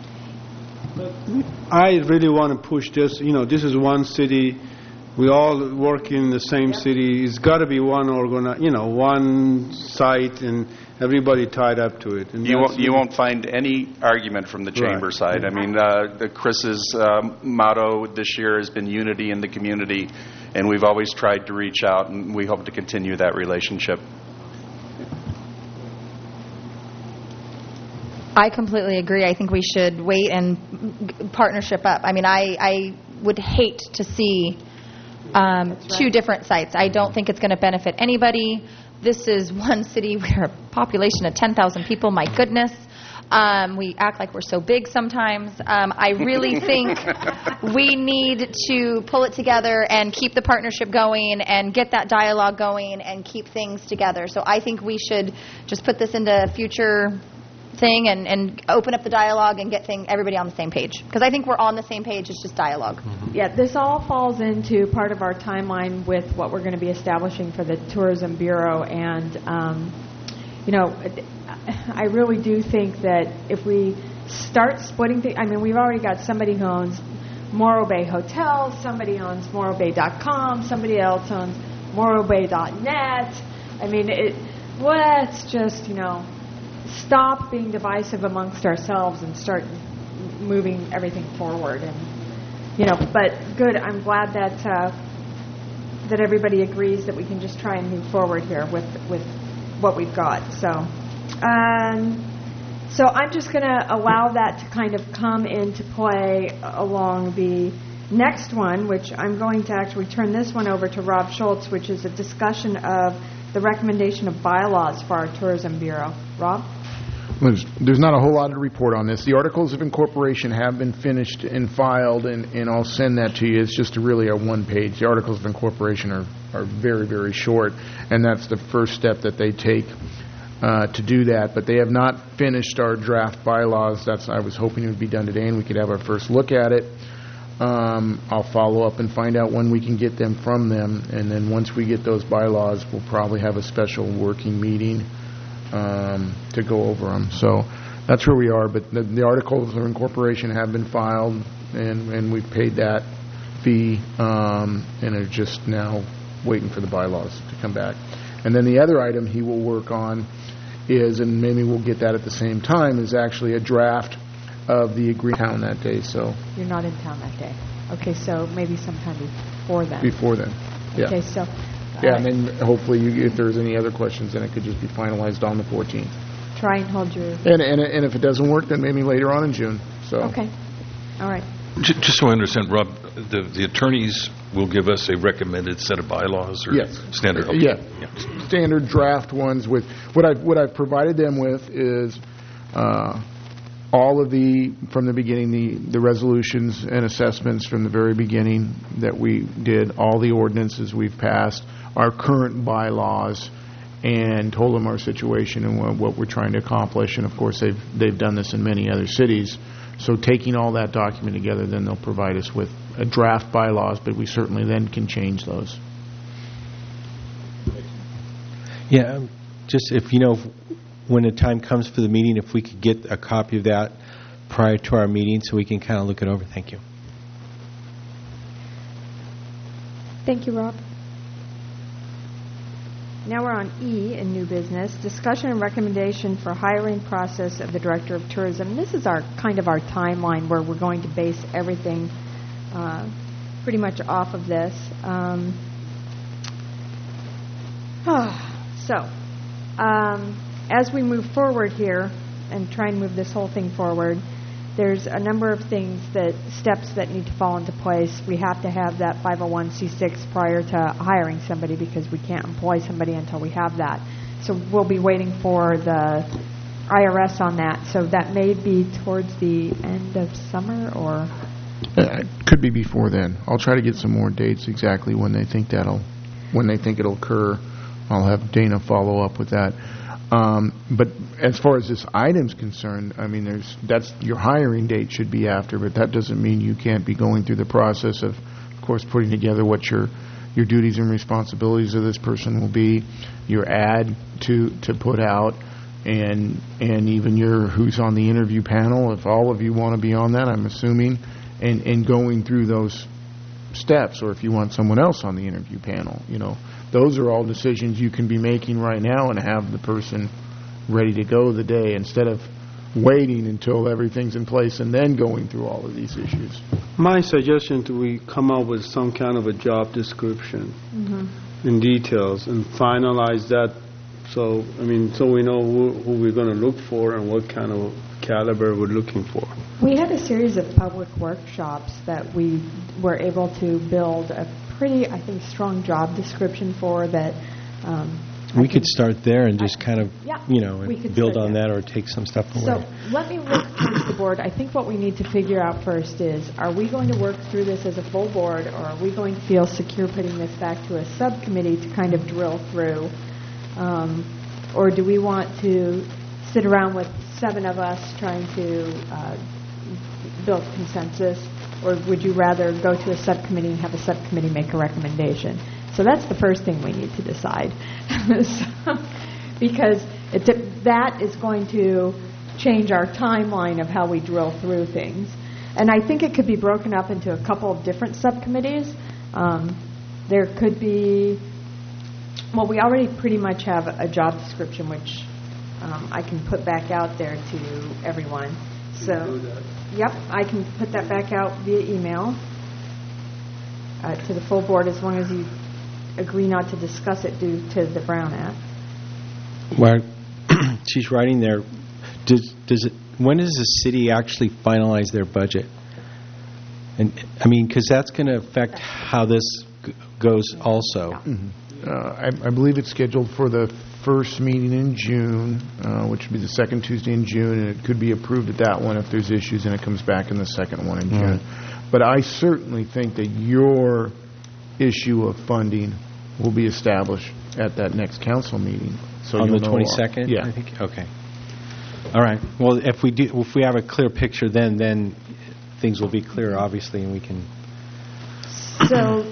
I really want to push this. This is one city. We all work in the same city. It's got to be one one site, and everybody tied up to it. And you won't find any argument from the Chamber side. I mean, Chris's motto this year has been unity in the community, and we've always tried to reach out, and we hope to continue that relationship. I completely agree. I think we should wait and partnership up. I mean, I would hate to see 2 different sites. I don't think it's going to benefit anybody. This is one city. We're a population of 10,000 people. My goodness. We act like we're so big sometimes. I really think we need to pull it together and keep the partnership going and get that dialogue going and keep things together. So I think we should just put this into future thing and open up the dialogue and get everybody on the same page. Because I think we're on the same page. It's just dialogue. Yeah, this all falls into part of our timeline with what we're going to be establishing for the Tourism Bureau. And, I really do think that if we start splitting things, I mean, we've already got somebody who owns Morro Bay Hotels, somebody owns MorroBay.com, somebody else owns MorroBay.net. I mean, let's just, stop being divisive amongst ourselves and start moving everything forward. And but good. I'm glad that everybody agrees that we can just try and move forward here with what we've got. So I'm just going to allow that to kind of come into play along the next one, which I'm going to actually turn this one over to Rob Schultz, which is a discussion of the recommendation of bylaws for our Tourism Bureau. Rob? There's not a whole lot to report on this. The articles of incorporation have been finished and filed, and I'll send that to you. It's just really a one-page. The articles of incorporation are very, very short, and that's the first step that they take to do that. But they have not finished our draft bylaws. I was hoping it would be done today, and we could have our first look at it. I'll follow up and find out when we can get them from them, and then once we get those bylaws, we'll probably have a special working meeting to go over them. So that's where we are. But the articles of incorporation have been filed, and we've paid that fee, and are just now waiting for the bylaws to come back. And then the other item he will work on is, and maybe we'll get that at the same time, is actually a draft of the agreement town that day. So you're not in town that day. Okay, so maybe sometime before then. Before then, yeah. Okay, so. Yeah, and then hopefully, if there's any other questions, then it could just be finalized on the 14th. Try and hold your... And if it doesn't work, then maybe later on in June. So. Okay. All right. Just so I understand, Rob, the attorneys will give us a recommended set of bylaws or yes. Standard? Okay. Yeah. Standard draft ones with... What I've provided them with is all of from the beginning, the resolutions and assessments from the very beginning that we did, all the ordinances we've passed, our current bylaws, and told them our situation and what we're trying to accomplish. And of course, they've done this in many other cities. So taking all that document together, then they'll provide us with a draft bylaws, but we certainly then can change those. Yeah, just if when the time comes for the meeting, if we could get a copy of that prior to our meeting so we can kind of look it over. Thank you. Thank you, Rob. Now we're on E in new business, discussion and recommendation for hiring process of the Director of Tourism. This is our timeline where we're going to base everything pretty much off of this. As we move forward here and try and move this whole thing forward, there's a number of steps that need to fall into place. We have to have that 501c6 prior to hiring somebody because we can't employ somebody until we have that. So we'll be waiting for the IRS on that. So that may be towards the end of summer or... It could be before then. I'll try to get some more dates exactly when they think it'll occur. I'll have Dana follow up with that. But as far as this item's concerned, I mean, that's your hiring date should be after, but that doesn't mean you can't be going through the process of course, putting together what your duties and responsibilities of this person will be, your ad to put out, and even who's on the interview panel, if all of you want to be on that, I'm assuming, and going through those steps, or if you want someone else on the interview panel, those are all decisions you can be making right now and have the person ready to go the day instead of waiting until everything's in place and then going through all of these issues. My suggestion is we come up with some kind of a job description in details and finalize that so we know who we're going to look for and what kind of caliber we're looking for. We had a series of public workshops that we were able to build a pretty, I think, strong job description for that We could start there and just kind of, Yeah, we could build start on there. that or take some stuff away. So let me look towards the board. I think what we need to figure out first is, are we going to work through this as a full board, or are we going to feel secure putting this back to a subcommittee to kind of drill through? Or do we want to sit around with 7 of us trying to build consensus? Or would you rather go to a subcommittee and have a subcommittee make a recommendation? So that's the first thing we need to decide. Because that is going to change our timeline of how we drill through things. And I think it could be broken up into a couple of different subcommittees. There could be, well, we already pretty much have a job description, which I can put back out there to everyone. So, yep, I can put that back out via email to the full board, as long as you agree not to discuss it due to the Brown Act. Well, she's writing there. When does the city actually finalize their budget? And I mean, because that's going to affect how this goes also. I believe it's scheduled for the first meeting in June, which would be the second Tuesday in June, and it could be approved at that one if there's issues, and it comes back in the second one in June. But I certainly think that your issue of funding will be established at that next council meeting. So On the you'll know- 22nd? Yeah. I think. Okay. All right. Well, if we have a clear picture, then things will be clear, obviously, and we can. So,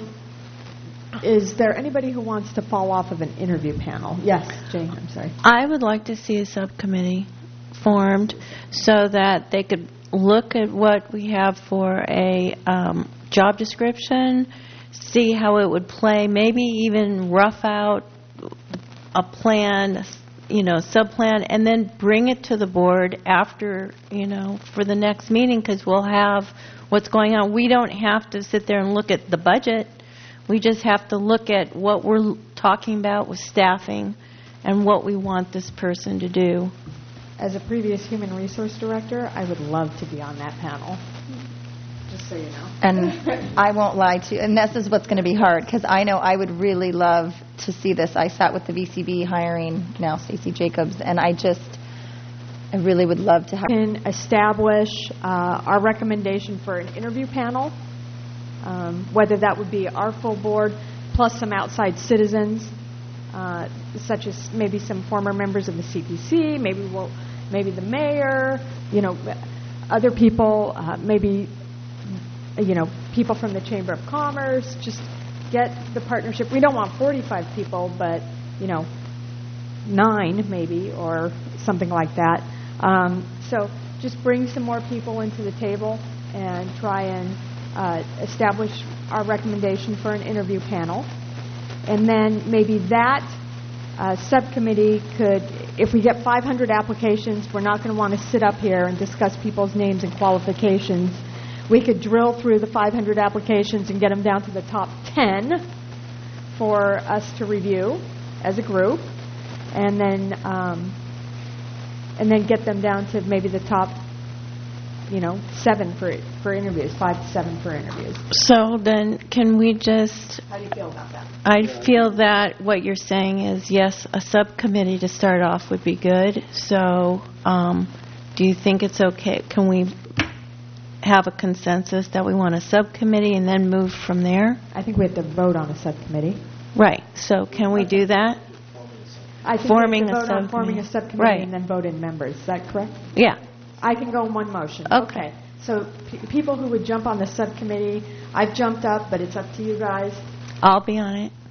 is there anybody who wants to fall off of an interview panel? Yes, Jane, I'm sorry. I would like to see a subcommittee formed so that they could look at what we have for a job description, see how it would play, maybe even rough out a plan, sub-plan, and then bring it to the board after, for the next meeting, because we'll have what's going on. We don't have to sit there and look at the budget. We just have to look at what we're talking about with staffing and what we want this person to do. As a previous human resource director, I would love to be on that panel, just so you know. And I won't lie to you, and this is what's going to be hard, because I know I would really love to see this. I sat with the VCB hiring now Stacey Jacobs, and I really would love to have. Can establish our recommendation for an interview panel, whether that would be our full board plus some outside citizens, such as maybe some former members of the CPC, maybe the mayor, other people, maybe people from the Chamber of Commerce. Just get the partnership. We don't want 45 people, but 9 maybe, or something like that. So just bring some more people into the table and try and establish our recommendation for an interview panel. And then maybe that subcommittee could, if we get 500 applications, we're not going to want to sit up here and discuss people's names and qualifications. We could drill through the 500 applications and get them down to the top 10 for us to review as a group, and then get them down to maybe the top 7 for interviews, 5 to 7 for interviews. So then can we just... How do you feel about that? I feel that what you're saying is, yes, a subcommittee to start off would be good. So do you think it's okay? Can we have a consensus that we want a subcommittee and then move from there? I think we have to vote on a subcommittee. Right. So can we do that? I think forming we have to vote on forming a subcommittee, right, and then vote in members. Is that correct? Yeah. I can go in one motion. Okay. So people who would jump on the subcommittee, I've jumped up, but it's up to you guys. I'll be on it.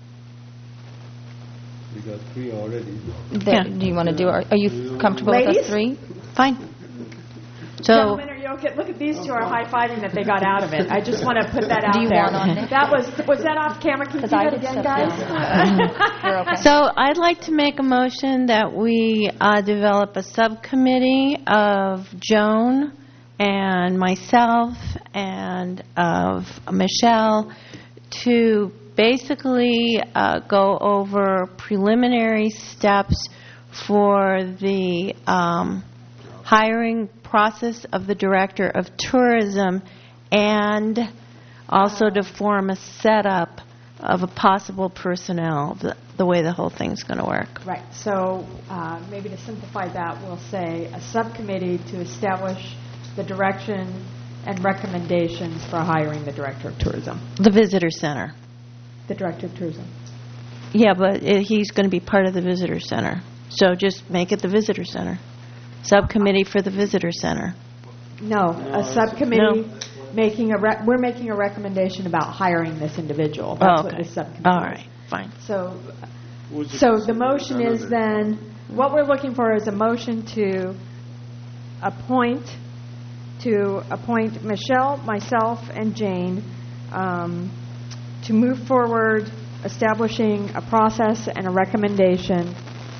We got 3 already. Do you want to do? Are you comfortable with us 3? Fine. So, gentlemen, are you okay? Look at these 2 are high-fiving that they got out of it. I just want to put that out there. Do you want on it? That was that off camera? Can you do that again, guys? You're okay. So I'd like to make a motion that we develop a subcommittee of Joan and myself and of Michelle to basically go over preliminary steps for the hiring process of the Director of Tourism, and also to form a setup of a possible personnel, the way the whole thing's going to work. Right. So maybe to simplify that, we'll say a subcommittee to establish the direction and recommendations for hiring the Director of Tourism. The Visitor Center. The Director of Tourism. Yeah, but he's going to be part of the Visitor Center. So just make it the Visitor Center. Subcommittee for the Visitor Center. No, a subcommittee making we're making a recommendation about hiring this individual. That's what this subcommittee All right, fine. So the motion is then, what we're looking for is a motion to appoint Michelle, myself, and Jane to move forward establishing a process and a recommendation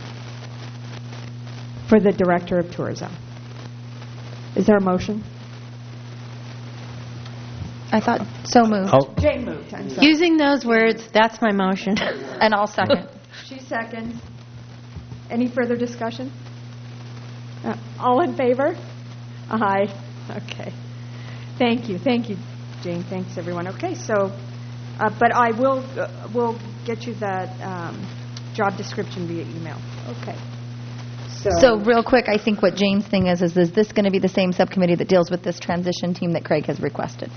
for the Director of Tourism. Is there a motion? I thought so moved. Jane moved. I'm sorry. Using those words, that's my motion. And I'll second. She seconds. Any further discussion? All in favor? Aye. Okay. Thank you, Jane. Thanks, everyone. Okay, so, but I will get you that job description via email. Okay. So real quick, I think what Jane's thing is this going to be the same subcommittee that deals with this transition team that Craig has requested?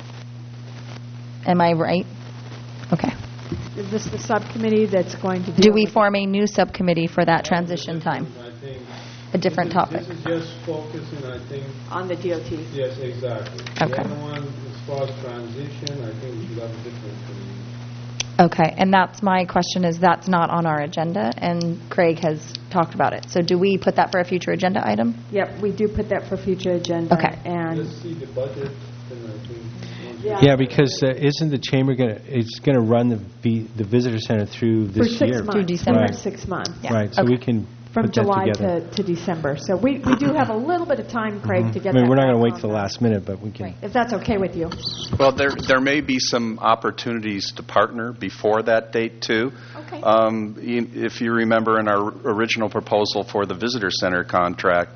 Am I right? Okay. Is this the subcommittee that's going to do we form a new subcommittee for that transition time? I think a different topic. This is just focusing, I think, on the DOT. Yes, exactly. Okay. The other one, as far as transition, I think we should have a different committee. Okay, and that's my question is that's not on our agenda, and Craig has talked about it. So do we put that for a future agenda item? Yep, we do put that for future agenda. Okay. And Let's see the budget, then I think. Yeah, because isn't the chamber going to run the visitor center through this for 6 year? months. Through December. Right. 6 months. Yeah. Right, so Okay. we can From put that July together. to December. So we do have a little bit of time, Craig, to get I mean, that we're not going back to wait on till the track. last minute, but we can. If that's okay with you. Well, there may be some opportunities to partner before that date, too. Okay. If you remember in our original proposal for the visitor center contract,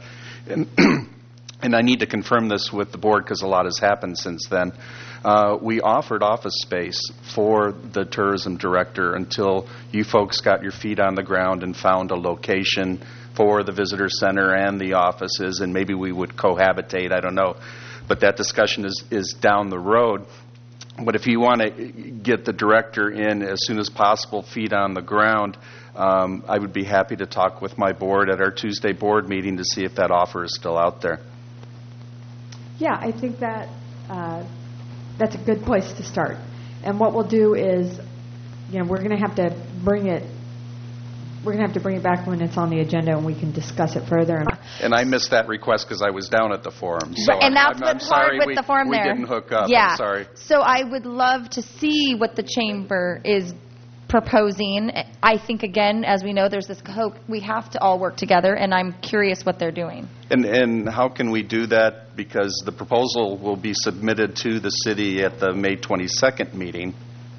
and I need to confirm this with the board because a lot has happened since then, we offered office space for the tourism director until you folks got your feet on the ground and found a location for the visitor center and the offices, and maybe we would cohabitate, I don't know. But that discussion is down the road. But if you want to get the director in as soon as possible, feet on the ground, I would be happy to talk with my board at our Tuesday board meeting to see if that offer is still out there. Yeah, I think that that's a good place to start. And what we'll do is, we're going to have to bring it. We're going to have to bring it back when it's on the agenda, and we can discuss it further. And I missed that request because I was down at the forum. So And that's I'm what's sorry hard with the forum we there. didn't hook up. Yeah. I'm sorry. So I would love to see what the chamber is proposing. I think, again, as we know, there's this we have to all work together, and I'm curious what they're doing. And how can we do that? Because the proposal will be submitted to the city at the May 22nd meeting.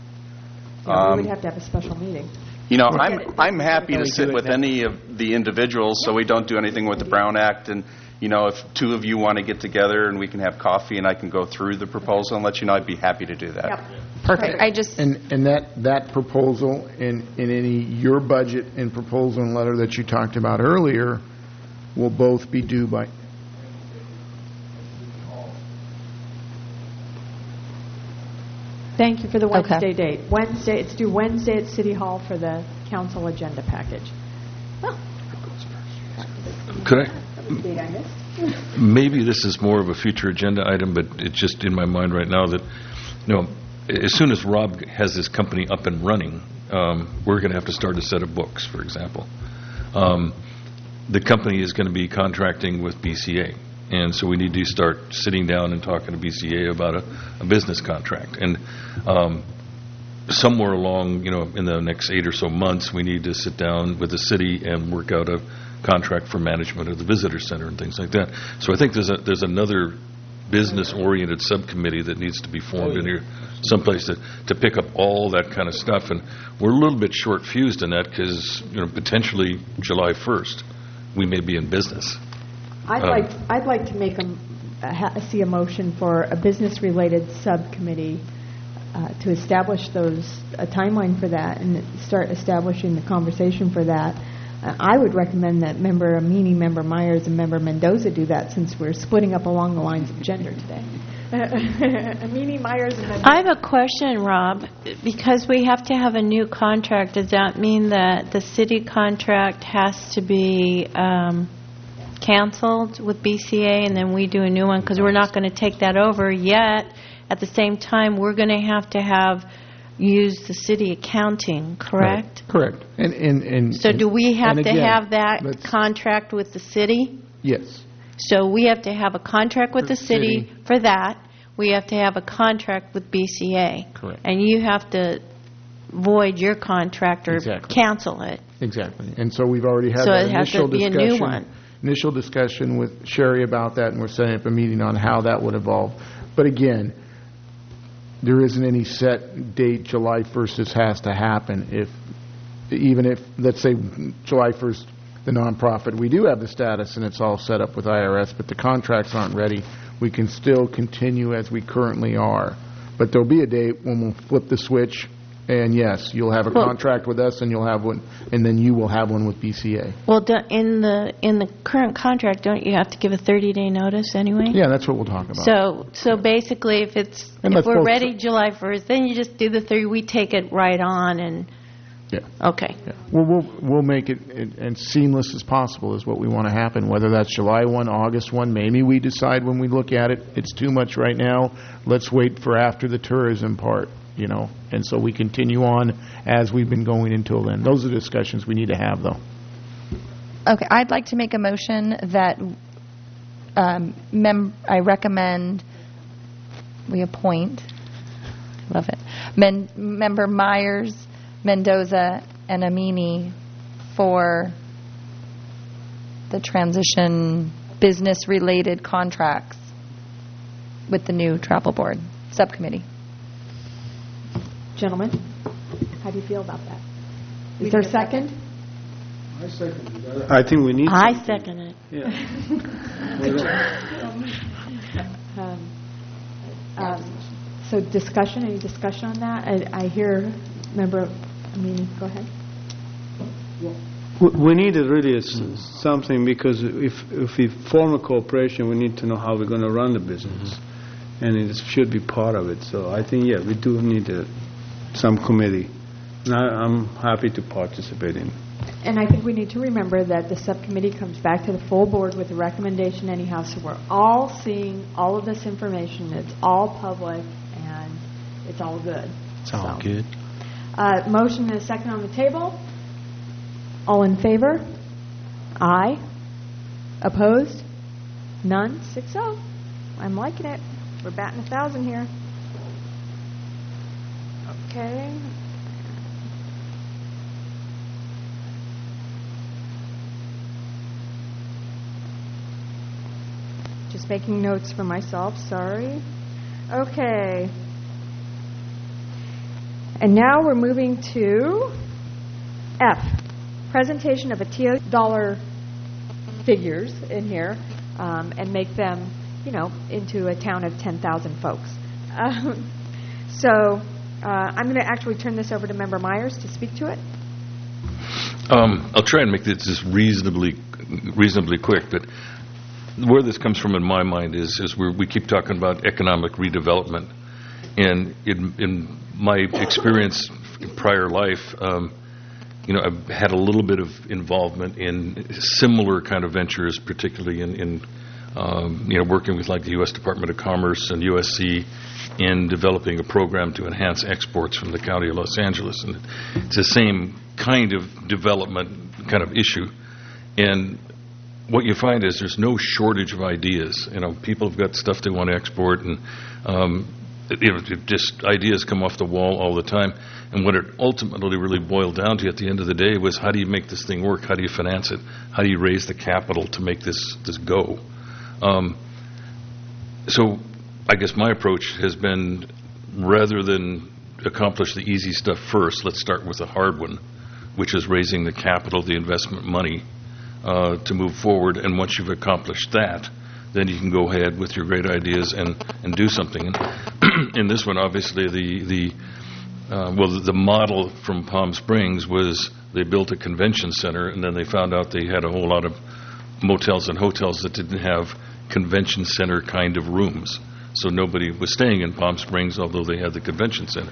We would have to have a special meeting. I'm happy to sit with any of the individuals so we don't do anything with the Brown Act. And, if two of you want to get together and we can have coffee and I can go through the proposal and let you know, I'd be happy to do that. Yep. Perfect. I just And that proposal in any your budget and proposal and letter that you talked about earlier will both be due by. Thank you for the Wednesday date. It's due Wednesday at City Hall for the council agenda package. Well, Could I? that was the date I missed. Maybe this is more of a future agenda item, but it's just in my mind right now that, as soon as Rob has his company up and running, we're going to have to start a set of books, for example. The company is going to be contracting with BCA, and so we need to start sitting down and talking to BCA about a business contract. And somewhere along, in the next 8 or so months, we need to sit down with the city and work out a contract for management of the visitor center and things like that. So I think there's another business-oriented subcommittee that needs to be formed in here someplace to pick up all that kind of stuff. And we're a little bit short-fused in that because, potentially July 1st, we may be in business. I'd like to make see a motion for a business-related subcommittee to establish a timeline for that and start establishing the conversation for that. I would recommend that Member Amini, Member Myers, and Member Mendoza do that, since we're splitting up along the lines of gender today. Amini, Myers, and Mendoza. I have a question, Rob. Because we have to have a new contract, does that mean that the city contract has to be canceled with BCA and then we do a new one? Because we're not going to take that over yet. At the same time, we're going to have use the city accounting, correct? Correct. And so do we have to again, have that contract with the city? Yes. So we have to have a contract with the city for that. We have to have a contract with BCA. Correct. And you have to void your contract or cancel it. Exactly. And so we've already had So that it has to be a new one. Initial discussion with Sherry about that, and we're setting up a meeting on how that would evolve. But again, there isn't any set date, July 1st, this has to happen. Even if, let's say, July 1st, the nonprofit, we do have the status and it's all set up with IRS, but the contracts aren't ready, we can still continue as we currently are. But there'll be a date when we'll flip the switch, and yes, you'll have a contract with us, and you'll have one, and then you will have one with BCA. Well, in the current contract, don't you have to give a 30-day notice anyway? Yeah, that's what we'll talk about. So basically, if we're ready July 1st, then you just do the 30. We take it right on, and okay. Yeah. Well, we'll make it as seamless as possible is what we want to happen. Whether that's July 1, August 1, maybe we decide when we look at it, it's too much right now. Let's wait for after the tourism part. And so we continue on as we've been going until then. Those are discussions we need to have, though. Okay, I'd like to make a motion that I recommend we appoint, love it, Member Myers, Mendoza, and Amini for the transition business-related contracts with the new travel board subcommittee. Gentlemen, how do you feel about that? Is there a second? I second it. I think we need I second it. Yeah. So discussion, any discussion on that? I hear, go ahead. We need really something, because if we form a corporation, we need to know how we're going to run the business. And it should be part of it. So I think, we do need some committee. And I'm happy to participate in. And I think we need to remember that the subcommittee comes back to the full board with a recommendation anyhow, so we're all seeing all of this information. It's all public, and it's all good. It's all good. Motion and a second on the table. All in favor? Aye. Opposed? None? 6-0. I'm liking it. We're batting 1,000 here. Okay. Just making notes for myself, sorry. Okay. And now we're moving to F, presentation of a TO dollar figures in here, and make them, into a town of 10,000 folks. So I'm going to actually turn this over to Member Myers to speak to it. I'll try and make this just reasonably quick, but where this comes from in my mind is we keep talking about economic redevelopment, and in my experience in prior life, I've had a little bit of involvement in similar kind of ventures, particularly in working with like the U.S. Department of Commerce and USC in developing a program to enhance exports from the County of Los Angeles. And it's the same kind of development kind of issue. And what you find is there's no shortage of ideas. People have got stuff they want to export, and just ideas come off the wall all the time. And what it ultimately really boiled down to at the end of the day was, how do you make this thing work? How do you finance it? How do you raise the capital to make this go? So I guess my approach has been, rather than accomplish the easy stuff first, let's start with the hard one, which is raising the capital, the investment money, to move forward. And once you've accomplished that, then you can go ahead with your great ideas and do something. And in this one, obviously, the model from Palm Springs was they built a convention center, and then they found out they had a whole lot of motels and hotels that didn't have convention center kind of rooms. So nobody was staying in Palm Springs, although they had the convention center.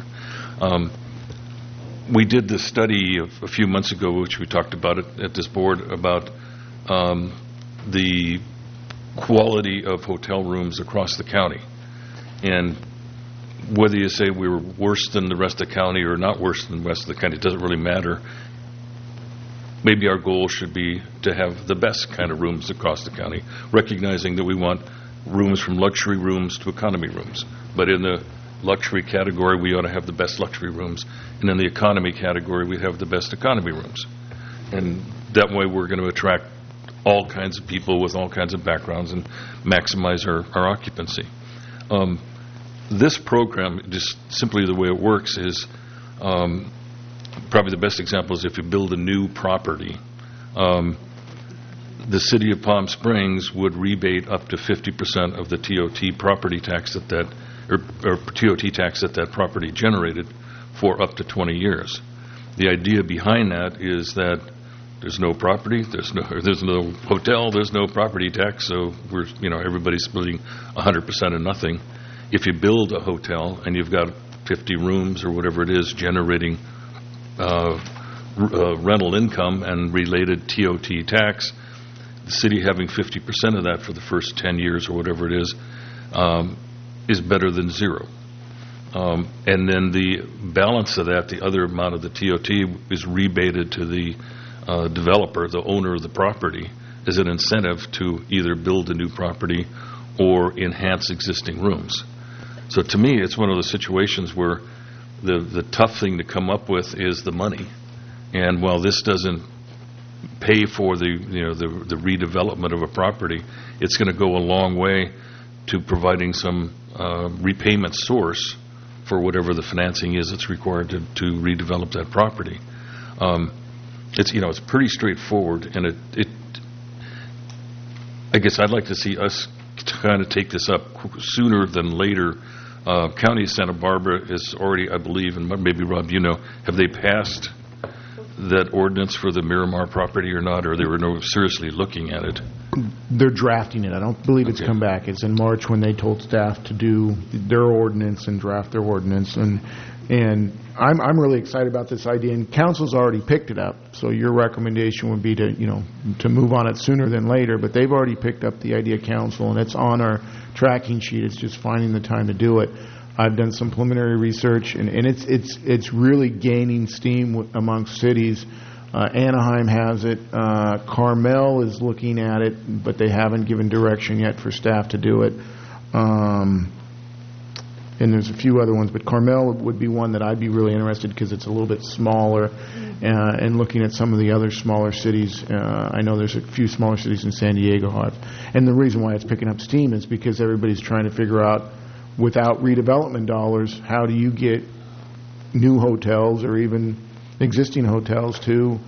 We did this study a few months ago, which we talked about at this board, about the quality of hotel rooms across the county. And whether you say we were worse than the rest of the county or not worse than the rest of the county, it doesn't really matter. Maybe our goal should be to have the best kind of rooms across the county, recognizing that we want rooms from luxury rooms to economy rooms. But in the luxury category, we ought to have the best luxury rooms. And in the economy category, we have the best economy rooms. And that way we're going to attract all kinds of people with all kinds of backgrounds and maximize our occupancy. This program, just simply the way it works, is probably the best example is if you build a new property. The city of Palm Springs would rebate up to 50% of the TOT property tax or TOT tax that property generated for up to 20 years. The idea behind that is that there's no property, there's no hotel, there's no property tax, so everybody's splitting 100% of nothing. If you build a hotel and you've got 50 rooms or whatever it is generating rental income and related TOT tax, the city having 50% of that for the first 10 years or whatever it is better than zero. And then the balance of that, the other amount of the TOT, is rebated to the developer, the owner of the property, as an incentive to either build a new property or enhance existing rooms. So to me, it's one of those situations where the tough thing to come up with is the money. And while this doesn't pay for the redevelopment of a property, it's going to go a long way to providing some repayment source for whatever the financing is that's required to redevelop that property. It's pretty straightforward, and I guess I'd like to see us kind of take this up sooner than later. County of Santa Barbara is already, I believe, and maybe Rob, have they passed that ordinance for the Miramar property or not, or they were seriously looking at it? They're drafting it. I don't believe it's come back. It's in March when they told staff to do their ordinance and draft their ordinance, and I'm really excited about this idea. And council's already picked it up. So your recommendation would be to move on it sooner than later. But they've already picked up the idea, council, and it's on our tracking sheet. It's just finding the time to do it. I've done some preliminary research, and it's really gaining steam amongst cities. Anaheim has it. Carmel is looking at it, but they haven't given direction yet for staff to do it. And there's a few other ones, but Carmel would be one that I'd be really interested because it's a little bit smaller. And looking at some of the other smaller cities, I know there's a few smaller cities in San Diego have. And the reason why it's picking up steam is because everybody's trying to figure out, without redevelopment dollars, how do you get new hotels or even existing hotels to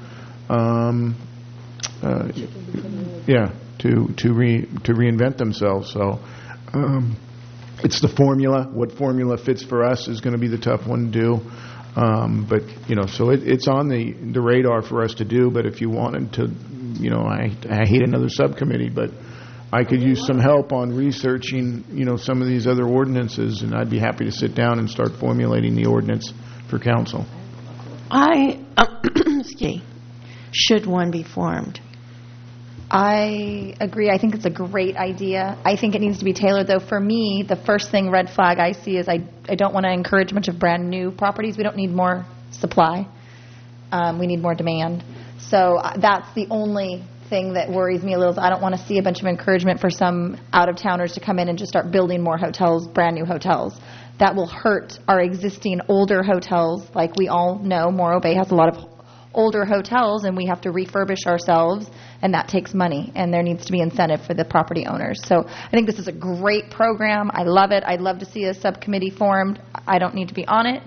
reinvent themselves. So it's the formula. What formula fits for us is going to be the tough one to do. But so it's on the radar for us to do. But if you wanted to, I hate another subcommittee, but I could use some help on researching, some of these other ordinances, and I'd be happy to sit down and start formulating the ordinance for council. Should one be formed? I agree. I think it's a great idea. I think it needs to be tailored, though. For me, the first thing, red flag, I see is I don't want to encourage a bunch of brand new properties. We don't need more supply. We need more demand. So that's the only thing that worries me a little. I don't want to see a bunch of encouragement for some out-of-towners to come in and just start building more hotels, brand new hotels. That will hurt our existing older hotels. Like we all know, Morro Bay has a lot of older hotels, and we have to refurbish ourselves, and that takes money, and there needs to be incentive for the property owners. So I think this is a great program. I love it. I'd love to see a subcommittee formed. I don't need to be on it.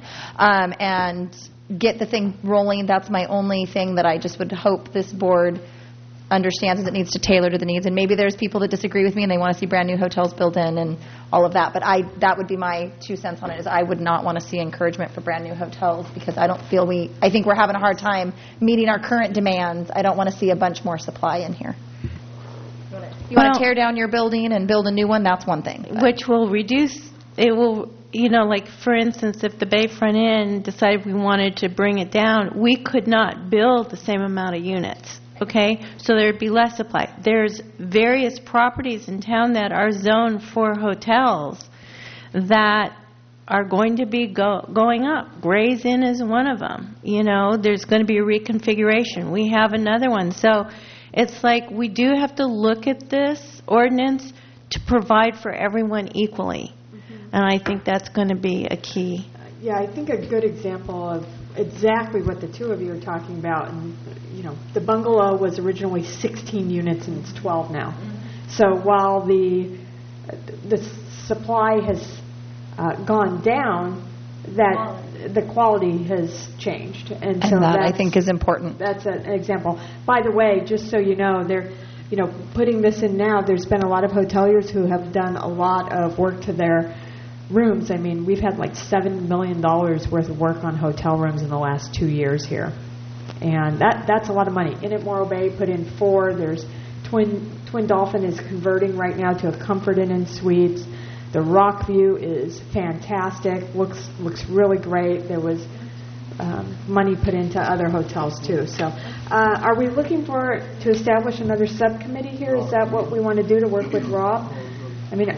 And get the thing rolling. That's my only thing that I just would hope this board understands is it needs to tailor to the needs. And maybe there's people that disagree with me and they want to see brand new hotels built in and all of that. But that would be my 2 cents on it, is I would not want to see encouragement for brand new hotels, because I don't feel I think we're having a hard time meeting our current demands. I don't want to see a bunch more supply in here. You want to tear down your building and build a new one, that's one thing. Which will reduce, it will, like, for instance, if the Bayfront Inn decided we wanted to bring it down, we could not build the same amount of units, okay? So there would be less supply. There's various properties in town that are zoned for hotels that are going to be going up. Gray's Inn is one of them. There's going to be a reconfiguration. We have another one. So it's like we do have to look at this ordinance to provide for everyone equally. And I think that's going to be a key. Yeah, I think a good example of exactly what the two of you are talking about, and the bungalow was originally 16 units and it's 12 now. So while the supply has gone down, that the quality has changed, and so that I think is important. That's an example. By the way, just so you know, putting this in now, there's been a lot of hoteliers who have done a lot of work to their rooms. I mean, we've had like $7 million worth of work on hotel rooms in the last 2 years here, and that's a lot of money. Inn at Morro Bay put in 4. There's Twin Dolphin is converting right now to a Comfort Inn and Suites. The Rock View is fantastic. Looks really great. There was money put into other hotels too. So, are we looking to establish another subcommittee here? Is that what we want to do to work with Rob? I mean,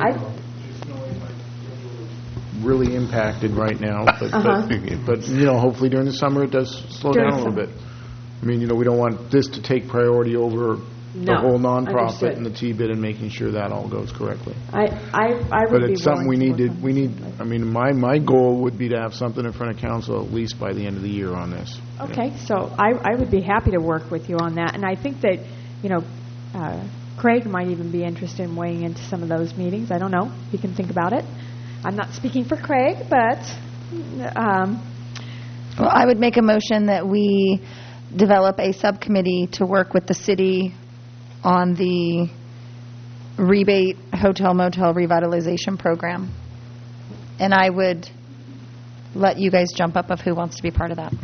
really impacted right now, but hopefully during the summer it does slow down a little bit. I mean, we don't want this to take priority over the whole nonprofit and the T-bid and making sure that all goes correctly. I would but it's something we need. I mean, my goal would be to have something in front of council at least by the end of the year on this. Okay, so I would be happy to work with you on that, and I think that Craig might even be interested in weighing into some of those meetings. I don't know. He can think about it. I'm not speaking for Craig, but well, I would make a motion that we develop a subcommittee to work with the city on the rebate hotel motel revitalization program. And I would let you guys jump up of who wants to be part of that.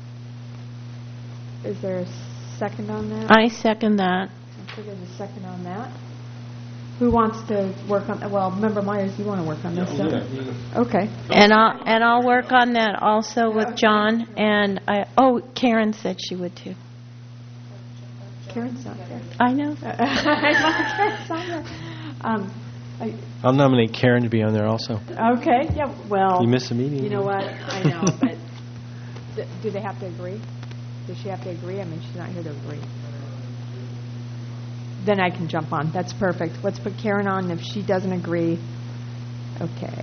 Is there a second on that? I second that. I think there's a second on that. Who wants to work on? Well, Member Myers, you want to work on this, don't you? Okay. And I'll work on that also with John. And Karen said she would too. Karen's not there. I know. Karen's not there. I'll nominate Karen to be on there also. Okay. Yeah. Well. You miss a meeting. You know what? I know, but do they have to agree? Does she have to agree? I mean, she's not here to agree. Then I can jump on. That's perfect. Let's put Karen on. If she doesn't agree, okay.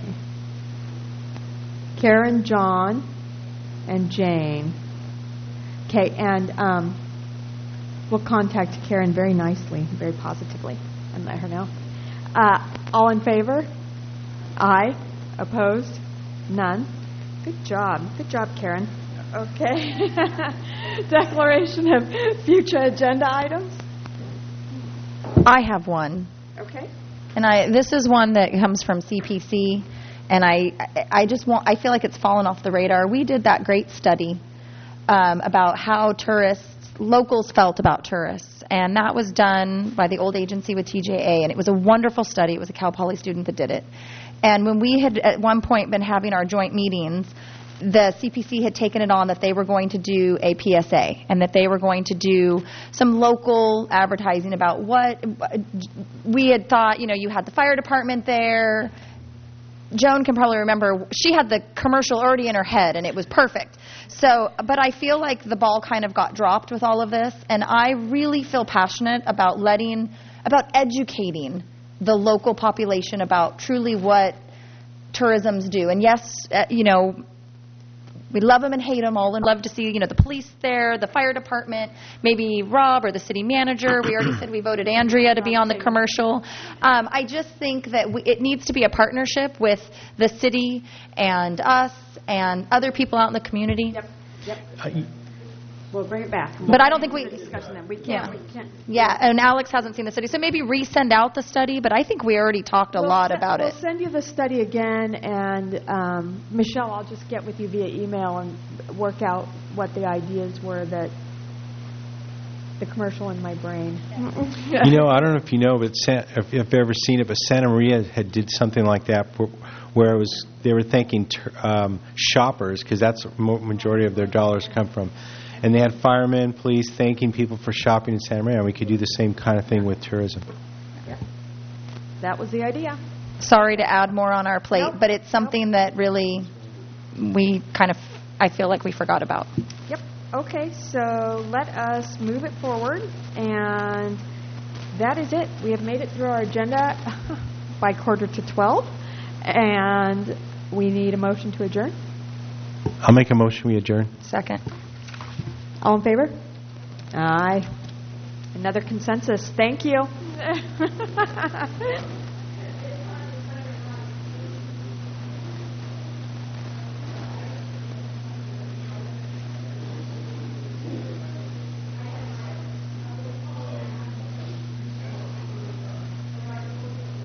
Karen, John, and Jane. Okay, and we'll contact Karen very nicely, very positively, and let her know. All in favor? Aye. Opposed? None. Good job. Good job, Karen. Okay. Declaration of future agenda items. I have one. Okay. And this is one that comes from CPC, and I feel like it's fallen off the radar. We did that great study about how locals felt about tourists, and that was done by the old agency with TJA, and it was a wonderful study. It was a Cal Poly student that did it. And when we had at one point been having our joint meetings, the CPC had taken it on that they were going to do a PSA and that they were going to do some local advertising about what we had thought. You had the fire department there. Joan can probably remember, she had the commercial already in her head, and it was perfect. So, but I feel like the ball kind of got dropped with all of this, and I really feel passionate about educating the local population about truly what tourisms do. And yes, we love them and hate them all, and love to see, the police there, the fire department, maybe Rob or the city manager. We already said we voted Andrea to be on the commercial. I just think that it needs to be a partnership with the city and us and other people out in the community. Yep. We'll bring it back. But I don't think we... Discussion then. We can't. Yeah. We can't. Yeah, and Alex hasn't seen the study, so maybe resend out the study, but I think we already talked a lot about it. We'll send you the study again, and Michelle, I'll just get with you via email and work out what the ideas were that the commercial in my brain. I don't know if you know, but if you've ever seen it, but Santa Maria had did something like that where they were thanking shoppers, because that's where the majority of their dollars come from. And they had firemen, police thanking people for shopping in Santa Maria. And we could do the same kind of thing with tourism. Yeah. That was the idea. Sorry to add more on our plate, but it's something that really I feel like we forgot about. Yep. Okay, so let us move it forward, and that is it. We have made it through our agenda by 11:45, and we need a motion to adjourn. I'll make a motion we adjourn. Second. All in favor? Aye. Another consensus. Thank you.